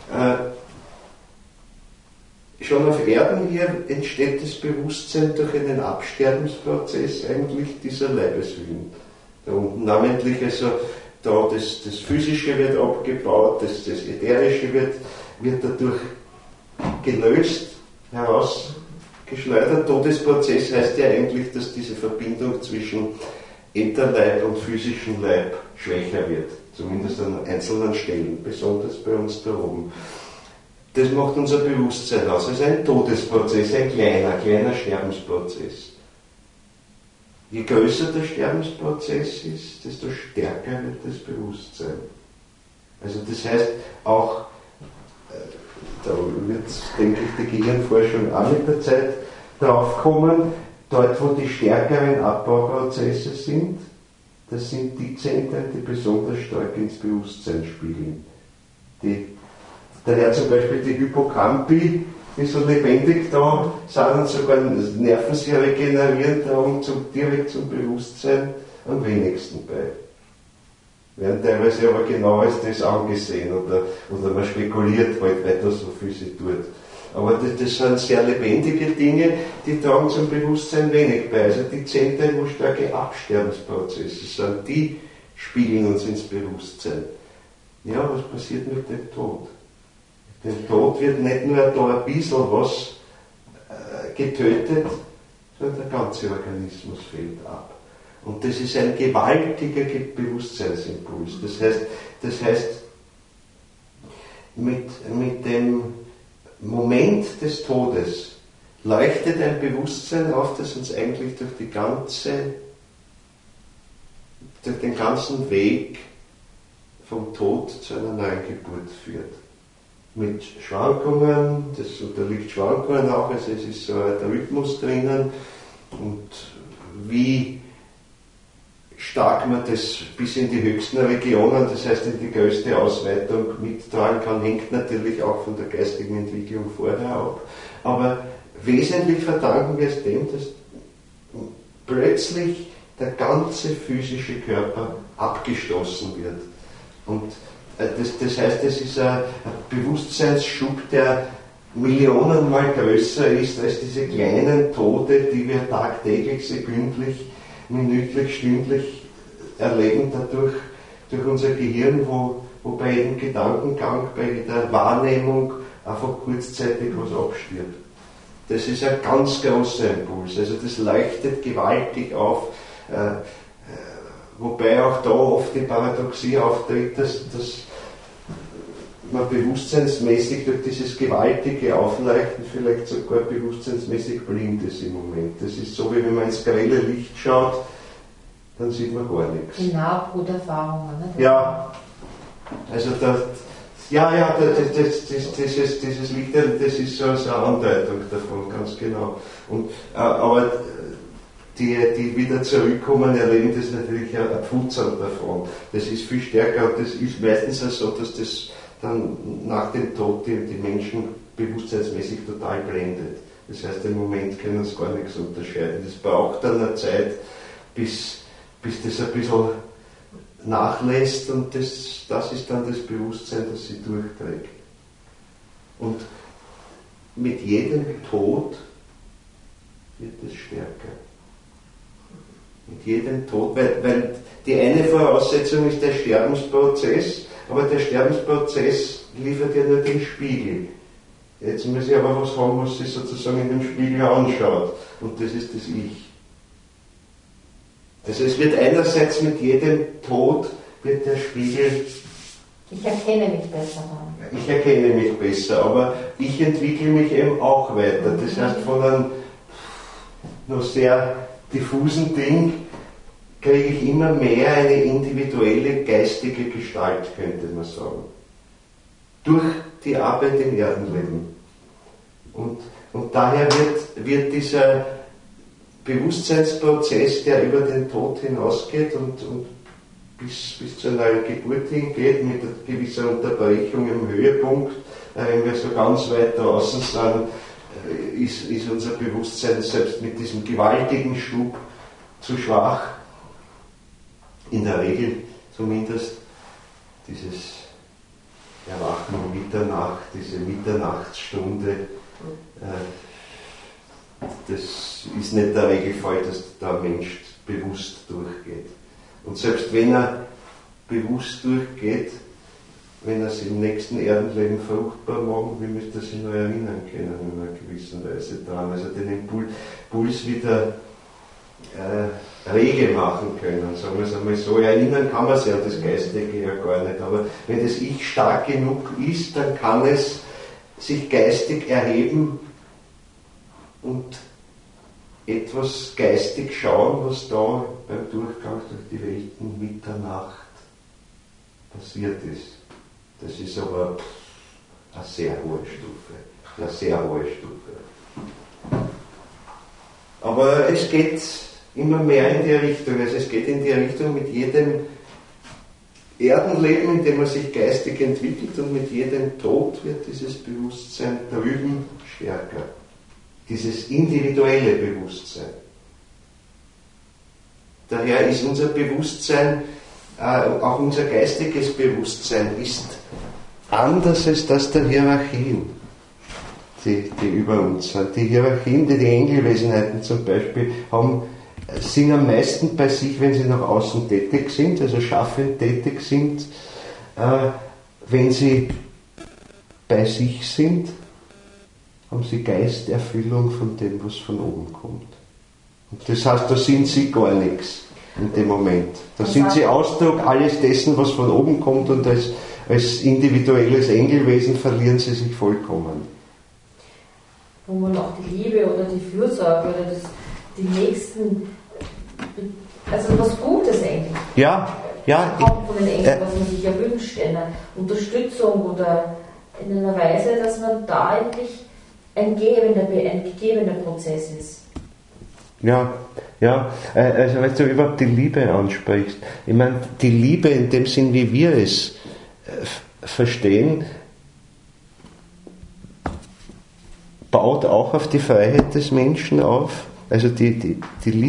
Schon auf Erden hier entsteht das Bewusstsein durch einen Absterbensprozess eigentlich dieser Leibeswillen. Da unten namentlich also da das Physische wird abgebaut, das Ätherische wird dadurch gelöst, herausgeschleudert. Todesprozess heißt ja eigentlich, dass diese Verbindung zwischen Ätherleib und physischem Leib schwächer wird, zumindest an einzelnen Stellen, besonders bei uns da oben. Das macht unser Bewusstsein aus. Es ist ein Todesprozess, ein kleiner Sterbensprozess. Je größer der Sterbensprozess ist, desto stärker wird das Bewusstsein. Also das heißt auch, da wird, denke ich, die Gehirnforschung auch mit der Zeit drauf kommen, dort wo die stärkeren Abbauprozesse sind, das sind die Zentren, die besonders stark ins Bewusstsein spiegeln. Daher zum Beispiel die Hippocampi, die so lebendig da sind und sogar Nerven sich regenerieren, darum direkt zum Bewusstsein am wenigsten bei. Werden teilweise aber genau als das angesehen oder man spekuliert halt, weil da so viel sie tut. Aber das sind sehr lebendige Dinge, die tragen zum Bewusstsein wenig bei. Also die Zentren, wo starke Absterbensprozesse sind, die spiegeln uns ins Bewusstsein. Ja, was passiert mit dem Tod? Mit dem Tod wird nicht nur da ein bisschen was getötet, sondern der ganze Organismus fällt ab. Und das ist ein gewaltiger Bewusstseinsimpuls. Das heißt mit dem Moment des Todes leuchtet ein Bewusstsein auf, das uns eigentlich durch den ganzen Weg vom Tod zu einer neuen Geburt führt. Mit Schwankungen, das unterliegt Schwankungen auch, also es ist so ein Rhythmus drinnen und wie stark man das bis in die höchsten Regionen, das heißt in die größte Ausweitung mittragen kann, hängt natürlich auch von der geistigen Entwicklung vorher ab. Aber wesentlich verdanken wir es dem, dass plötzlich der ganze physische Körper abgestoßen wird. Und das heißt, es ist ein Bewusstseinsschub, der millionenmal größer ist als diese kleinen Tode, die wir tagtäglich, sekündlich, minütlich, stündlich erleben, dadurch durch unser Gehirn, wo bei jedem Gedankengang, bei jeder Wahrnehmung einfach kurzzeitig was abstirbt. Das ist ein ganz großer Impuls, also das leuchtet gewaltig auf, wobei auch da oft die Paradoxie auftritt, dass man bewusstseinsmäßig durch dieses gewaltige Aufleuchten vielleicht sogar bewusstseinsmäßig blind ist im Moment. Das ist so, wie wenn man ins grelle Licht schaut, dann sieht man gar nichts. Die Nahbruterfahrungen, ne? Ja, also das liegt, das ist so eine Andeutung davon, ganz genau. Und, aber die wieder zurückkommen, erleben das natürlich ein Pfutzern davon. Das ist viel stärker und das ist meistens auch so, dass das dann nach dem Tod die Menschen bewusstseinsmäßig total blendet. Das heißt, im Moment können sie gar nichts unterscheiden. Das braucht dann eine Zeit, bis das ein bisschen nachlässt und das ist dann das Bewusstsein, das sie durchträgt. Und mit jedem Tod wird es stärker. Mit jedem Tod, weil die eine Voraussetzung ist der Sterbensprozess, aber der Sterbensprozess liefert ja nur den Spiegel. Jetzt muss ich aber was haben, was sich sozusagen in dem Spiegel anschaut. Und das ist das Ich. Also es wird einerseits mit jedem Tod wird der Spiegel. Ich erkenne mich besser dann. Ich erkenne mich besser, aber ich entwickle mich eben auch weiter. Das heißt, von einem noch sehr diffusen Ding kriege ich immer mehr eine individuelle geistige Gestalt, könnte man sagen. Durch die Arbeit im Erdenleben. Und daher wird dieser Bewusstseinsprozess, der über den Tod hinausgeht und bis zu einer neuen Geburt hingeht, mit einer gewissen Unterbrechung im Höhepunkt, wenn wir so ganz weit draußen sind, ist unser Bewusstsein selbst mit diesem gewaltigen Schub zu schwach. In der Regel zumindest dieses Erwachen um Mitternacht, diese Mitternachtsstunde, das ist nicht der Regelfall, dass der Mensch bewusst durchgeht. Und selbst wenn er bewusst durchgeht, wenn er sich im nächsten Erdenleben fruchtbar macht, wie müsste er sich noch erinnern können in einer gewissen Weise daran, also den Impuls wieder rege machen können, sagen wir es einmal so. Erinnern kann man sich an das Geistige ja gar nicht, aber wenn das Ich stark genug ist, dann kann es sich geistig erheben und etwas geistig schauen, was da beim Durchgang durch die Welten Mitternacht passiert ist. Das ist aber eine sehr hohe Stufe. Eine sehr hohe Stufe. Aber es geht immer mehr in die Richtung. Also es geht in die Richtung mit jedem Erdenleben, in dem man sich geistig entwickelt, und mit jedem Tod wird dieses Bewusstsein drüben stärker. Dieses individuelle Bewusstsein. Daher ist unser Bewusstsein, auch unser geistiges Bewusstsein, ist anders als das der Hierarchien, die über uns sind. Die Hierarchien, die Engelwesenheiten zum Beispiel sind am meisten bei sich, wenn sie nach außen tätig sind, also schaffend tätig sind, wenn sie bei sich sind, haben sie Geisterfüllung von dem, was von oben kommt. Und das heißt, da sind sie gar nichts in dem Moment. Da sind sie Ausdruck alles dessen, was von oben kommt, und als individuelles Engelwesen verlieren sie sich vollkommen. Wo man auch die Liebe oder die Fürsorge oder die Nächsten, also was Gutes eigentlich. Ja. Kommt von den Engeln, was man sich ja wünscht, eine Unterstützung oder in einer Weise, dass man da eigentlich ein gegebener Prozess ist. Ja, also wenn du überhaupt die Liebe ansprichst, ich meine, die Liebe in dem Sinn, wie wir es verstehen, baut auch auf die Freiheit des Menschen auf, also die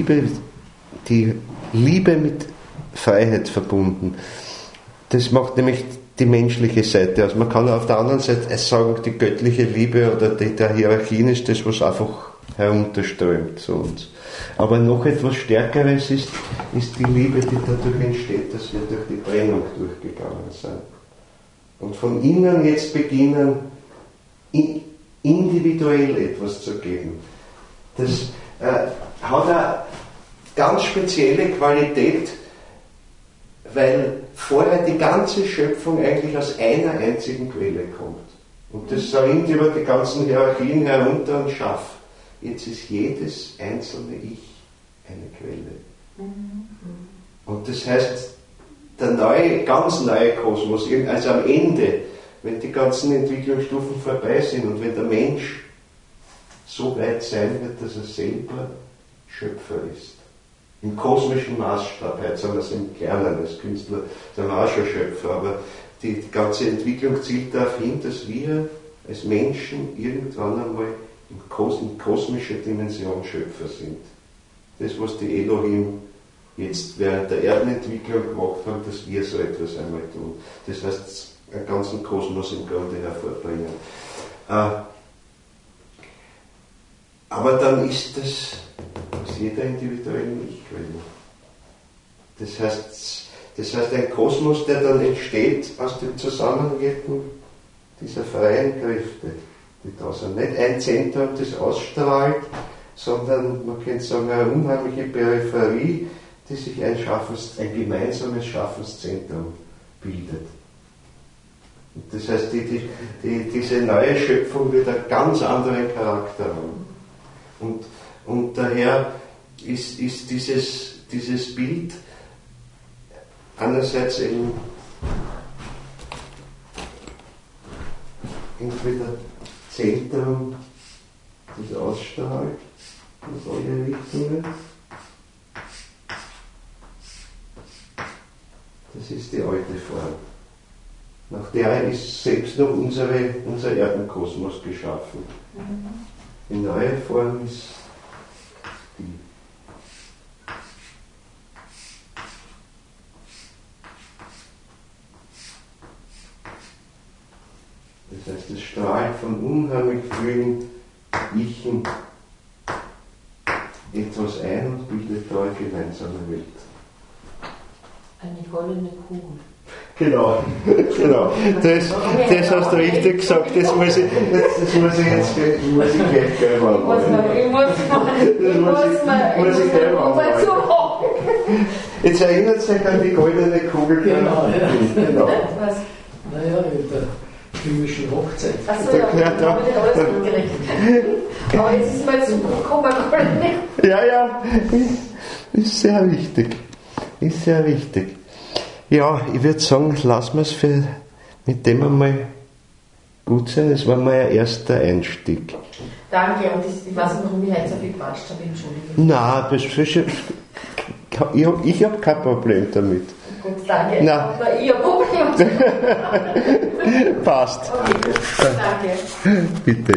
Liebe mit Freiheit verbunden. Das macht nämlich die menschliche Seite aus. Man kann auf der anderen Seite sagen, die göttliche Liebe oder der Hierarchien ist das, was einfach herunterströmt zu uns. Aber noch etwas Stärkeres ist die Liebe, die dadurch entsteht, dass wir durch die Trennung durchgegangen sind. Und von innen jetzt beginnen, individuell etwas zu geben. Das hat eine ganz spezielle Qualität, weil vorher die ganze Schöpfung eigentlich aus einer einzigen Quelle kommt. Und das rinnt über die ganzen Hierarchien herunter und schafft. Jetzt ist jedes einzelne Ich eine Quelle. Und das heißt, der ganz neue Kosmos, also am Ende, wenn die ganzen Entwicklungsstufen vorbei sind und wenn der Mensch so weit sein wird, dass er selber Schöpfer ist. Im kosmischen Maßstab, heute sagen wir es im Kleinen, als Künstler sind wir auch schon Schöpfer, aber die ganze Entwicklung zielt darauf hin, dass wir als Menschen irgendwann einmal in kosmischer Dimension Schöpfer sind. Das, was die Elohim jetzt während der Erdenentwicklung gemacht haben, dass wir so etwas einmal tun. Das heißt, einen ganzen Kosmos im Grunde hervorbringen. Aber dann ist das aus jeder individuellen Ich-Quelle. Das heißt, ein Kosmos, der dann entsteht aus dem Zusammenwirken dieser freien Kräfte, die da sind. Nicht ein Zentrum, das ausstrahlt, sondern man könnte sagen, eine unheimliche Peripherie, die sich ein gemeinsames Schaffenszentrum bildet. Und das heißt, diese neue Schöpfung wird einen ganz anderen Charakter haben. Und daher ist dieses Bild einerseits eben entweder Zentrum, das ausstrahlt aus alle Richtungen. Das ist die alte Form. Nach der ist selbst noch unser Erdenkosmos geschaffen. Die neue Form ist die. Das heißt, es strahlt von unheimlich vielen Ichen etwas ein und bildet da eine gemeinsame Welt. Eine goldene Kugel. Genau. Das hast du richtig gesagt. Das muss ich jetzt gleich mal machen. Jetzt erinnert sich an die goldene Kugel. Genau. Was? Naja, in der filmischen Hochzeit. Achso, ja, da habe ich alles umgerechnet. Aber jetzt ist mal zum Komma goldene. Ja, ist sehr wichtig. Ja, ich würde sagen, lassen wir es mit dem einmal gut sein. Das war mal ein erster Einstieg. Danke, und ich weiß nicht, warum ich heute so viel gequatscht habe, Entschuldigung. Nein, ich habe kein Problem damit. Gut, danke. Nein. Ich habe Probleme. Passt. Okay, danke. Bitte.